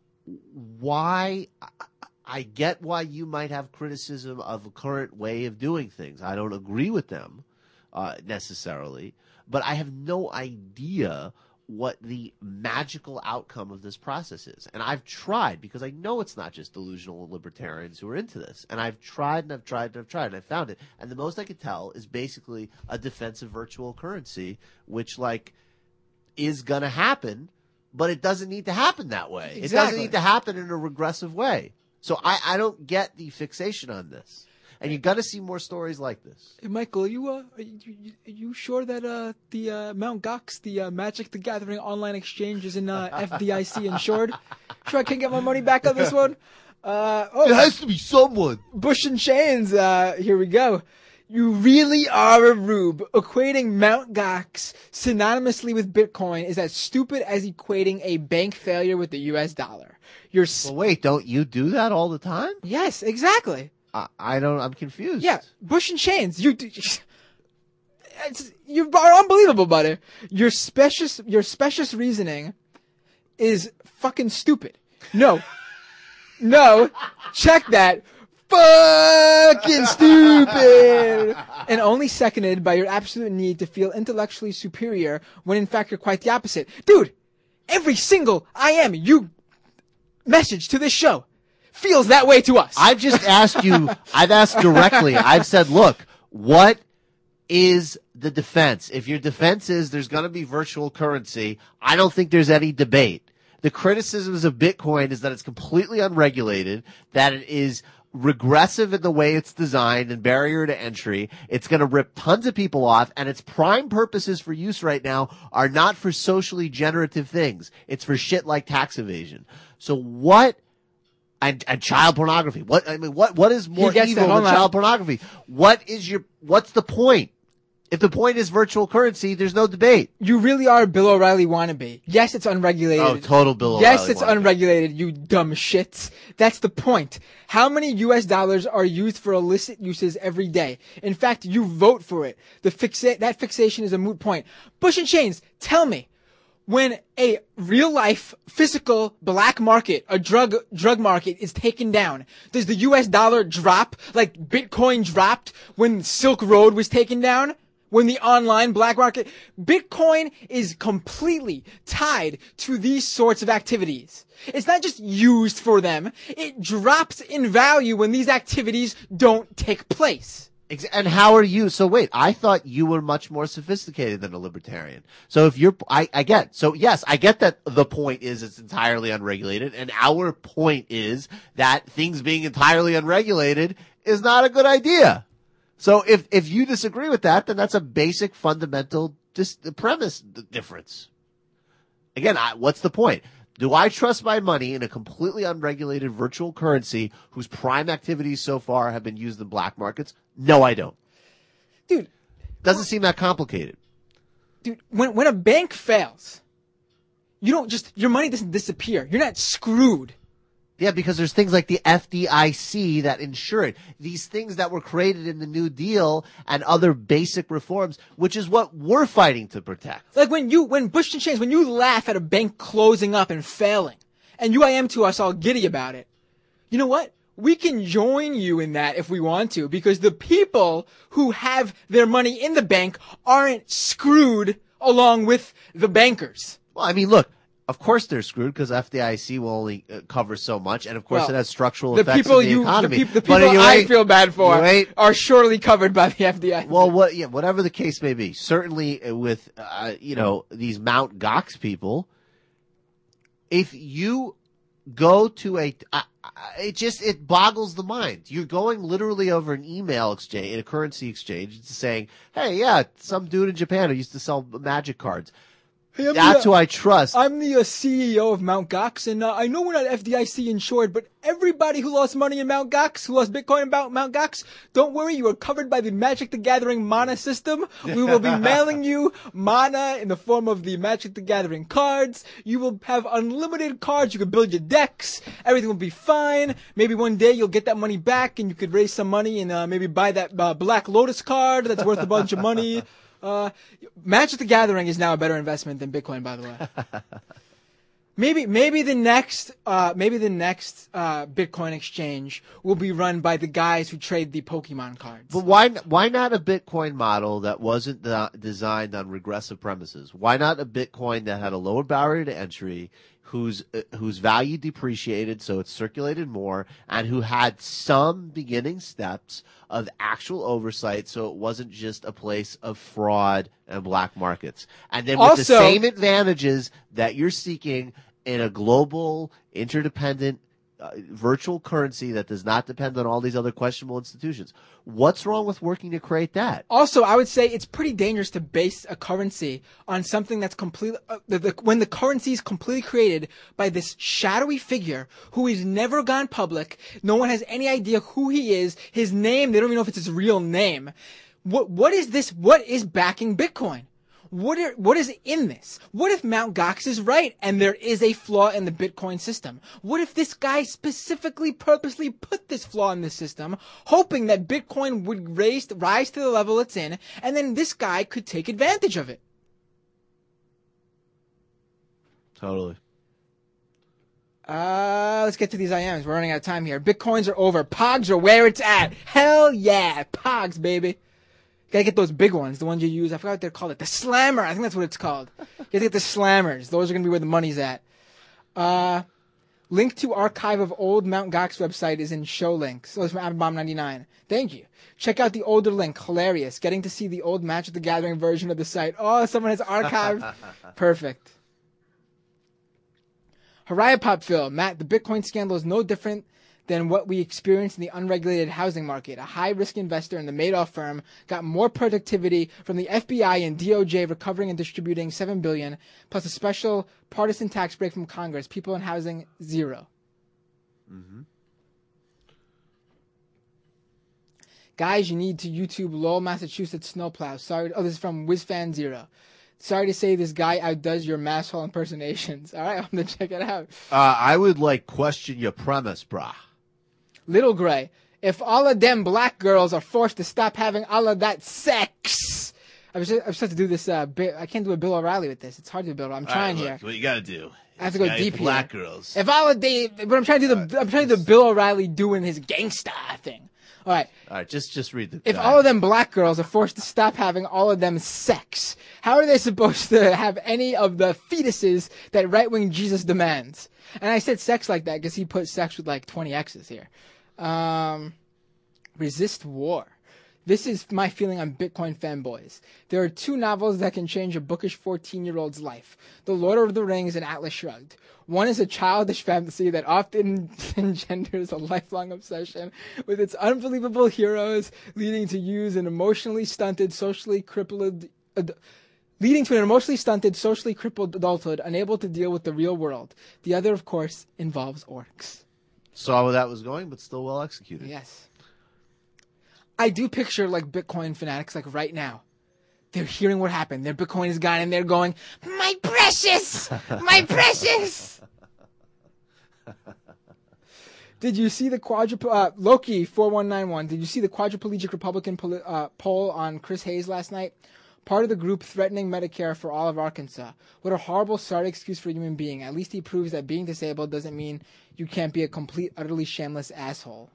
Why... I get why you might have criticism of a current way of doing things. I don't agree with them uh, necessarily, but I have no idea what the magical outcome of this process is. And I've tried, because I know it's not just delusional libertarians who are into this. And I've tried and I've tried and I've tried and I've found it. And the most I could tell is basically a defensive virtual currency, which like is going to happen, but it doesn't need to happen that way. Exactly. It doesn't need to happen in a regressive way. So I, I don't get the fixation on this, and you got to see more stories like this. Hey, Michael, are you uh, are you, are you sure that uh, the uh, Mount Gox, the uh, Magic the Gathering online exchange, is in uh, F D I C insured? Sure, I can get my money back on this one. Uh, oh, it has to be someone. Bush and Chains. Uh, here we go. You really are a rube. Equating Mount Gox synonymously with Bitcoin is as stupid as equating a bank failure with the U S dollar. You're sp- well, wait, don't you do that all the time? Yes, exactly. I, I don't. I'm confused. Yeah, Bush and Chains. You, it's, you are unbelievable, buddy. Your specious, your specious reasoning is fucking stupid. No, no, check that. Fucking stupid. And only seconded by your absolute need to feel intellectually superior when in fact you're quite the opposite. Dude, every single I am you message to this show feels that way to us. I've just asked you, I've asked directly. I've said, look, what is the defense? If your defense is there's going to be virtual currency, I don't think there's any debate. The criticisms of Bitcoin is that it's completely unregulated, that it is regressive in the way it's designed and barrier to entry. It's going to rip tons of people off, and its prime purposes for use right now are not for socially generative things. It's for shit like tax evasion. So what, and, and child pornography. What, I mean, what, what is more evil than child pornography? What is your, what's the point? If the point is virtual currency, there's no debate. You really are a Bill O'Reilly wannabe. Yes, it's unregulated. Oh, total Bill O'Reilly Yes, it's wannabe. unregulated, you dumb shits. That's the point. How many U S dollars are used for illicit uses every day? In fact, you vote for it. The fixa- that fixation is a moot point. Bush and Chains, tell me, when a real life physical black market, a drug drug market is taken down, does the U S dollar drop like Bitcoin dropped when Silk Road was taken down? When the online black market, Bitcoin is completely tied to these sorts of activities. It's not just used for them. It drops in value when these activities don't take place. Ex- And how are you? So wait, I thought you were much more sophisticated than a libertarian. So if you're, I, I get, so yes, I get that the point is it's entirely unregulated, and our point is that things being entirely unregulated is not a good idea. So if, if you disagree with that, then that's a basic fundamental dis- premise difference. Again, I, what's the point? Do I trust my money in a completely unregulated virtual currency whose prime activities so far have been used in black markets? No, I don't. Dude. Doesn't seem that complicated. Dude, when when a bank fails, you don't just, your money doesn't disappear. You're not screwed. Yeah, because there's things like the F D I C that insure it. These things that were created in the New Deal and other basic reforms, which is what we're fighting to protect. Like when you, when Bush and Chains, when you laugh at a bank closing up and failing, and you I am to us all giddy about it, you know what? We can join you in that if we want to, because the people who have their money in the bank aren't screwed along with the bankers. Well, I mean, look. Of course they're screwed because F D I C will only uh, cover so much, and of course Well, it has structural the effects people on the you, economy. The, pe- the But people I anyway, feel bad for anyway, are surely covered by the F D I C. Well, what, yeah, whatever the case may be, certainly with uh, you know these Mount Gox people, if you go to a, uh, it just it boggles the mind. You're going literally over an email exchange, in a currency exchange, it's saying, "Hey, yeah, some dude in Japan who used to sell magic cards." Hey, That's the, who I trust. I'm the uh, C E O of Mount Gox, and uh, I know we're not F D I C insured, but everybody who lost money in Mount Gox, who lost Bitcoin in Mount, Mount Gox, don't worry, you are covered by the Magic the Gathering mana system. We will be mailing you mana in the form of the Magic the Gathering cards. You will have unlimited cards. You can build your decks. Everything will be fine. Maybe one day you'll get that money back, and you could raise some money and uh, maybe buy that uh, Black Lotus card that's worth a bunch of money. Uh, Magic the Gathering is now a better investment than Bitcoin, by the way. maybe, maybe the next, uh, maybe the next, uh, Bitcoin exchange will be run by the guys who trade the Pokemon cards. But why, why not a Bitcoin model that wasn't de- designed on regressive premises? Why not a Bitcoin that had a lower barrier to entry, whose uh, whose value depreciated so it circulated more, and who had some beginning steps of actual oversight so it wasn't just a place of fraud and black markets. And then with Also, the same advantages that you're seeking in a global, interdependent, uh, virtual currency that does not depend on all these other questionable institutions. What's wrong with working to create that? Also, I would say it's pretty dangerous to base a currency on something that's completely, uh, the, the, when the currency is completely created by this shadowy figure who has never gone public. No one has any idea who he is, his name, they don't even know if it's his real name. What, what is this? What is backing Bitcoin? What are, what is in this? What if Mount Gox is right and there is a flaw in the Bitcoin system? What if this guy specifically, purposely put this flaw in the system, hoping that Bitcoin would raise, rise to the level it's in, and then this guy could take advantage of it? Totally. Uh, let's get to these I Ms. We're running out of time here. Bitcoins are over. Pogs are where it's at. Hell yeah. Pogs, baby. Gotta get those big ones, the ones you use. I forgot what they're called. The Slammer. I think that's what it's called. You gotta get the Slammers. Those are gonna be where the money's at. Uh, link to archive of old Mount Gox website is in show links. So it's from Adam Bomb ninety-nine. Thank you. Check out the older link. Hilarious. Getting to see the old Magic the Gathering version of the site. Oh, someone has archived. Perfect. Haraya Pop Phil. Matt, the Bitcoin scandal is no different than what we experienced in the unregulated housing market. A high-risk investor in the Madoff firm got more productivity from the F B I and D O J recovering and distributing seven billion dollars, plus a special partisan tax break from Congress. People in housing, zero. Mm-hmm. Guys, you need to YouTube Lowell, Massachusetts snowplow. Sorry. Oh, this is from WizFan Zero. Sorry to say this guy outdoes your mass hall impersonations. All right, I'm going to check it out. Uh, I would, like, question your premise, brah. Little Gray, if all of them black girls are forced to stop having all of that sex. I was just, I was supposed to do this, uh, bit, I can't do a Bill O'Reilly with this. It's hard to do Bill O'Reilly. I'm trying right, here. look, what you gotta do? I have to go Gotta deep black here. girls. If all of the, but I'm trying to do the, right, I'm trying to do the Bill O'Reilly doing his gangsta thing. All right. All right, just just read the. If guy. all of them black girls are forced to stop having all of them sex, how are they supposed to have any of the fetuses that right-wing Jesus demands? And I said sex like that because he put sex with like twenty X's here. Um, resist war. This is my feeling on Bitcoin fanboys. There are two novels that can change a bookish fourteen-year-old's life. The Lord of the Rings and Atlas Shrugged. One is a childish fantasy that often engenders a lifelong obsession with its unbelievable heroes, leading to use an emotionally stunted, socially crippled... Ad- leading to an emotionally stunted, socially crippled adulthood, unable to deal with the real world. The other, of course, involves orcs. Saw where that was going, but still well executed. Yes. I do picture, like, Bitcoin fanatics, like, right now. They're hearing what happened. Their Bitcoin is gone, and they're going, my precious! My precious! Did you see the quadruple... Uh, Loki four one nine one, did you see the quadriplegic Republican poli- uh, poll on Chris Hayes last night? Part of the group threatening Medicare for all of Arkansas. What a horrible, sorry excuse for a human being. At least he proves that being disabled doesn't mean you can't be a complete, utterly shameless asshole.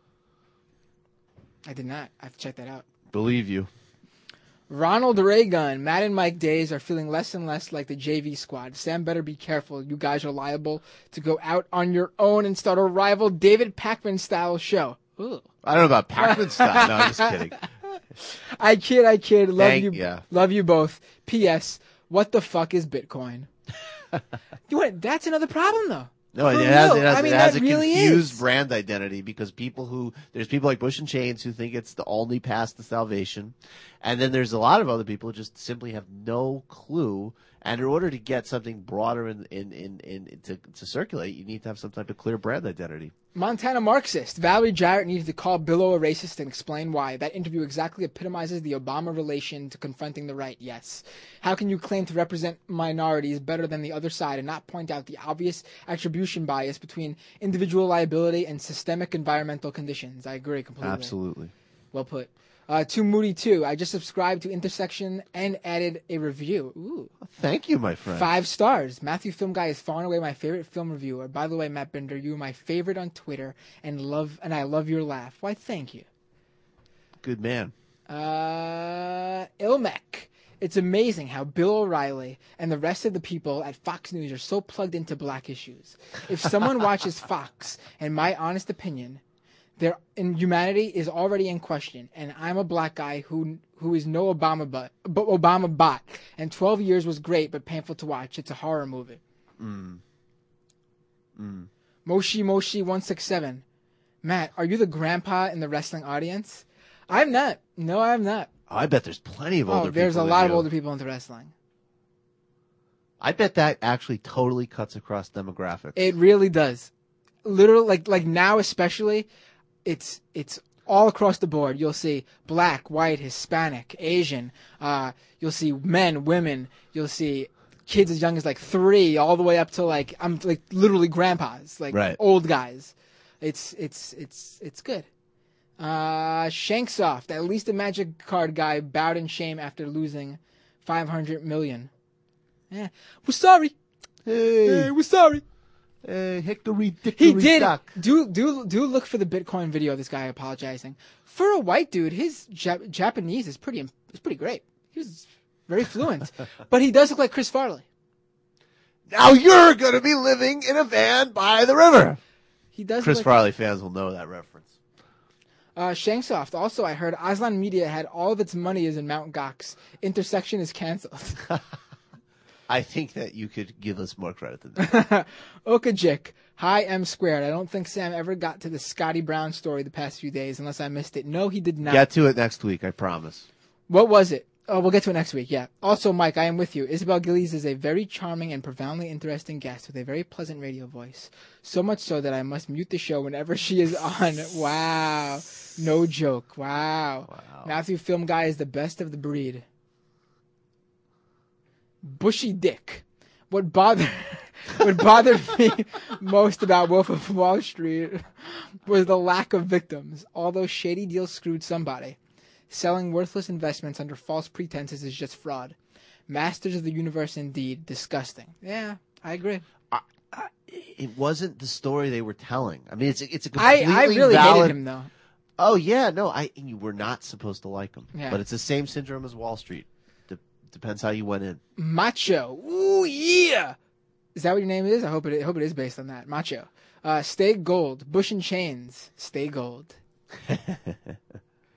I did not. I have to check that out. Believe you. Ronald Reagan. Matt and Mike days are feeling less and less like the J V squad. Sam better be careful. You guys are liable to go out on your own and start a rival David Pakman style show. Ooh. I don't know about Pakman style. No, I'm just kidding. I kid, I kid. Love Thank, you, yeah. love you both. P S. What the fuck is Bitcoin? You know, that's another problem, though. No, it For has, real. it has, I mean, it has that a really confused is. brand identity because people who, there's people like Bush and Chains who think it's the only path to salvation. And then there's a lot of other people who just simply have no clue. And in order to get something broader in, in, in, in to, to circulate, you need to have some type of clear brand identity. Montana Marxist. Valerie Jarrett needed to call Billo a racist and explain why. That interview exactly epitomizes the Obama relation to confronting the right, yes. How can you claim to represent minorities better than the other side and not point out the obvious attribution bias between individual liability and systemic environmental conditions? I agree completely. Absolutely. Well put. Uh, Too Moody too. I just subscribed to Intersection and added a review. Ooh. Thank you, my friend. Five stars. Matthew Film Guy is far and away my favorite film reviewer. By the way, Matt Bender, you are my favorite on Twitter, and love and I love your laugh. Why, thank you. Good man. Uh, Ilmec. It's amazing how Bill O'Reilly and the rest of the people at Fox News are so plugged into black issues. If someone watches Fox, in my honest opinion, their in humanity is already in question, and I'm a black guy who who is no Obama but, but Obama bot. And twelve years was great, but painful to watch. It's a horror movie. Mm. Mm. Moshi Moshi one six seven. Matt, are you the grandpa in the wrestling audience? I'm not. No, I'm not. Oh, I bet there's plenty of older oh, people. there's a than lot of you. older people into wrestling. I bet that actually totally cuts across demographics. It really does. Literally, like like now especially, it's it's all across the board. You'll see black, white, Hispanic, Asian. Uh, you'll see men, women. You'll see kids as young as like three, all the way up to like I'm like literally grandpas, like Right. old guys. It's it's it's it's good. Uh, Shanksoft, at least the Magic card guy bowed in shame after losing five hundred million. Yeah, we're sorry. Hey, Hey, we're sorry. hey, hickory dickory He did. dock. Do do do look for the Bitcoin video of this guy apologizing. For a white dude, his Jap- Japanese is pretty is pretty great. He was very fluent, but he does look like Chris Farley. Now you're going to be living in a van by the river. He does. Chris look Farley fans will know that reference. Uh, Shanksoft. Also, I heard Aslan Media had all of its money is in Mount Gox. Intersection is canceled. I think that you could give us more credit than that. Okajik. Hi, M squared. I don't think Sam ever got to the Scotty Brown story the past few days, unless I missed it. No, he did not. Get to it next week, I promise. What was it? Oh, we'll get to it next week, yeah. Also, Mike, I am with you. Isabel Gillies is a very charming and profoundly interesting guest with a very pleasant radio voice. So much so that I must mute the show whenever she is on. Wow. No joke. Wow. Wow. Matthew Film Guy is the best of the breed. Bushy Dick. What bothered what bothered me most about Wolf of Wall Street was the lack of victims. Although shady deals screwed somebody. Selling worthless investments under false pretenses is just fraud. Masters of the universe indeed. Disgusting. Yeah, I agree. I, I, it wasn't the story they were telling. I mean, it's a, it's a I, completely I really valid... hated him, though. Oh, yeah, no, I you were not supposed to like him. Yeah. But it's the same syndrome as Wall Street. De- depends how you went in. Macho. Ooh, yeah. Is that what your name is? I hope it, I hope it is based on that. Macho. Uh, stay gold. Bush and Chains. Stay gold.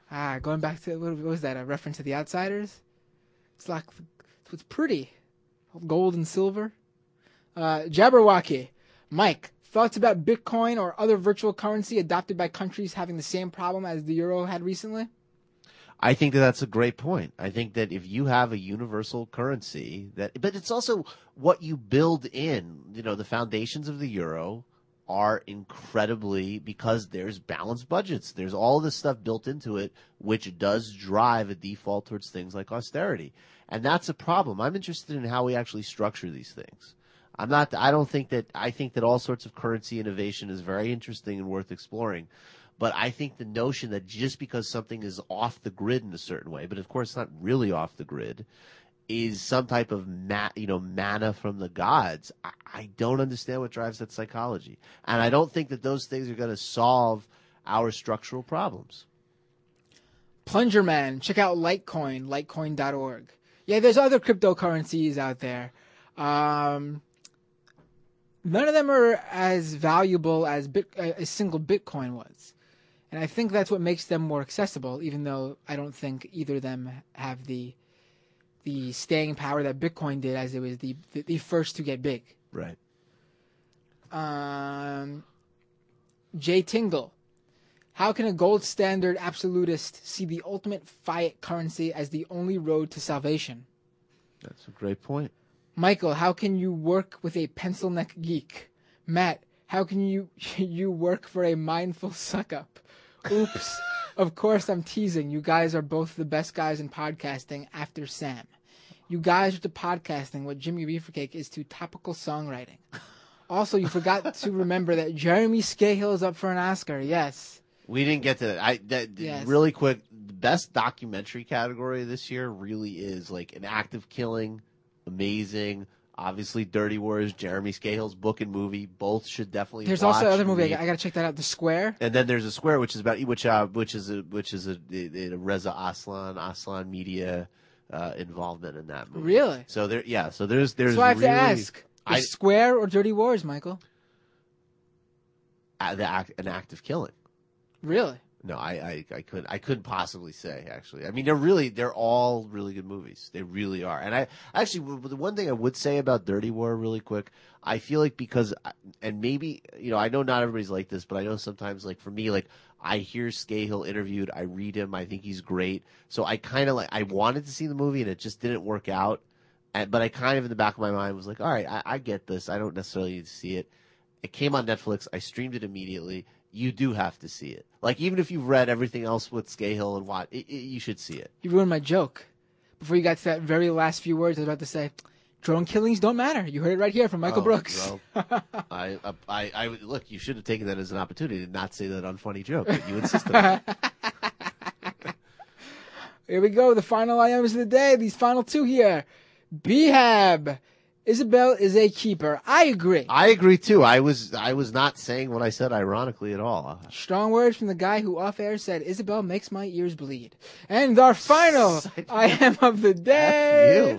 Ah, going back to, what was that, a reference to The Outsiders? It's like, it's what's pretty. Gold and silver. Uh, Jabberwocky. Mike, thoughts about Bitcoin or other virtual currency adopted by countries having the same problem as the euro had recently? I think that that's a great point. I think that if you have a universal currency, that, but it's also what you build in. You know, the foundations of the euro are incredibly, because there's balanced budgets. There's all this stuff built into it, which does drive a default towards things like austerity, and that's a problem. I'm interested in how we actually structure these things. I'm not. I don't think that. I think that all sorts of currency innovation is very interesting and worth exploring. But I think the notion that just because something is off the grid in a certain way, but of course it's not really off the grid, is some type of ma- you know manna from the gods. I, I don't understand what drives that psychology, and I don't think that those things are going to solve our structural problems. Plunger Man, check out Litecoin, litecoin dot org. Yeah, there's other cryptocurrencies out there. Um, none of them are as valuable as Bit- a single Bitcoin was. And I think that's what makes them more accessible, even though I don't think either of them have the the staying power that Bitcoin did, as it was the the, the first to get big. Right. Um, Jay Tingle. How can a gold standard absolutist see the ultimate fiat currency as the only road to salvation? That's a great point. Michael, how can you work with a pencil neck geek? Matt, how can you you work for a mindful suck up? Oops. Of course I'm teasing. You guys are both the best guys in podcasting after Sam. You guys are to podcasting what Jimmy Beavercake is to topical songwriting. Also, you forgot to remember that Jeremy Scahill is up for an Oscar. Yes. We didn't get to that. I that, Yes. Really quick, the best documentary category this year really is like An Act of Killing, amazing. Obviously, Dirty Wars, Jeremy Scahill's book and movie, both should definitely. There's watch also another and movie. read. I, I got to check that out. The Square. And then there's a Square, which is about which uh, which is a which is a, a, a Reza Aslan Aslan Media uh, involvement in that movie. Really? So there, yeah. So there's there's. So I have really, to ask: The I, Square or Dirty Wars, Michael? uh, the act, An Act of Killing. Really? No, I, I, I couldn't I couldn't possibly say, actually. I mean, they're really they're all really good movies. They really are. And I actually, the one thing I would say about Dirty War really quick, I feel like because, and maybe, you know, I know not everybody's like this, but I know sometimes, like for me, like I hear Scahill interviewed, I read him, I think he's great. So I kind of like, I wanted to see the movie and it just didn't work out. And, but I kind of in the back of my mind was like, all right, I, I get this. I don't necessarily need to see it. It came on Netflix. I streamed it immediately. You do have to see it. Like, even if you've read everything else with Scahill and Watt, it, it, you should see it. You ruined my joke. Before you got to that very last few words, I was about to say, drone killings don't matter. You heard it right here from Michael Oh, Brooks. Well, I, I, I, look, you should have taken that as an opportunity to not say that unfunny joke, but you insisted on it. Here we go. The final I Ms of the day. These final two here. B-Hab. Isabel is a keeper. I agree. I agree too. I was I was not saying what I said ironically at all. Strong words from the guy who off air said, Isabel makes my ears bleed. And our final I Am of the day.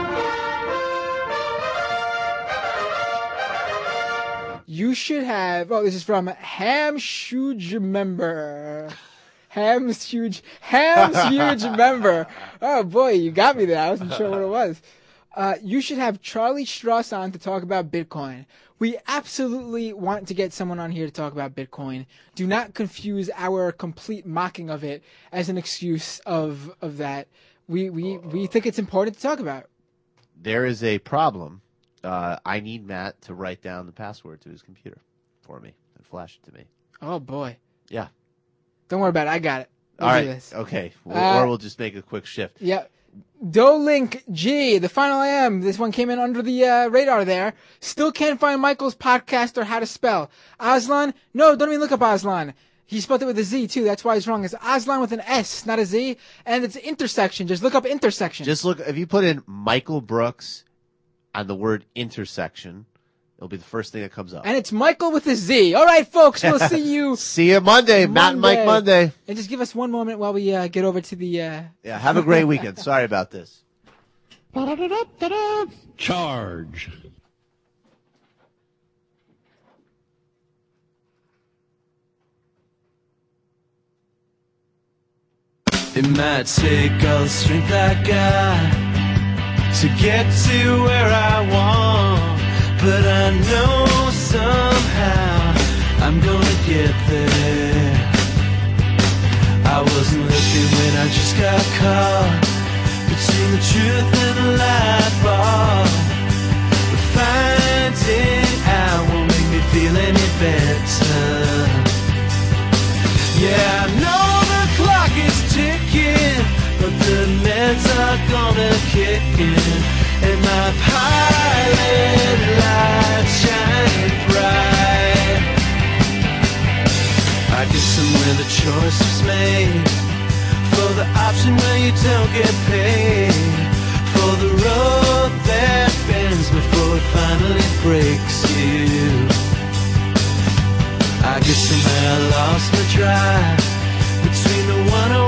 You should have, oh, this is from Ham's Huge Member. Ham's Huge, Ham's Huge Member. Oh boy, you got me there. I wasn't sure what it was. Uh, you should have Charlie Strauss on to talk about Bitcoin. We absolutely want to get someone on here to talk about Bitcoin. Do not confuse our complete mocking of it as an excuse of of that. We we, we think it's important to talk about. There is a problem. Uh, I need Matt to write down the password to his computer for me and flash it to me. Oh boy. Yeah. Don't worry about it. I got it. We'll All do right. this. Okay. We'll, Uh, or we'll just make a quick shift. Yeah. Dolink G, the final I Am. This one came in under the uh, radar there. Still can't find Michael's podcast or how to spell. Aslan? No, don't even look up Aslan. He spelled it with a Z too. That's why it's wrong. It's Aslan with an S, not a Z. And it's intersection. Just look up intersection. Just look, if you put in Michael Brooks and the word intersection, it'll be the first thing that comes up. And it's Michael with a Z. All right, folks, we'll see you. See you Monday, Matt and Mike Monday. And just give us one moment while we uh, get over to the. Uh... Yeah, have a great weekend. Sorry about this. Charge. It might take all the strength I got to get to where I want, but I know somehow I'm gonna get there. I wasn't looking when I just got caught between the truth and the light bar, but finding out won't make me feel any better. Yeah, I know the clock is ticking, but the meds are gonna kick in, and my pilot light shine bright. I guess somewhere the choice was made for the option where you don't get paid, for the road that bends before it finally breaks you. I guess somehow I lost my drive between the one oh